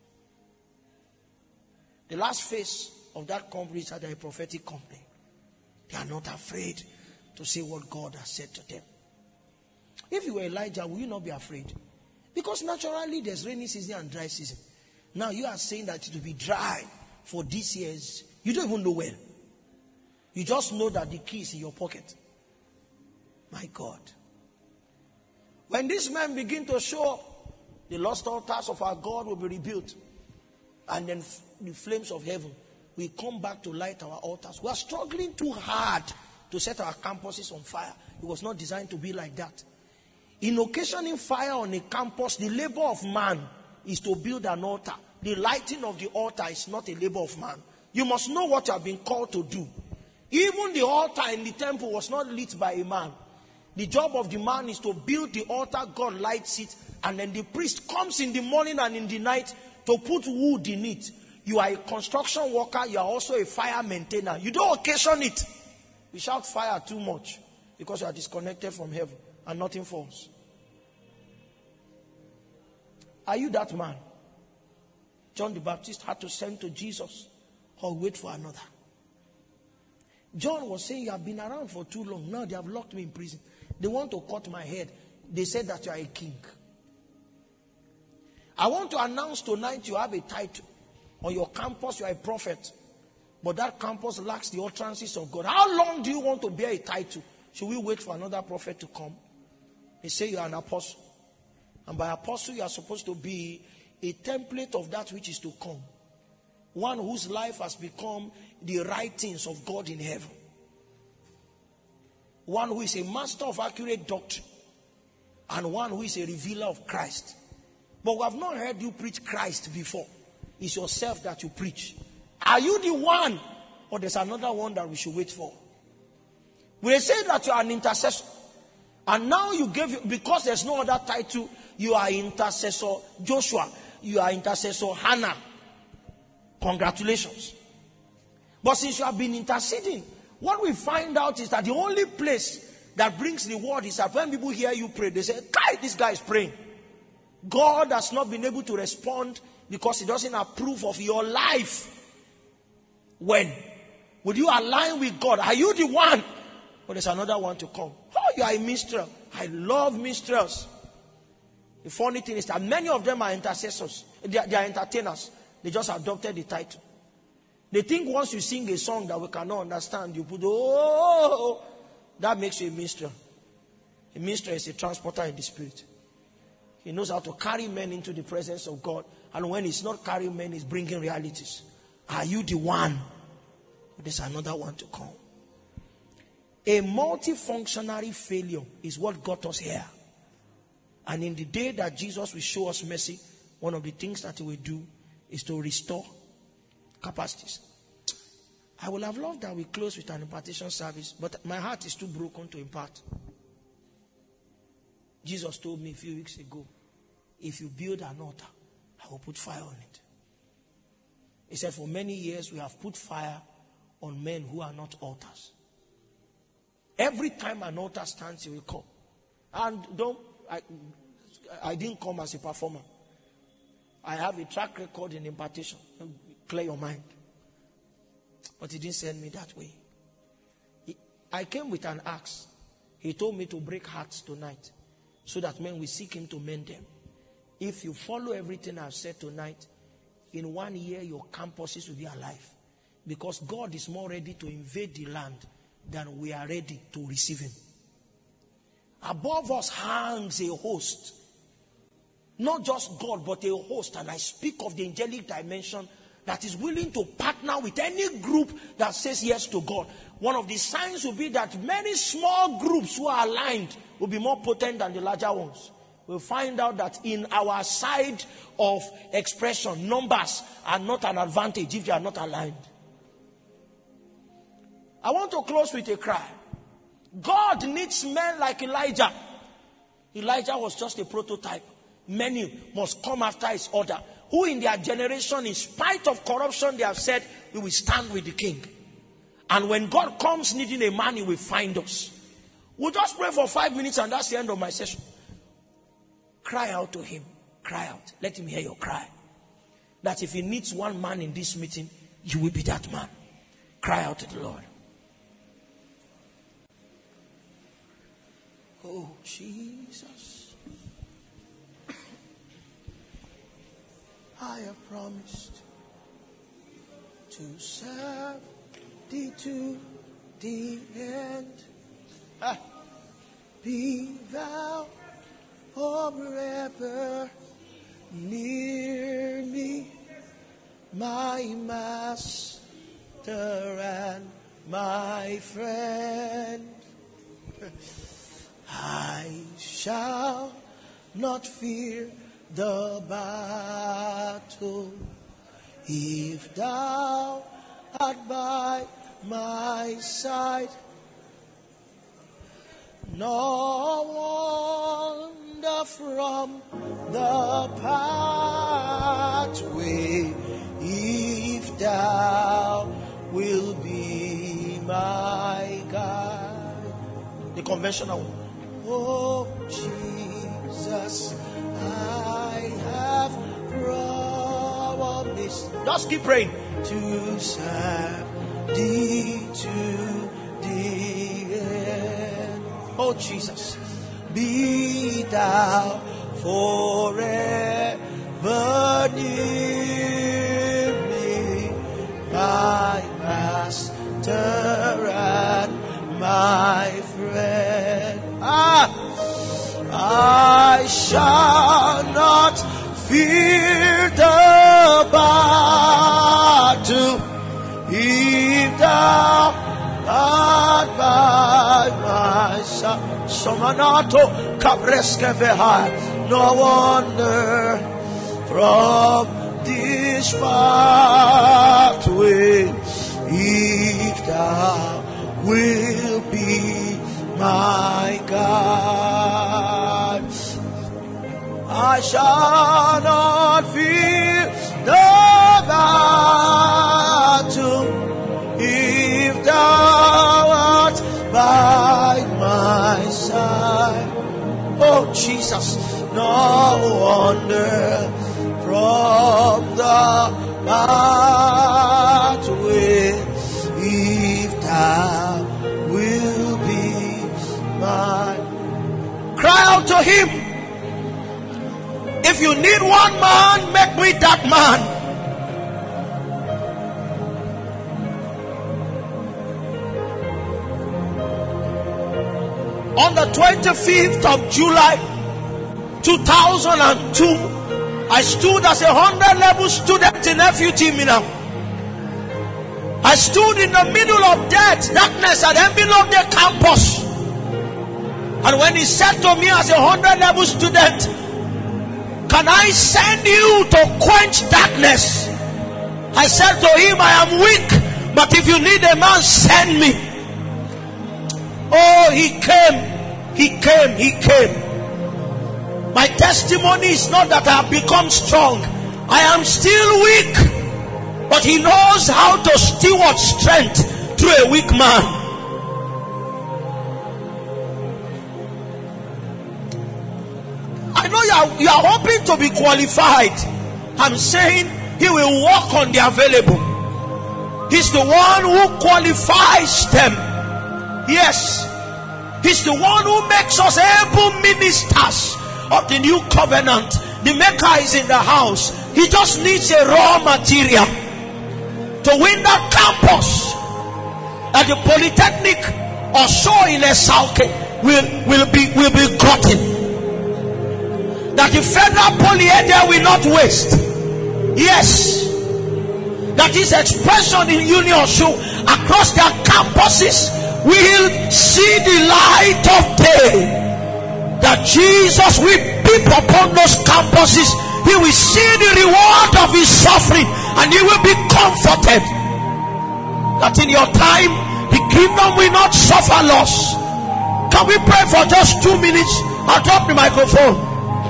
The last phase of that company is a prophetic company. They are not afraid to say what God has said to them. If you were Elijah, will you not be afraid? Because naturally there's rainy season and dry season. Now you are saying that it will be dry for these years. You don't even know when. You just know that the key is in your pocket. My God. When these men begin to show up, the lost altars of our God will be rebuilt. And then the flames of heaven will come back to light our altars. We are struggling too hard to set our campuses on fire. It was not designed to be like that. In occasioning fire on a campus, the labor of man is to build an altar. The lighting of the altar is not a labor of man. You must know what you have been called to do. Even the altar in the temple was not lit by a man. The job of the man is to build the altar, God lights it, and then the priest comes in the morning and in the night to put wood in it. You are a construction worker, you are also a fire maintainer. You don't occasion it. We shout fire too much because you are disconnected from heaven and nothing falls. Are you that man? John the Baptist had to send to Jesus or wait for another. John was saying, you have been around for too long. Now they have locked me in prison. They want to cut my head. They said that you are a king. I want to announce tonight you have a title. On your campus you are a prophet. But that campus lacks the utterances of God. How long do you want to bear a title? Should we wait for another prophet to come? They say you are an apostle. And by apostle you are supposed to be a template of that which is to come. One whose life has become the writings of God in heaven. One who is a master of accurate doctrine. And one who is a revealer of Christ. But we have not heard you preach Christ before. It's yourself that you preach. Are you the one? Or there's another one that we should wait for? We say that you are an intercessor. And now you gave, because there's no other title, you are intercessor Joshua. You are intercessor Hannah. Congratulations. But since you have been interceding, what we find out is that the only place that brings the word is that when people hear you pray, they say, "Kai, this guy is praying." God has not been able to respond because he doesn't approve of your life. When? Would you align with God? Are you the one? But there's another one to come. Oh, you are a minstrel. I love minstrels. The funny thing is that many of them are intercessors. They are entertainers. They just adopted the title. They think once you sing a song that we cannot understand, you put, oh, that makes you a minstrel. A minstrel is a transporter in the spirit. He knows how to carry men into the presence of God. And when he's not carrying men, he's bringing realities. Are you the one? There's another one to come. A multifunctionary failure is what got us here. And in the day that Jesus will show us mercy, one of the things that he will do is to restore capacities. I would have loved that we close with an impartation service, but my heart is too broken to impart. Jesus told me a few weeks ago, if you build an altar, I will put fire on it. He said, for many years we have put fire on men who are not altars. Every time an altar stands, he will come. And I didn't come as a performer. I have a track record in impartation. Clear your mind. But he didn't send me that way. I came with an axe. He told me to break hearts tonight, so that men will seek him to mend them. If you follow everything I've said tonight, in 1 year your campuses will be alive. Because God is more ready to invade the land than we are ready to receive him. Above us hangs a host. Not just God, but a host. And I speak of the angelic dimension that is willing to partner with any group that says yes to God. One of the signs will be that many small groups who are aligned will be more potent than the larger ones. We'll find out that in our side of expression, numbers are not an advantage if they are not aligned. I want to close with a cry. God needs men like Elijah. Elijah was just a prototype. Many must come after his order, who in their generation, in spite of corruption, they have said, we will stand with the king. And when God comes needing a man, he will find us. We'll just pray for 5 minutes and that's the end of my session. Cry out to him. Cry out. Let him hear your cry. That if he needs one man in this meeting, you will be that man. Cry out to the Lord. Oh, Jesus. I have promised to serve thee to the end. Be thou forever near me, my master and my friend. I shall not fear the battle if thou art by my side. No wander from the pathway if thou will be my guide. The conventional one. Oh Jesus, I have promised. Just keep praying. To serve thee to the end. Oh Jesus, be thou forever near me, my master and my friend. I shall not fear the battle if thou art by my side. Somanato kabreske vehai. No wonder from this pathway if thou will be my God. I shall not fear the battle if thou art by my side. Oh Jesus, no wonder from the pathway, if thou will be mine. Cry out to him. If you need one man, make me that man. On the 25th of July 2002, I stood as a 100 level student in FUT Minam. I stood in the middle of death, darkness had enveloped the campus. And when he said to me as a 100 level student, can I send you to quench darkness? I said to him, I am weak, but if you need a man, send me. Oh, he came. My testimony is not that I have become strong. I am still weak, but he knows how to steward strength through a weak man. I know you are hoping to be qualified. I'm saying he will work on the available. He's the one who qualifies them. Yes. He's the one who makes us able ministers of the new covenant. The maker is in the house. He just needs a raw material to win that campus. That the Polytechnic or so in a Salke will be gotten. That the federal poly area will not waste. Yes. That his expression in Union Show across their campuses will see the light of day. That Jesus will peep upon those campuses. He will see the reward of his suffering and he will be comforted. That in your time the kingdom will not suffer loss. Can we pray for just 2 minutes? I'll drop the microphone.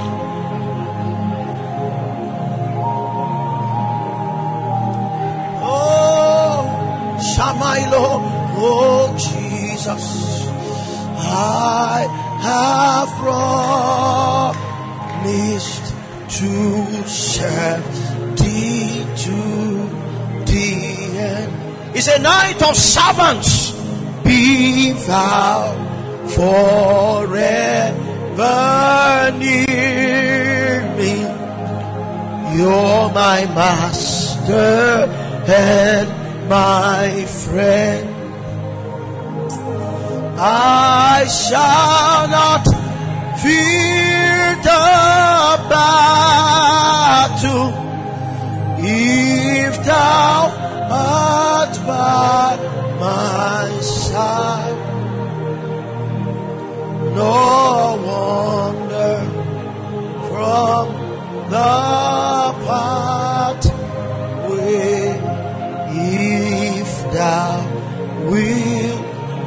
Oh, Shamailo. Oh Jesus, I have promised to serve thee to the end. It's a night of servants. Be thou forever near me. You're my master and my friend. I shall not fear the battle if thou art by my side. No wonder from the pathway if thou wilt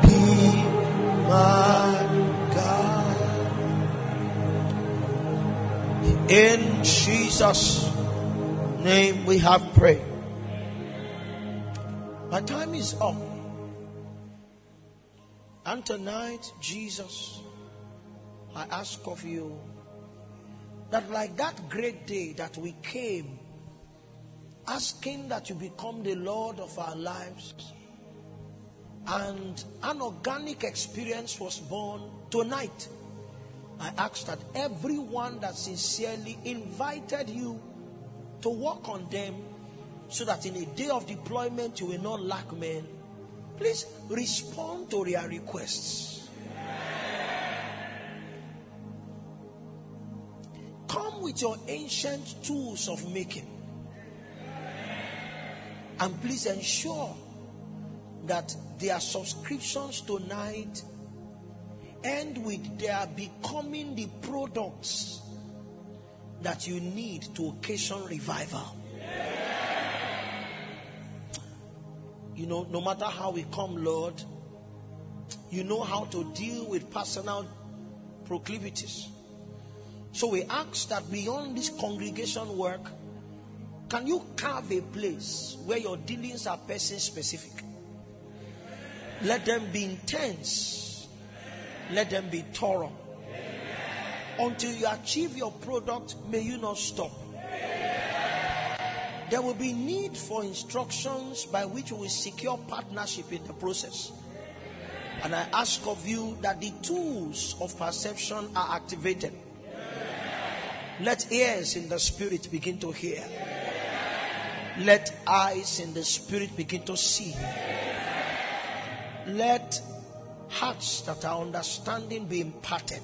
my God. In Jesus' name we have prayed. My time is up. And tonight, Jesus, I ask of you that like that great day that we came asking that you become the Lord of our lives, and an organic experience was born tonight. I ask that everyone that sincerely invited you to work on them so that in a day of deployment you will not lack men, please respond to their requests. Come with your ancient tools of making, and please ensure that their subscriptions tonight end with their becoming the products that you need to occasion revival. You know, no matter how we come, Lord, you know how to deal with personal proclivities. So we ask that beyond this congregation work, can you carve a place where your dealings are person specific? Let them be intense. Let them be thorough. Until you achieve your product, may you not stop. There will be need for instructions by which we will secure partnership in the process. And I ask of you that the tools of perception are activated. Let ears in the spirit begin to hear. Let eyes in the spirit begin to see. Let hearts that are understanding be imparted.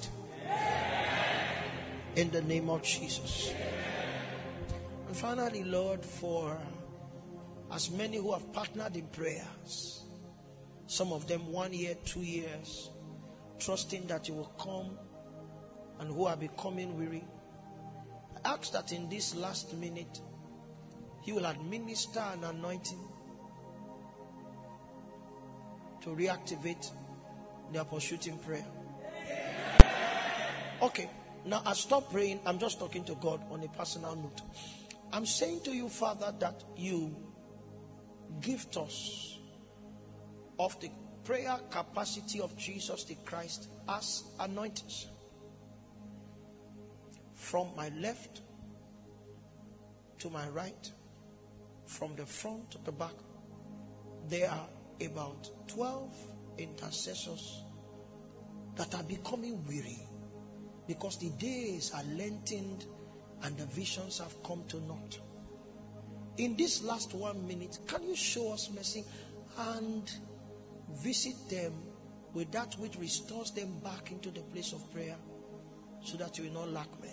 In the name of Jesus. And finally, Lord, for as many who have partnered in prayers, some of them 1 year, 2 years, trusting that you will come, and who are becoming weary, I ask that in this last minute, you will administer an anointing to reactivate their pursuit in prayer. Okay, now I stop praying. I'm just talking to God on a personal note. I'm saying to you, Father, that you gift us of the prayer capacity of Jesus the Christ as anointed. From my left to my right, from the front to the back, there are about 12 intercessors that are becoming weary because the days are lengthened and the visions have come to naught. In this last 1 minute, can you show us mercy and visit them with that which restores them back into the place of prayer, so that you will not lack men?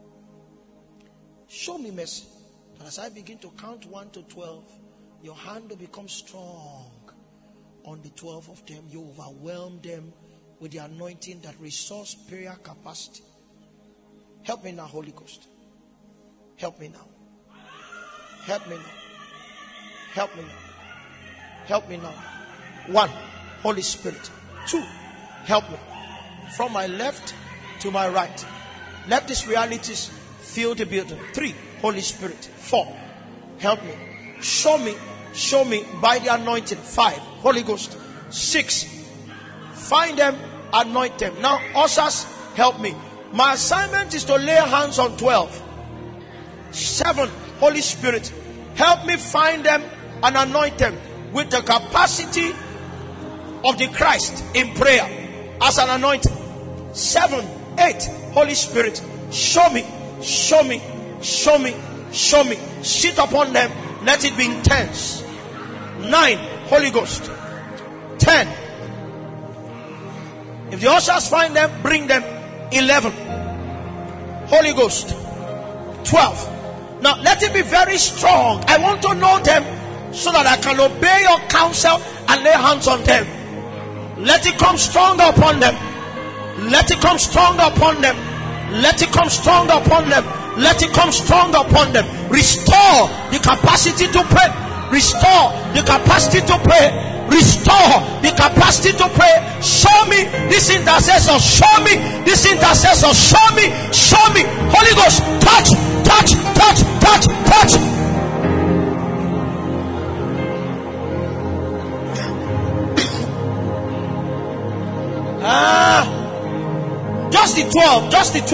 Show me mercy. And as I begin to count 1 to 12, your hand will become strong on the 12 of them. You overwhelm them with the anointing that restores prayer capacity. Help me now, Holy Ghost. Help me now. Help me now. Help me now. Help me now. 1, Holy Spirit. 2, help me. From my left to my right. Let these realities fill the building. 3, Holy Spirit. 4, help me. Show me by the anointing. 5, Holy Ghost. 6, find them, anoint them. Now, ushers, help me. My assignment is to lay hands on 12. 7, Holy Spirit, help me find them and anoint them with the capacity of the Christ in prayer as an anointing. 7, 8, Holy Spirit, show me. Sit upon them, let it be intense. 9, Holy Ghost. 10, if the ushers find them, bring them. 11, Holy Ghost. 12. Now let it be very strong. I want to know them so that I can obey your counsel and lay hands on them. Let it come stronger upon them. Let it come stronger upon them. Let it come stronger upon them. Let it come stronger upon them. Restore the capacity to pray. Restore the capacity to pray. Restore the capacity to pray. Show me this intercessor. Show me this intercessor. Show me. Holy Ghost, touch. Just the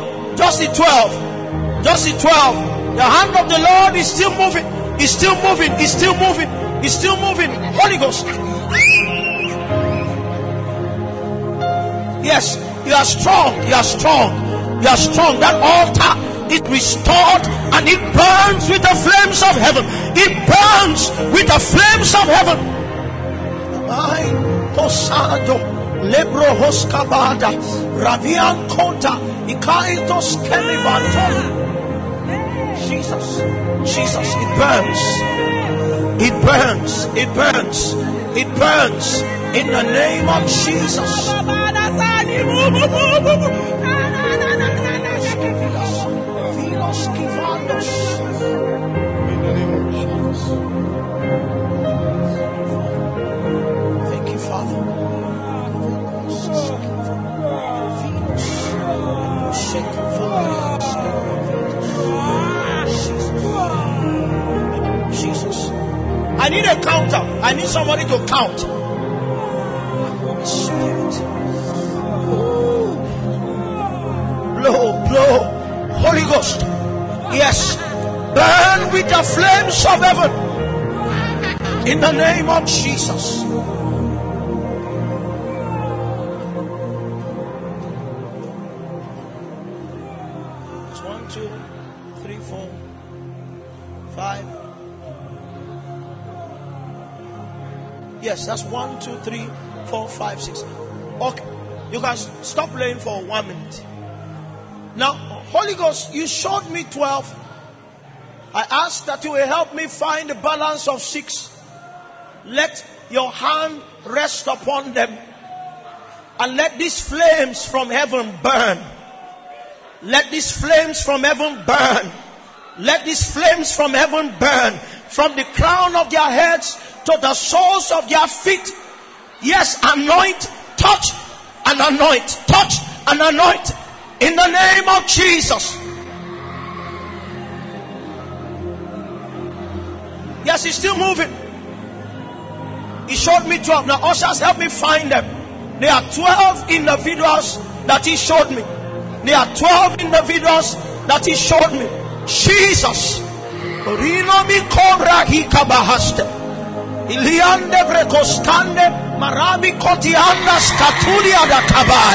12. The hand of the Lord is still moving. It's still moving. Holy Ghost. Yes, you are strong. That altar is restored and it burns with the flames of heaven. It burns with the flames of heaven. Lebro hoskabada Ravian Kota Ikaitos Kelivanton. Jesus, it burns in the name of Jesus. Thank you, Father. Jesus. I need a counter. I need somebody to count. Spirit. blow. Holy Ghost. Yes. Burn with the flames of heaven. In the name of Jesus. It's 1, 2, 3, 4, 5. Yes, that's 1, 2, 3, 4, 5, 6. Okay. You can stop playing for 1 minute. Now, Holy Ghost, you showed me 12. I ask that you will help me find the balance of 6. Let your hand rest upon them. And let these flames from heaven burn. Let these flames from heaven burn. Let these flames from heaven burn. From the crown of their heads to the soles of their feet. Yes, anoint, touch, and anoint. Touch and anoint. In the name of Jesus. Yes, he's still moving. He showed me 12. Now, ushers, help me find them. There are 12 individuals that he showed me. There are 12 individuals that he showed me. Jesus. Rino mi cobra hi kabahaste. Iliande brekostande marami kotianda skatulia da kabai.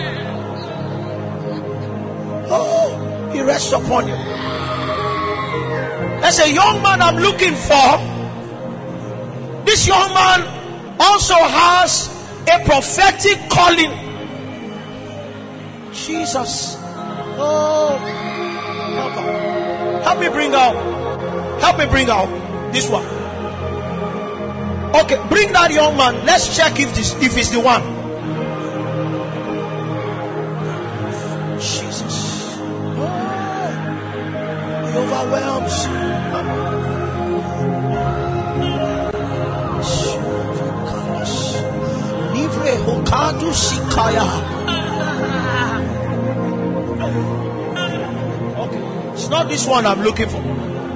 Oh, he rests upon you. There's a young man I'm looking for. This young man also has a prophetic calling. Jesus. Oh, help me bring out. Help me bring out this one. Okay, bring that young man. Let's check if it's the one. Jesus. Oh, he overwhelms. Livre hokadu sikaya. Okay, it's not this one I'm looking for.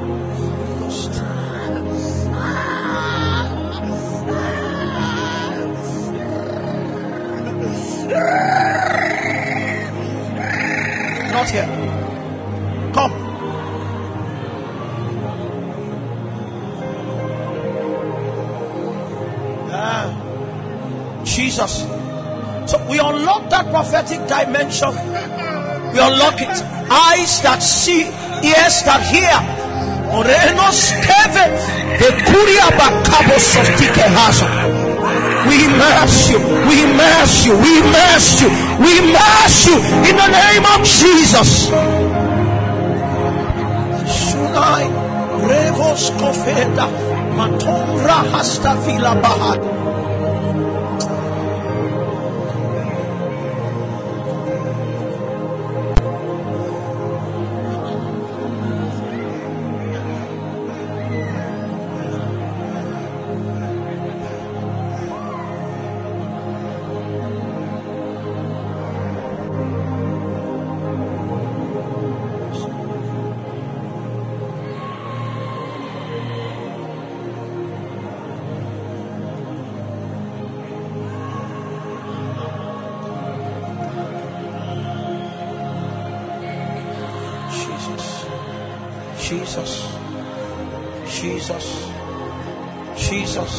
Not here. Come. Jesus. So we unlock that prophetic dimension. We unlock it. Eyes that see, ears that hear. We immerse you. We immerse you. We immerse you. We immerse you in the name of Jesus. Shunai Revos Kofeda Matomra Hasta Vila Bahad. Jesus, Jesus, Jesus.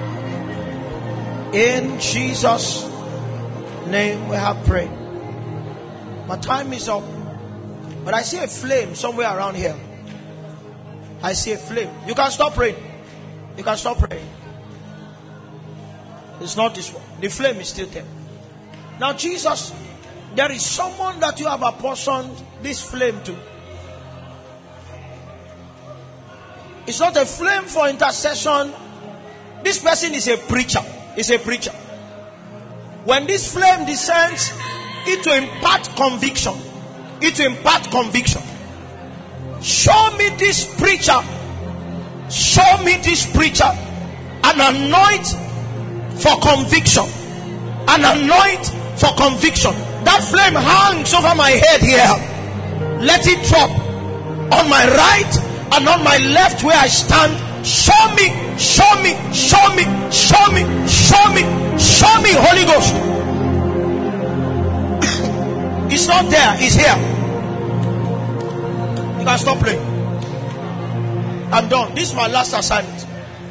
In Jesus' name we have prayed. My time is up, but I see a flame somewhere around here. I see a flame. You can stop praying. You can stop praying. It's not this one. The flame is still there. Now, Jesus, there is someone that you have apportioned this flame to. It's not a flame for intercession. This person is a preacher. Is a preacher. When this flame descends, it will impart conviction. It will impart conviction. Show me this preacher. Show me this preacher. And anoint for conviction. And anoint for conviction. That flame hangs over my head here. Let it drop on my right and on my left where I stand. Show me, show me, show me, show me, show me, show me, Holy Ghost. It's not not there, is here. You can stop praying. I'm done. This is my last assignment.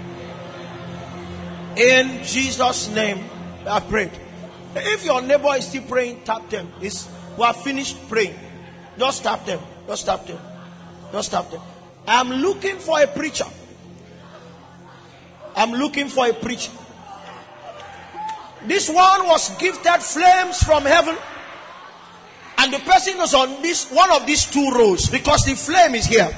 In Jesus' name, I prayed. If your neighbor is still praying, tap them. We have finished praying. Just tap them. Just tap them. Just tap them. I'm looking for a preacher. I'm looking for a preacher. This one was gifted flames from heaven. And the person is on this one of these two rows because the flame is here.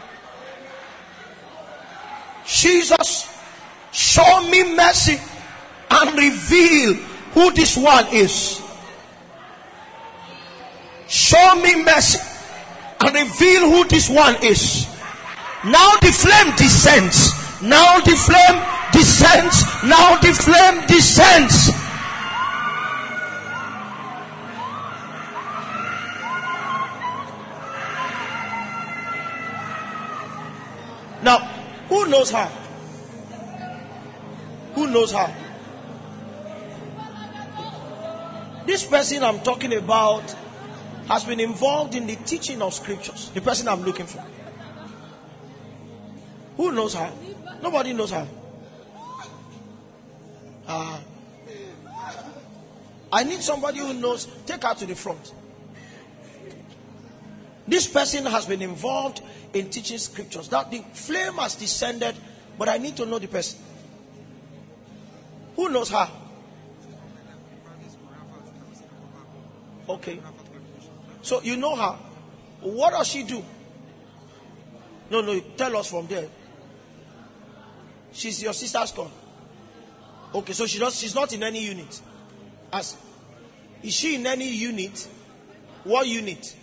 Jesus, show me mercy and reveal who this one is. Show me mercy and reveal who this one is. Now the flame descends. Now the flame descends. Now the flame descends. Now, who knows her? Who knows her? This person I'm talking about has been involved in the teaching of scriptures. The person I'm looking for. Who knows her? Nobody knows her. I need somebody who knows. Take her to the front. This person has been involved in teaching scriptures. That the flame has descended, but I need to know the person. Who knows her? Okay. So you know her. What does she do? No, tell us from there. She's your sister's con. Okay, so she's not in any unit. Is she in any unit? What unit?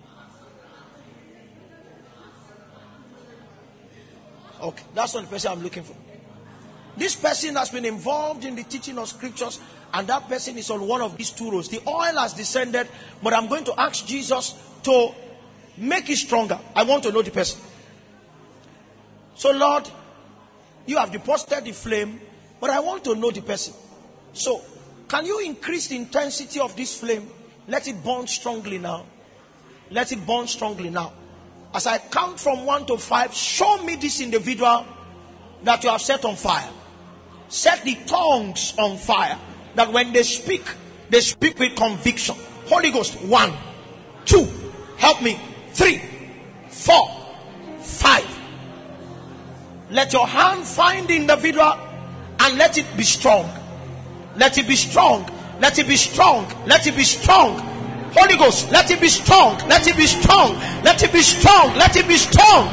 Okay, that's not the person I'm looking for. This person has been involved in the teaching of scriptures, and that person is on one of these two rows. The oil has descended, but I'm going to ask Jesus to make it stronger. I want to know the person. So Lord, you have deposited the flame, but I want to know the person. So, can you increase the intensity of this flame? Let it burn strongly now. Let it burn strongly now. As I count from 1 to 5, show me this individual that you have set on fire. Set the tongues on fire. That when they speak with conviction. Holy Ghost, 1, 2, help me, 3, 4, 5. Let your hand find the individual and let it be strong. Let it be strong. Let it be strong. Let it be strong. Holy Ghost, let it be strong. Let it be strong. Let it be strong. Let it be strong.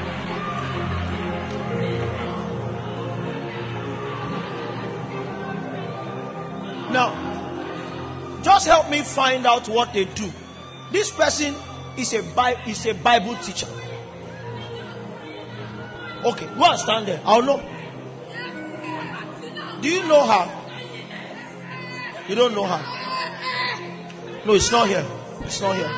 Now, just help me find out what they do. This person is a Bible teacher. Okay, go and stand there. I'll know. Do you know her? You don't know her. No, it's not here. It's not here.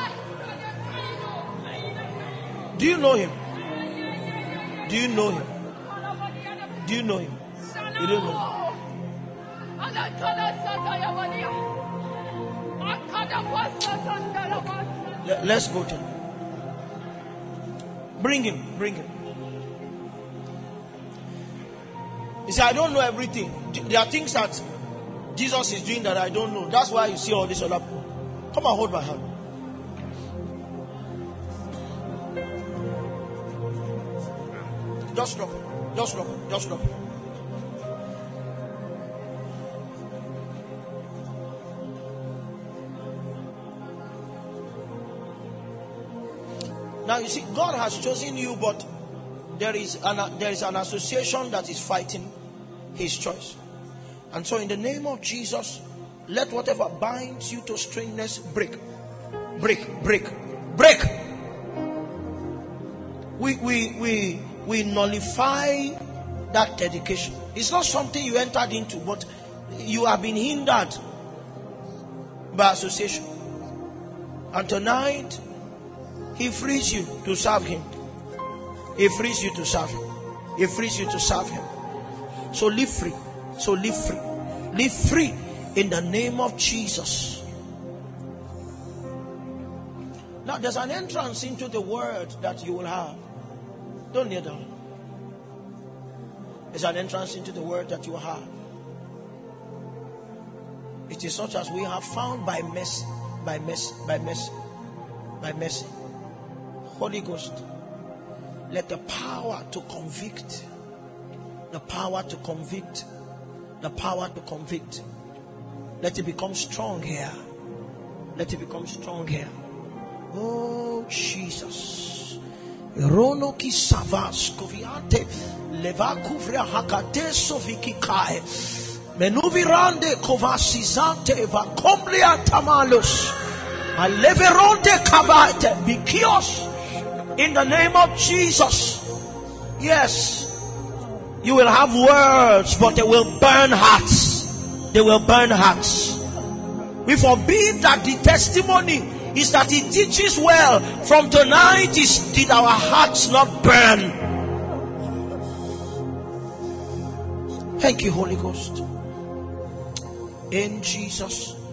Do you know him? Do you know him? Do you know him? You don't know him. Let's go to him. Bring him. Bring him. He said, I don't know everything. There are things that Jesus is doing that I don't know. That's why you see all this other people. Come and hold my hand. Just drop it. Just drop it. Just drop it. Now you see, God has chosen you, but there is an association that is fighting his choice. And so in the name of Jesus, let whatever binds you to strangeness break. Break, break, break. We nullify that dedication. It's not something you entered into, but you have been hindered by association. And tonight, he frees you to serve him. He frees you to serve him. He frees you to serve him. So live free. So live free. Live free in the name of Jesus. Now there's an entrance into the word that you will have. Don't kneel down. There's an entrance into the word that you will have. It is such as we have found by mercy, by mercy, by mercy, by mercy. Holy Ghost, let the power to convict, the power to convict, the power to convict, let it become strong here. Let it become strong here. Oh Jesus. Ronoki savas koviante leva kuvria hakate soviki kai menuvirande kovasizante va komblia tamalos aleveronde kabate bikios in the name of Jesus. Yes, you will have words, but they will burn hearts. They will burn hearts. We forbid that the testimony is that he teaches well. From tonight, did our hearts not burn? Thank you, Holy Ghost. In Jesus'